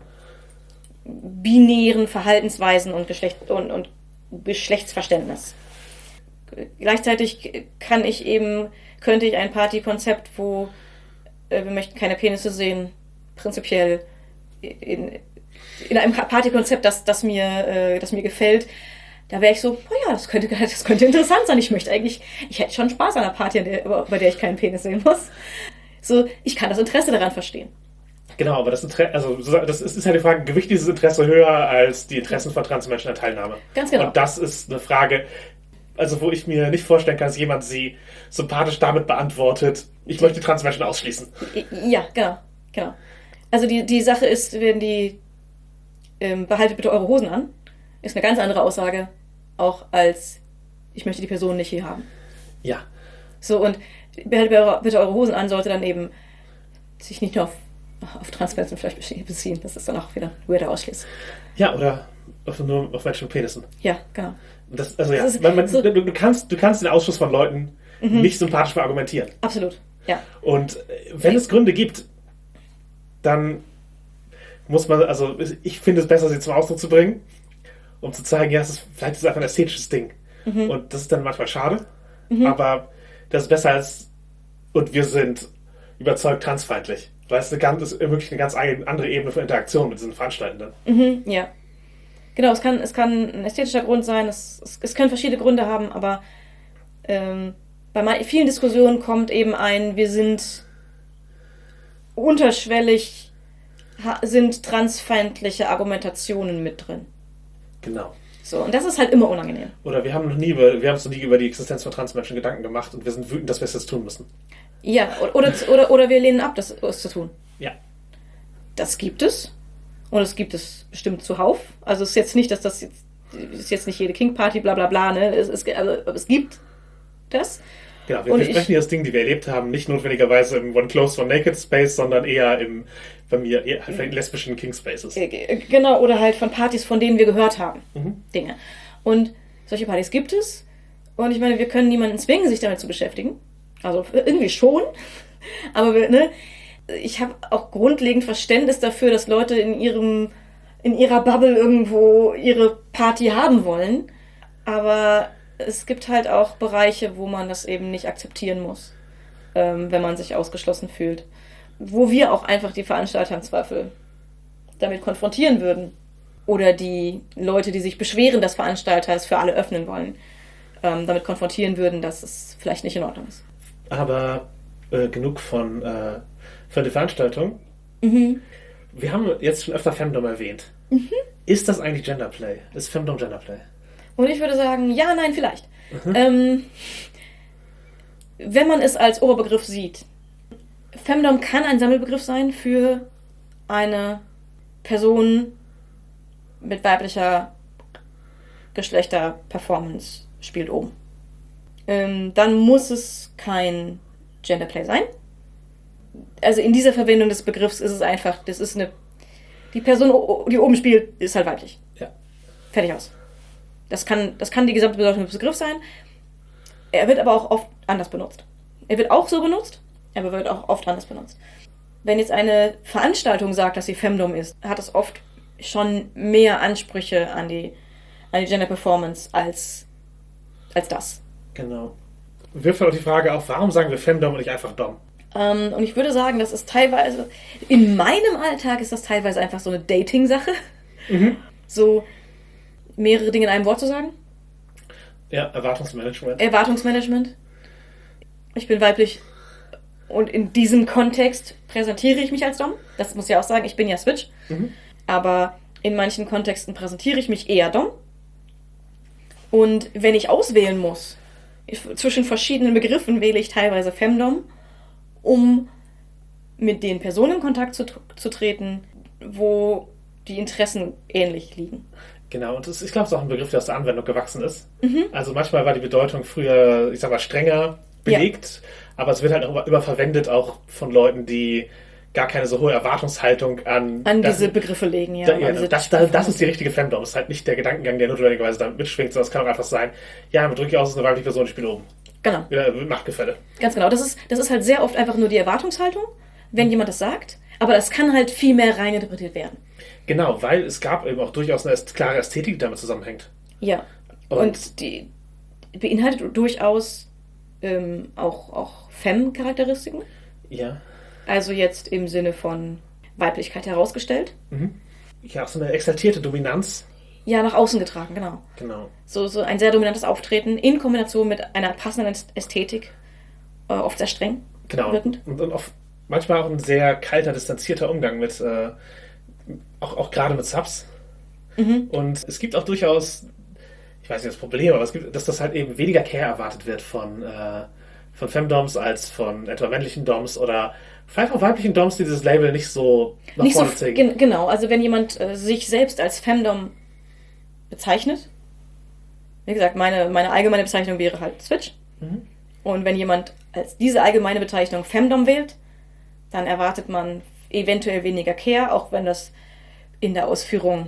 [SPEAKER 2] binären Verhaltensweisen und, Geschlecht, und, und Geschlechtsverständnis. Gleichzeitig kann ich eben, könnte ich ein Partykonzept, wo äh, wir möchten keine Penisse sehen, prinzipiell in, in einem Partykonzept, das, das, mir, äh, das mir gefällt, da wäre ich so, oh ja, das könnte, das könnte interessant sein. Ich möchte eigentlich, ich hätte schon Spaß an einer Party, an der, bei der ich keinen Penis sehen muss. So, ich kann das Interesse daran verstehen.
[SPEAKER 3] Genau, aber das Interesse, also das ist, ist halt die Frage, gewicht dieses Interesse höher als die Interessen von Transmenschen an Teilnahme?
[SPEAKER 2] Ganz genau.
[SPEAKER 3] Und das ist eine Frage, also wo ich mir nicht vorstellen kann, dass jemand sie sympathisch damit beantwortet, ich möchte Transmenschen ausschließen.
[SPEAKER 2] Ja, genau, genau. Also die, die Sache ist, wenn die ähm, behaltet bitte eure Hosen an, ist eine ganz andere Aussage, auch als ich möchte die Person nicht hier haben.
[SPEAKER 3] Ja.
[SPEAKER 2] So, und behaltet bitte eure Hosen an sollte dann eben sich nicht nur auf, auf Transmenschen vielleicht beziehen. Das ist dann auch wieder ein weirder Ausschluss.
[SPEAKER 3] Ja, oder auf, nur auf Menschen mit Penissen.
[SPEAKER 2] Ja, genau.
[SPEAKER 3] Das, also ja,
[SPEAKER 2] das ist,
[SPEAKER 3] man, man,
[SPEAKER 2] so,
[SPEAKER 3] du, du, kannst, du kannst den Ausschluss von Leuten mhm. nicht sympathisch verargumentieren.
[SPEAKER 2] Absolut, ja.
[SPEAKER 3] Und wenn es Gründe gibt, dann muss man, also ich finde es besser, sie zum Ausdruck zu bringen, um zu zeigen, ja, es ist, vielleicht ist es einfach ein ästhetisches Ding. Mhm. Und das ist dann manchmal schade, mhm. aber das ist besser als, und wir sind überzeugt transfeindlich. Weil es eine ganz, ist wirklich eine ganz andere Ebene von Interaktion mit diesen Veranstaltenden.
[SPEAKER 2] Mhm, ja. Genau, es kann, es kann ein ästhetischer Grund sein, es, es, es können verschiedene Gründe haben, aber ähm, bei vielen Diskussionen kommt eben ein, wir sind unterschwellig, ha, sind transfeindliche Argumentationen mit drin.
[SPEAKER 3] Genau.
[SPEAKER 2] So, und das ist halt immer unangenehm.
[SPEAKER 3] Oder wir haben noch nie über, wir haben uns noch nie über die Existenz von Transmenschen Gedanken gemacht und wir sind wütend, dass wir es jetzt tun müssen.
[SPEAKER 2] Ja, oder, oder, oder wir lehnen ab, das, das zu tun.
[SPEAKER 3] Ja.
[SPEAKER 2] Das gibt es. Und es gibt es bestimmt zuhauf. Also es ist jetzt nicht, dass das jetzt, ist jetzt nicht jede King-Party, bla bla bla, ne? Es, es, also, es gibt das.
[SPEAKER 3] Genau, wir, wir sprechen hier das Ding, die wir erlebt haben, nicht notwendigerweise im One Close, One Naked Space, sondern eher im, bei mir, eher halt in lesbischen King Spaces.
[SPEAKER 2] Genau, oder halt von Partys, von denen wir gehört haben.
[SPEAKER 3] Mhm.
[SPEAKER 2] Dinge. Und solche Partys gibt es. Und ich meine, wir können niemanden zwingen, sich damit zu beschäftigen. Also irgendwie schon. Aber wir, ne, ich habe auch grundlegend Verständnis dafür, dass Leute in ihrem, in ihrer Bubble irgendwo ihre Party haben wollen. Aber es gibt halt auch Bereiche, wo man das eben nicht akzeptieren muss, ähm, wenn man sich ausgeschlossen fühlt. Wo wir auch einfach die Veranstalter im Zweifel damit konfrontieren würden. Oder die Leute, die sich beschweren, dass Veranstalter es für alle öffnen wollen, ähm, damit konfrontieren würden, dass es vielleicht nicht in Ordnung ist.
[SPEAKER 3] Aber äh, genug von, äh, von der Veranstaltung.
[SPEAKER 2] Mhm.
[SPEAKER 3] Wir haben jetzt schon öfter Femdom erwähnt.
[SPEAKER 2] Mhm.
[SPEAKER 3] Ist das eigentlich Genderplay? Ist Femdom Genderplay?
[SPEAKER 2] Und ich würde sagen, ja, nein, vielleicht. Mhm. Ähm, wenn man es als Oberbegriff sieht. Femdom kann ein Sammelbegriff sein für eine Person mit weiblicher Geschlechter-Performance spielt oben. Ähm, dann muss es kein Genderplay sein. Also in dieser Verwendung des Begriffs ist es einfach, das ist eine, die Person, die oben spielt, ist halt weiblich.
[SPEAKER 3] Ja.
[SPEAKER 2] Fertig aus. Das kann, das kann die gesamte Bedeutung des Begriffs sein. Er wird aber auch oft anders benutzt. Er wird auch so benutzt, aber wird auch oft anders benutzt. Wenn jetzt eine Veranstaltung sagt, dass sie Femdom ist, hat es oft schon mehr Ansprüche an die, an die Gender Performance als, als das.
[SPEAKER 3] Genau. Wirft halt auch die Frage auf, warum sagen wir Femdom und nicht einfach Dom?
[SPEAKER 2] Ähm, und ich würde sagen, das ist teilweise, in meinem Alltag ist das teilweise einfach so eine Dating-Sache.
[SPEAKER 3] Mhm.
[SPEAKER 2] So mehrere Dinge in einem Wort zu sagen.
[SPEAKER 3] Ja, Erwartungsmanagement.
[SPEAKER 2] Erwartungsmanagement. Ich bin weiblich und in diesem Kontext präsentiere ich mich als Dom. Das muss ich auch sagen, ich bin ja Switch.
[SPEAKER 3] Mhm.
[SPEAKER 2] Aber in manchen Kontexten präsentiere ich mich eher Dom. Und wenn ich auswählen muss, zwischen verschiedenen Begriffen wähle ich teilweise Femdom, um mit den Personen in Kontakt zu, zu treten, wo die Interessen ähnlich liegen.
[SPEAKER 3] Genau, und das, ich glaube, es ist auch ein Begriff, der aus der Anwendung gewachsen ist.
[SPEAKER 2] Mhm.
[SPEAKER 3] Also manchmal war die Bedeutung früher, ich sag mal, strenger belegt, ja. Aber es wird halt auch überverwendet, auch von Leuten, die gar keine so hohe Erwartungshaltung an...
[SPEAKER 2] An
[SPEAKER 3] das,
[SPEAKER 2] diese Begriffe legen, ja.
[SPEAKER 3] Da, ja diese das, das, das ist die richtige Femdom. Das ist halt nicht der Gedankengang, der notwendigerweise damit mitschwingt, sondern es kann auch einfach sein, ja, man drückt ich aus, es ist eine weibliche Person, ich spiele oben.
[SPEAKER 2] Genau.
[SPEAKER 3] Ja, Machtgefälle.
[SPEAKER 2] Ganz genau. Das ist, das ist halt sehr oft einfach nur die Erwartungshaltung, wenn jemand das sagt. Aber das kann halt viel mehr reininterpretiert werden.
[SPEAKER 3] Genau, weil es gab eben auch durchaus eine klare Ästhetik, die damit zusammenhängt.
[SPEAKER 2] Ja. Und, und die beinhaltet durchaus ähm, auch, auch Femme-Charakteristiken.
[SPEAKER 3] Ja.
[SPEAKER 2] Also jetzt im Sinne von Weiblichkeit herausgestellt.
[SPEAKER 3] Mhm. Ja, auch so eine exaltierte Dominanz.
[SPEAKER 2] Ja, nach außen getragen, genau.
[SPEAKER 3] Genau.
[SPEAKER 2] So, so ein sehr dominantes Auftreten in Kombination mit einer passenden Ästhetik, äh, oft sehr streng
[SPEAKER 3] genau.
[SPEAKER 2] wirkend.
[SPEAKER 3] Und, und oft, manchmal auch ein sehr kalter, distanzierter Umgang mit, äh, auch, auch gerade mit Subs.
[SPEAKER 2] Mhm.
[SPEAKER 3] Und es gibt auch durchaus, ich weiß nicht das Problem, aber es gibt, dass das halt eben weniger Care erwartet wird von, äh, von Femdoms als von etwa männlichen Doms oder vielleicht auch weiblichen Doms, die dieses Label nicht so nach
[SPEAKER 2] nicht
[SPEAKER 3] vorne
[SPEAKER 2] so,
[SPEAKER 3] zeigen.
[SPEAKER 2] Gen- genau, also wenn jemand äh, sich selbst als Femdom bezeichnet, wie gesagt, meine, meine allgemeine Bezeichnung wäre halt Switch.
[SPEAKER 3] Mhm.
[SPEAKER 2] Und wenn jemand als diese allgemeine Bezeichnung Femdom wählt, dann erwartet man eventuell weniger Care, auch wenn das in der Ausführung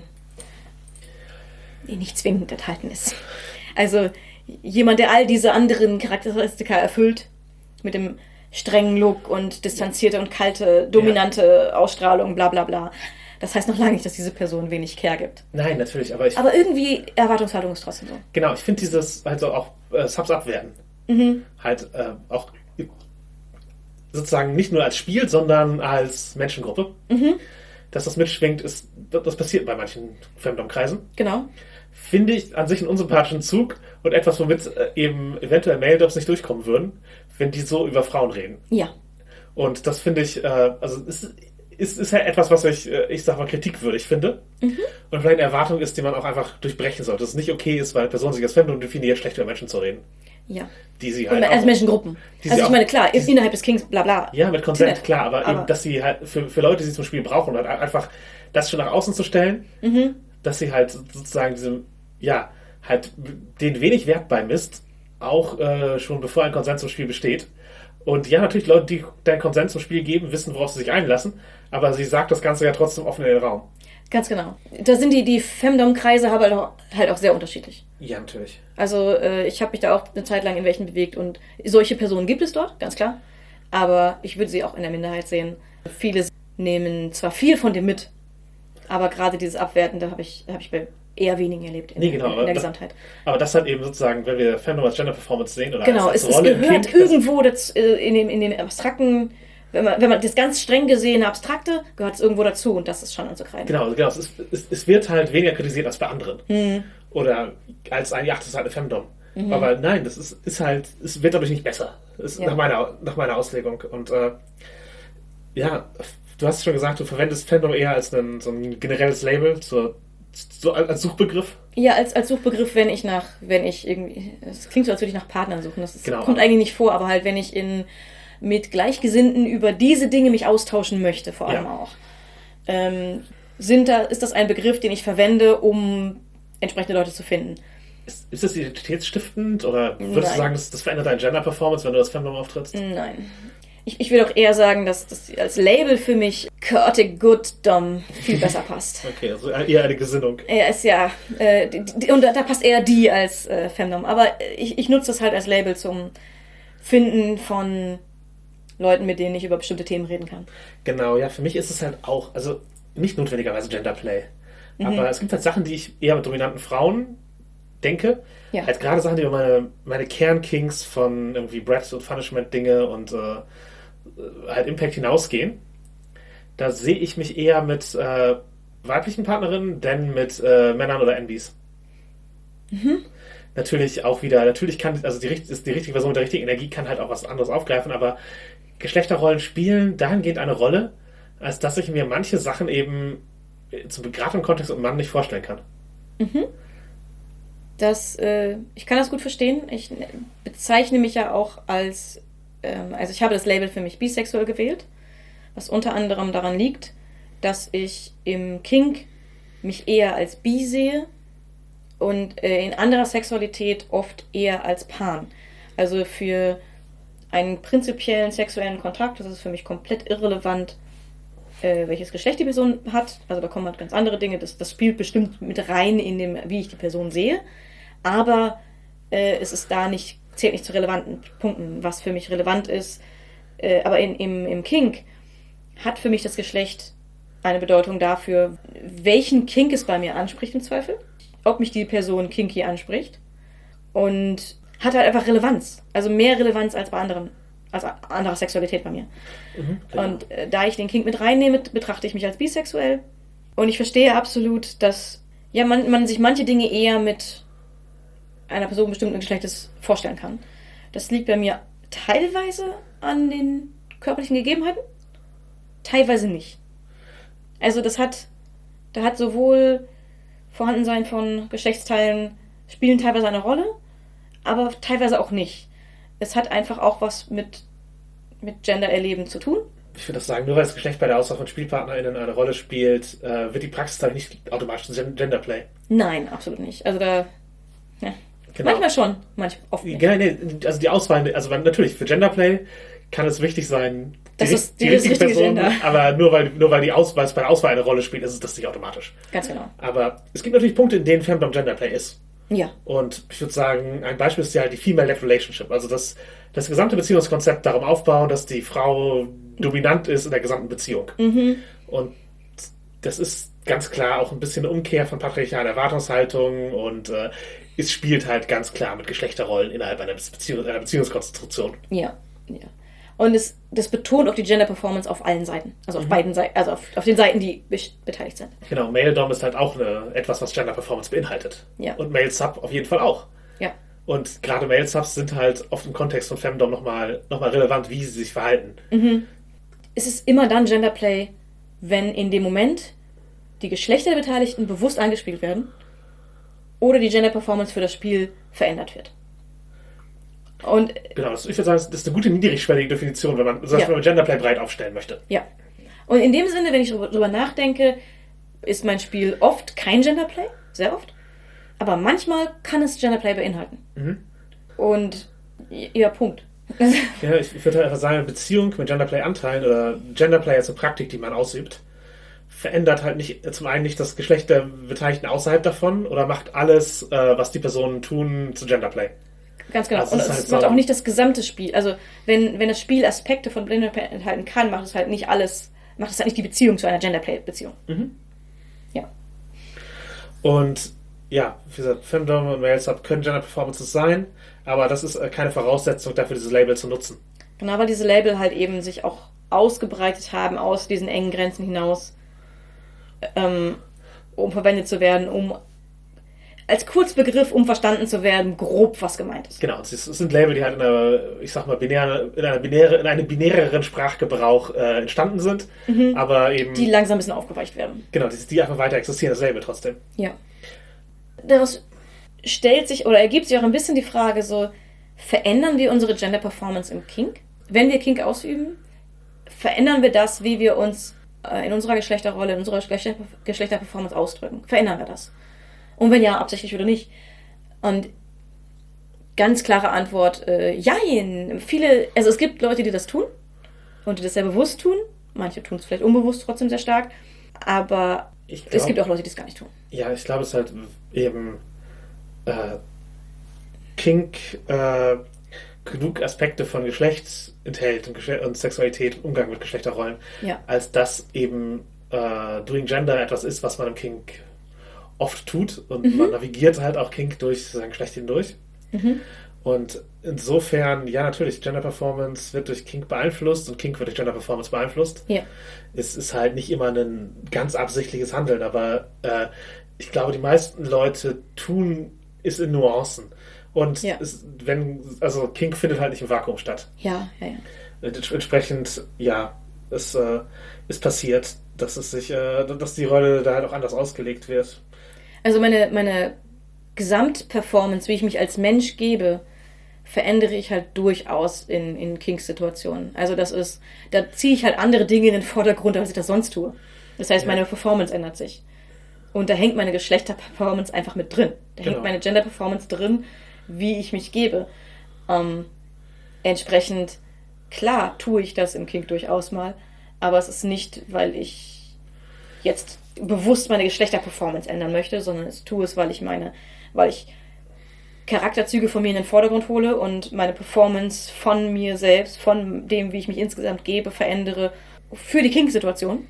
[SPEAKER 2] nicht zwingend enthalten ist. Also jemand, der all diese anderen Charakteristika erfüllt, mit dem strengen Look und distanzierte und kalte, dominante ja. Ausstrahlung, bla bla bla. Das heißt noch lange nicht, dass diese Person wenig Care gibt.
[SPEAKER 3] Nein, natürlich, aber ich...
[SPEAKER 2] Aber irgendwie Erwartungshaltung ist trotzdem so.
[SPEAKER 3] Genau, ich finde dieses, halt so auch äh, Subs abwerten.
[SPEAKER 2] Mhm.
[SPEAKER 3] Halt äh, auch sozusagen nicht nur als Spiel, sondern als Menschengruppe.
[SPEAKER 2] Mhm.
[SPEAKER 3] Dass das mitschwingt, ist, das passiert bei manchen Femdom-Kreisen.
[SPEAKER 2] Genau.
[SPEAKER 3] Finde ich an sich einen unsympathischen Zug und etwas, womit äh, eben eventuell Male-Doms nicht durchkommen würden, wenn die so über Frauen reden.
[SPEAKER 2] Ja.
[SPEAKER 3] Und das finde ich, äh, also es ist, ist ja etwas, was ich, äh, ich sag mal, kritikwürdig finde. Mhm. Und vielleicht eine Erwartung ist, die man auch einfach durchbrechen sollte. Dass es nicht okay ist, weil eine Person sich als Femdom definiert, schlecht über Menschen zu reden.
[SPEAKER 2] Ja.
[SPEAKER 3] Die sie halt
[SPEAKER 2] und als
[SPEAKER 3] auch,
[SPEAKER 2] Menschengruppen. Also ich meine, klar, ist innerhalb des Kings, bla bla.
[SPEAKER 3] Ja, mit Konsent, klar, aber,
[SPEAKER 2] aber
[SPEAKER 3] eben, dass sie halt für, für Leute, die sie zum Spiel brauchen, halt einfach das schon nach außen zu stellen,
[SPEAKER 2] mhm.
[SPEAKER 3] dass sie halt sozusagen diesem, ja, halt den wenig Wert beimisst, auch äh, schon bevor ein Konsent zum Spiel besteht. Und ja, natürlich Leute, die deinen Konsent zum Spiel geben, wissen, worauf sie sich einlassen, aber sie sagt das Ganze ja trotzdem offen in den Raum.
[SPEAKER 2] Ganz genau. Da sind die, die Femdom-Kreise halt auch, halt auch sehr unterschiedlich.
[SPEAKER 3] Ja, natürlich.
[SPEAKER 2] Also äh, ich habe mich da auch eine Zeit lang in welchen bewegt und solche Personen gibt es dort, ganz klar. Aber ich würde sie auch in der Minderheit sehen. Viele nehmen zwar viel von dem mit, aber gerade dieses Abwertende habe ich, hab ich bei eher wenigen erlebt in,
[SPEAKER 3] nee, genau,
[SPEAKER 2] in, in der
[SPEAKER 3] das,
[SPEAKER 2] Gesamtheit.
[SPEAKER 3] Aber das hat eben sozusagen, wenn wir Femdom als Gender Performance sehen oder
[SPEAKER 2] genau,
[SPEAKER 3] als, als
[SPEAKER 2] es,
[SPEAKER 3] Rolle
[SPEAKER 2] es gehört
[SPEAKER 3] im Kind,
[SPEAKER 2] irgendwo dazu, in, dem, in dem abstrakten, wenn man, wenn man das ganz streng gesehene Abstrakte, gehört es irgendwo dazu und das ist schon anzugreifen.
[SPEAKER 3] Genau, genau es, ist, es, es wird halt weniger kritisiert als bei anderen.
[SPEAKER 2] Hm.
[SPEAKER 3] Oder als ein, ja, das ist halt eine Femdom.
[SPEAKER 2] Mhm.
[SPEAKER 3] Aber nein, das ist, ist halt, es wird dadurch nicht besser. Das ist
[SPEAKER 2] ja.
[SPEAKER 3] nach, meiner, nach meiner Auslegung. Und äh, ja, du hast schon gesagt, du verwendest Femdom eher als ein, so ein generelles Label, so, so als Suchbegriff.
[SPEAKER 2] Ja, als, als Suchbegriff, wenn ich nach, wenn ich irgendwie, es klingt so, als würde ich nach Partnern suchen, das ist,
[SPEAKER 3] genau,
[SPEAKER 2] kommt eigentlich nicht vor, aber halt, wenn ich in, mit Gleichgesinnten über diese Dinge mich austauschen möchte, vor allem
[SPEAKER 3] ja.
[SPEAKER 2] auch, ähm, sind da, ist das ein Begriff, den ich verwende, um entsprechende Leute zu finden.
[SPEAKER 3] Ist, ist das identitätsstiftend oder würdest
[SPEAKER 2] Nein.
[SPEAKER 3] du sagen, das, das verändert deine Gender-Performance, wenn du als Femdom auftrittst?
[SPEAKER 2] Nein. Ich, ich würde auch eher sagen, dass das als Label für mich Chaotic Good Dom viel besser passt.
[SPEAKER 3] Okay, also eher eine Gesinnung.
[SPEAKER 2] Er ist ja, äh, die, die, und da, da passt eher die als äh, Femdom. Aber ich, ich nutze das halt als Label zum Finden von Leuten, mit denen ich über bestimmte Themen reden kann.
[SPEAKER 3] Genau, ja, für mich ist es halt auch, also nicht notwendigerweise Genderplay.
[SPEAKER 2] Mhm.
[SPEAKER 3] Aber es gibt halt Sachen, die ich eher mit dominanten Frauen denke.
[SPEAKER 2] Ja.
[SPEAKER 3] Halt gerade Sachen, die über meine, meine Kernkings von irgendwie Breath und Punishment-Dinge und äh, halt Impact hinausgehen. Da sehe ich mich eher mit äh, weiblichen Partnerinnen, denn mit äh, Männern oder N Bs.
[SPEAKER 2] Mhm.
[SPEAKER 3] Natürlich auch wieder, natürlich kann, also die, ist die richtige Person mit der richtigen Energie kann halt auch was anderes aufgreifen, aber Geschlechterrollen spielen dahingehend eine Rolle, als dass ich mir manche Sachen eben zum gerade im Kontext und Mann nicht vorstellen kann.
[SPEAKER 2] Mhm. Das, äh, ich kann das gut verstehen. Ich bezeichne mich ja auch als, ähm, also ich habe das Label für mich bisexuell gewählt, was unter anderem daran liegt, dass ich im Kink mich eher als bi sehe und äh, in anderer Sexualität oft eher als pan. Also für einen prinzipiellen sexuellen Kontakt, das ist für mich komplett irrelevant, äh, welches Geschlecht die Person hat. Also da kommen halt ganz andere Dinge. Das, das spielt bestimmt mit rein in dem, wie ich die Person sehe. Aber äh, es ist da nicht, zählt nicht zu relevanten Punkten, was für mich relevant ist. Äh, aber in, im, im Kink hat für mich das Geschlecht eine Bedeutung dafür, welchen Kink es bei mir anspricht im Zweifel. Ob mich die Person kinky anspricht. Und hat halt einfach Relevanz. Also mehr Relevanz als bei anderen, als anderer Sexualität bei mir.
[SPEAKER 3] Mhm, genau.
[SPEAKER 2] Und äh, da ich den Kink mit reinnehme, betrachte ich mich als bisexuell. Und ich verstehe absolut, dass ja, man, man sich manche Dinge eher mit einer Person bestimmten Geschlechtes vorstellen kann. Das liegt bei mir teilweise an den körperlichen Gegebenheiten, teilweise nicht. Also das hat, da hat sowohl Vorhandensein von Geschlechtsteilen spielen teilweise eine Rolle, aber teilweise auch nicht. Es hat einfach auch was mit, mit Gender-Erleben zu tun.
[SPEAKER 3] Ich würde auch sagen, nur weil das Geschlecht bei der Auswahl von SpielpartnerInnen eine Rolle spielt, äh, wird die Praxis dann nicht automatisch ein Genderplay.
[SPEAKER 2] Nein, absolut nicht. Also da, ja.
[SPEAKER 3] Genau.
[SPEAKER 2] Manchmal schon, manchmal oft nicht.
[SPEAKER 3] Ja, nee, also die Auswahl, also natürlich für Genderplay kann es wichtig sein, die,
[SPEAKER 2] Das ist die,
[SPEAKER 3] die richtige
[SPEAKER 2] das richtige
[SPEAKER 3] Person,
[SPEAKER 2] Gender.
[SPEAKER 3] aber nur weil, nur weil die Auswahl, es bei der Auswahl eine Rolle spielt, ist es das nicht automatisch.
[SPEAKER 2] Ganz genau.
[SPEAKER 3] Aber es gibt natürlich Punkte, in denen Femdom Genderplay ist.
[SPEAKER 2] Ja.
[SPEAKER 3] Und ich würde sagen, ein Beispiel ist ja die Female-led Relationship. Also das, das gesamte Beziehungskonzept darum aufbauen, dass die Frau dominant ist in der gesamten Beziehung.
[SPEAKER 2] Mhm.
[SPEAKER 3] Und das ist ganz klar auch ein bisschen eine Umkehr von patriarchalen Erwartungshaltungen und äh, es spielt halt ganz klar mit Geschlechterrollen innerhalb einer, Beziehung, einer Beziehungskonstruktion.
[SPEAKER 2] Ja, ja. Und es, das betont auch die Gender-Performance auf allen Seiten. Also auf
[SPEAKER 3] Mhm.
[SPEAKER 2] beiden Seiten, also auf, auf den Seiten, die be- beteiligt sind.
[SPEAKER 3] Genau, Male-Dom ist halt auch eine, etwas, was Gender-Performance beinhaltet.
[SPEAKER 2] Ja.
[SPEAKER 3] Und Male-Sub auf jeden Fall auch.
[SPEAKER 2] Ja.
[SPEAKER 3] Und gerade Male-Subs sind halt oft im Kontext von Femdom nochmal noch mal relevant, wie sie sich verhalten.
[SPEAKER 2] Mhm. Es ist immer dann Genderplay, wenn in dem Moment die Geschlechter der Beteiligten bewusst angespielt werden oder die Gender-Performance für das Spiel verändert wird. Und
[SPEAKER 3] Genau, das, ich würde sagen, das ist eine gute niedrigschwellige Definition, wenn man, zum Beispiel,
[SPEAKER 2] Ja.
[SPEAKER 3] wenn man Genderplay breit aufstellen möchte.
[SPEAKER 2] ja. Und in dem Sinne, wenn ich drüber, drüber nachdenke, ist mein Spiel oft kein Genderplay, sehr oft. Aber manchmal kann es Genderplay beinhalten.
[SPEAKER 3] Mhm.
[SPEAKER 2] Und ja, Punkt.
[SPEAKER 3] Ja, ich, ich würde halt einfach sagen, eine Beziehung mit Genderplay-Anteilen oder Genderplay als eine Praktik, die man ausübt, verändert halt nicht zum einen nicht das Geschlecht der Beteiligten außerhalb davon oder macht alles, äh, was die Personen tun, zu Genderplay.
[SPEAKER 2] Ganz genau.
[SPEAKER 3] Also
[SPEAKER 2] Und
[SPEAKER 3] es
[SPEAKER 2] es
[SPEAKER 3] ist halt
[SPEAKER 2] macht
[SPEAKER 3] so-
[SPEAKER 2] auch nicht das gesamte Spiel. Also wenn, wenn das Spiel Aspekte von Genderplay enthalten kann, macht es halt nicht alles, macht es halt nicht die Beziehung zu einer Genderplay-Beziehung.
[SPEAKER 3] Mhm.
[SPEAKER 2] Ja.
[SPEAKER 3] Und ja, wie gesagt, Femdom und Male-Sub können Gender-Performances sein, aber das ist äh, keine Voraussetzung dafür, dieses Label zu nutzen.
[SPEAKER 2] Genau, weil diese Label halt eben sich auch ausgebreitet haben aus diesen engen Grenzen hinaus, ähm, um verwendet zu werden, um als Kurzbegriff, um verstanden zu werden, grob was gemeint ist.
[SPEAKER 3] Genau, es ist- es sind Label, die halt in einer, ich sag mal, binäre, in einer binäre, in einem binäreren Sprachgebrauch äh, entstanden sind, aber eben,
[SPEAKER 2] Die langsam ein bisschen aufgeweicht werden.
[SPEAKER 3] genau, die, die einfach weiter existieren, das Label trotzdem.
[SPEAKER 2] Ja. Daraus stellt sich oder ergibt sich auch ein bisschen die Frage so, verändern wir unsere Gender Performance im Kink? Wenn wir Kink ausüben, verändern wir das, wie wir uns äh, in unserer Geschlechterrolle, in unserer Geschlechter Geschlechterperformance ausdrücken? Verändern wir das? Und wenn ja, absichtlich oder nicht. Und ganz klare Antwort, äh, jein. Viele, also es gibt Leute, die das tun und die das sehr bewusst tun. Manche tun es vielleicht unbewusst trotzdem sehr stark. Aber
[SPEAKER 3] Ich glaub,
[SPEAKER 2] es gibt auch Leute, die es gar nicht tun.
[SPEAKER 3] Ja, ich glaube, es ist halt eben äh, Kink äh, genug Aspekte von Geschlecht enthält und, Geschle- und Sexualität und Umgang mit Geschlechterrollen,
[SPEAKER 2] Ja.
[SPEAKER 3] als dass eben äh, Doing Gender etwas ist, was man im Kink oft tut und
[SPEAKER 2] Mhm.
[SPEAKER 3] man navigiert halt auch Kink durch sein Geschlecht hindurch.
[SPEAKER 2] Mhm.
[SPEAKER 3] Und insofern, ja, natürlich, Gender Performance wird durch Kink beeinflusst und Kink wird durch Gender Performance beeinflusst.
[SPEAKER 2] Ja.
[SPEAKER 3] Es ist halt nicht immer ein ganz absichtliches Handeln, aber äh, ich glaube, die meisten Leute tun es in Nuancen. Und
[SPEAKER 2] Ja.
[SPEAKER 3] es, wenn, also Kink findet halt nicht im Vakuum statt.
[SPEAKER 2] Ja, ja, ja.
[SPEAKER 3] Ents- Entsprechend, ja, es äh, ist passiert, dass es sich, äh, dass die Rolle da halt auch anders ausgelegt wird.
[SPEAKER 2] Also meine, meine Gesamtperformance, wie ich mich als Mensch gebe, verändere ich halt durchaus in, in Kink-Situationen. Also das ist, da ziehe ich halt andere Dinge in den Vordergrund, als ich das sonst tue. Das heißt,
[SPEAKER 3] Ja.
[SPEAKER 2] meine Performance ändert sich. Und da hängt meine Geschlechter-Performance einfach mit drin. Da
[SPEAKER 3] Genau.
[SPEAKER 2] hängt meine Gender-Performance drin, wie ich mich gebe. Ähm, entsprechend, klar tue ich das im Kink durchaus mal, aber es ist nicht, weil ich jetzt bewusst meine Geschlechter-Performance ändern möchte, sondern ich tue es, weil ich meine, weil ich Charakterzüge von mir in den Vordergrund hole und meine Performance von mir selbst, von dem, wie ich mich insgesamt gebe, verändere für die Kink-Situation.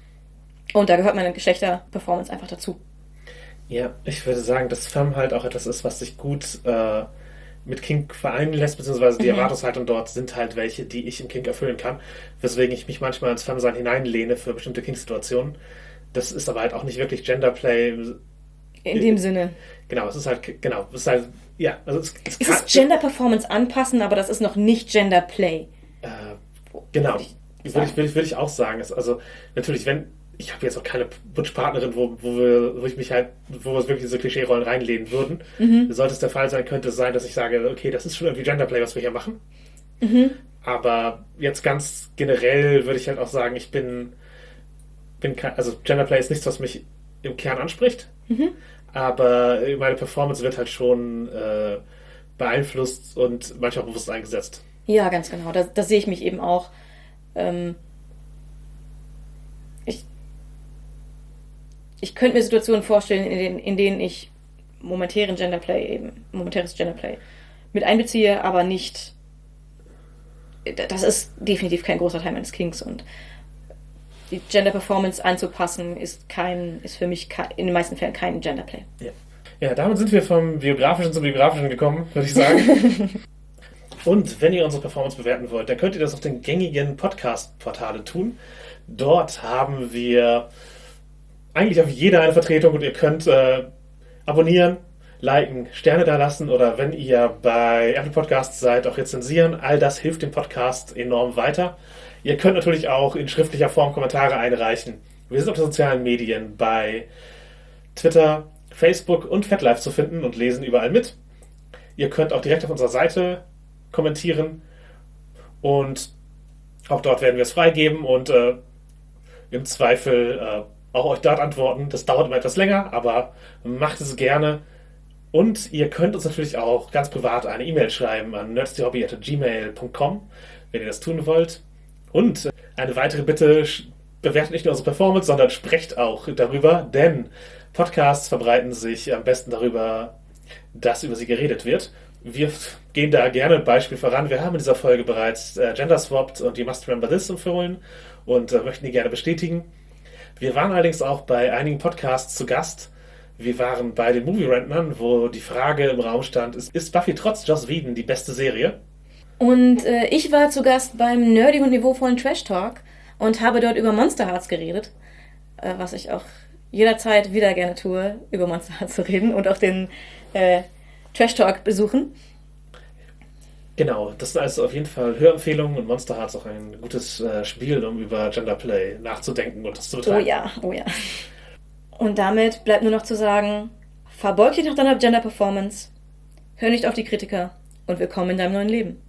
[SPEAKER 2] Und da gehört meine Geschlechter-Performance einfach dazu.
[SPEAKER 3] Ja, ich würde sagen, dass Femme halt auch etwas ist, was sich gut äh, mit Kink vereinen lässt, beziehungsweise die
[SPEAKER 2] Mhm.
[SPEAKER 3] Erwartungshaltung dort sind halt welche, die ich im Kink erfüllen kann, weswegen ich mich manchmal ins Femme-Sein hineinlehne für bestimmte Kink-Situationen. Das ist aber halt auch nicht wirklich Genderplay.
[SPEAKER 2] In dem Sinne.
[SPEAKER 3] Genau, es ist halt, genau, es ist halt, ja, also es, es
[SPEAKER 2] Es
[SPEAKER 3] kann,
[SPEAKER 2] ist Gender-Performance anpassen, aber das ist noch nicht Gender-Play.
[SPEAKER 3] Äh, genau,
[SPEAKER 2] Würde ich
[SPEAKER 3] würde
[SPEAKER 2] sagen.
[SPEAKER 3] ich, würde ich, würde ich auch sagen. Es, also natürlich, wenn, ich habe jetzt auch keine Wunschpartnerin, wo, wo, wir, wo ich mich halt, wo wir uns wirklich in so Klischee-Rollen reinlehnen würden.
[SPEAKER 2] Mhm.
[SPEAKER 3] Sollte es der Fall sein, könnte es sein, dass ich sage, okay, das ist schon irgendwie Genderplay, was wir hier machen.
[SPEAKER 2] Mhm.
[SPEAKER 3] Aber jetzt ganz generell würde ich halt auch sagen, ich bin, bin kein, also Genderplay ist nichts, was mich im Kern anspricht.
[SPEAKER 2] Mhm.
[SPEAKER 3] Aber meine Performance wird halt schon äh, beeinflusst und manchmal auch bewusst eingesetzt.
[SPEAKER 2] Ja, ganz genau. Da, da sehe ich mich eben auch. Ähm, ich, ich könnte mir Situationen vorstellen, in denen, in denen ich momentären Genderplay eben, momentäres Genderplay mit einbeziehe, aber nicht. Das ist definitiv kein großer Teil meines Kinks und die Gender Performance anzupassen ist kein, ist für mich ke- in den meisten Fällen kein Genderplay.
[SPEAKER 3] Ja. Ja, damit sind wir vom Biografischen zum Biografischen gekommen, würde ich sagen. Und wenn ihr unsere Performance bewerten wollt, dann könnt ihr das auf den gängigen Podcast-Portale tun. Dort haben wir eigentlich auf jeder eine Vertretung und ihr könnt äh, abonnieren, liken, Sterne da lassen oder wenn ihr bei Apple Podcasts seid, auch rezensieren. All das hilft dem Podcast enorm weiter. Ihr könnt natürlich auch in schriftlicher Form Kommentare einreichen. Wir sind auf den sozialen Medien bei Twitter, Facebook und FetLife zu finden und lesen überall mit. Ihr könnt auch direkt auf unserer Seite kommentieren und auch dort werden wir es freigeben und äh, im Zweifel äh, auch euch dort antworten. Das dauert immer etwas länger, aber macht es gerne. Und ihr könnt uns natürlich auch ganz privat eine E-Mail schreiben an nerdsdyhobby at gmail punkt com, wenn ihr das tun wollt. Und eine weitere Bitte, bewertet nicht nur unsere Performance, sondern sprecht auch darüber, denn Podcasts verbreiten sich am besten darüber, dass über sie geredet wird. Wir gehen da gerne ein Beispiel voran. Wir haben in dieser Folge bereits äh, Gender Swapped und You Must Remember This empfohlen und äh, möchten die gerne bestätigen. Wir waren allerdings auch bei einigen Podcasts zu Gast. Wir waren bei den Movie Rentnern, wo die Frage im Raum stand, ist, ist Buffy trotz Joss Whedon die beste Serie?
[SPEAKER 2] Und äh, ich war zu Gast beim nerdigen und niveauvollen Trash Talk und habe dort über Monster Hearts geredet, äh, was ich auch jederzeit wieder gerne tue, über Monster Hearts zu reden und auch den äh, Trash Talk besuchen.
[SPEAKER 3] Genau, das sind also auf jeden Fall Hörempfehlungen und Monster Hearts auch ein gutes äh, Spiel, um über Genderplay nachzudenken und das zu
[SPEAKER 2] Oh
[SPEAKER 3] betreiben.
[SPEAKER 2] ja, oh ja. Und damit bleibt nur noch zu sagen, verbeug dich nach deiner Gender Performance, hör nicht auf die Kritiker und willkommen in deinem neuen Leben.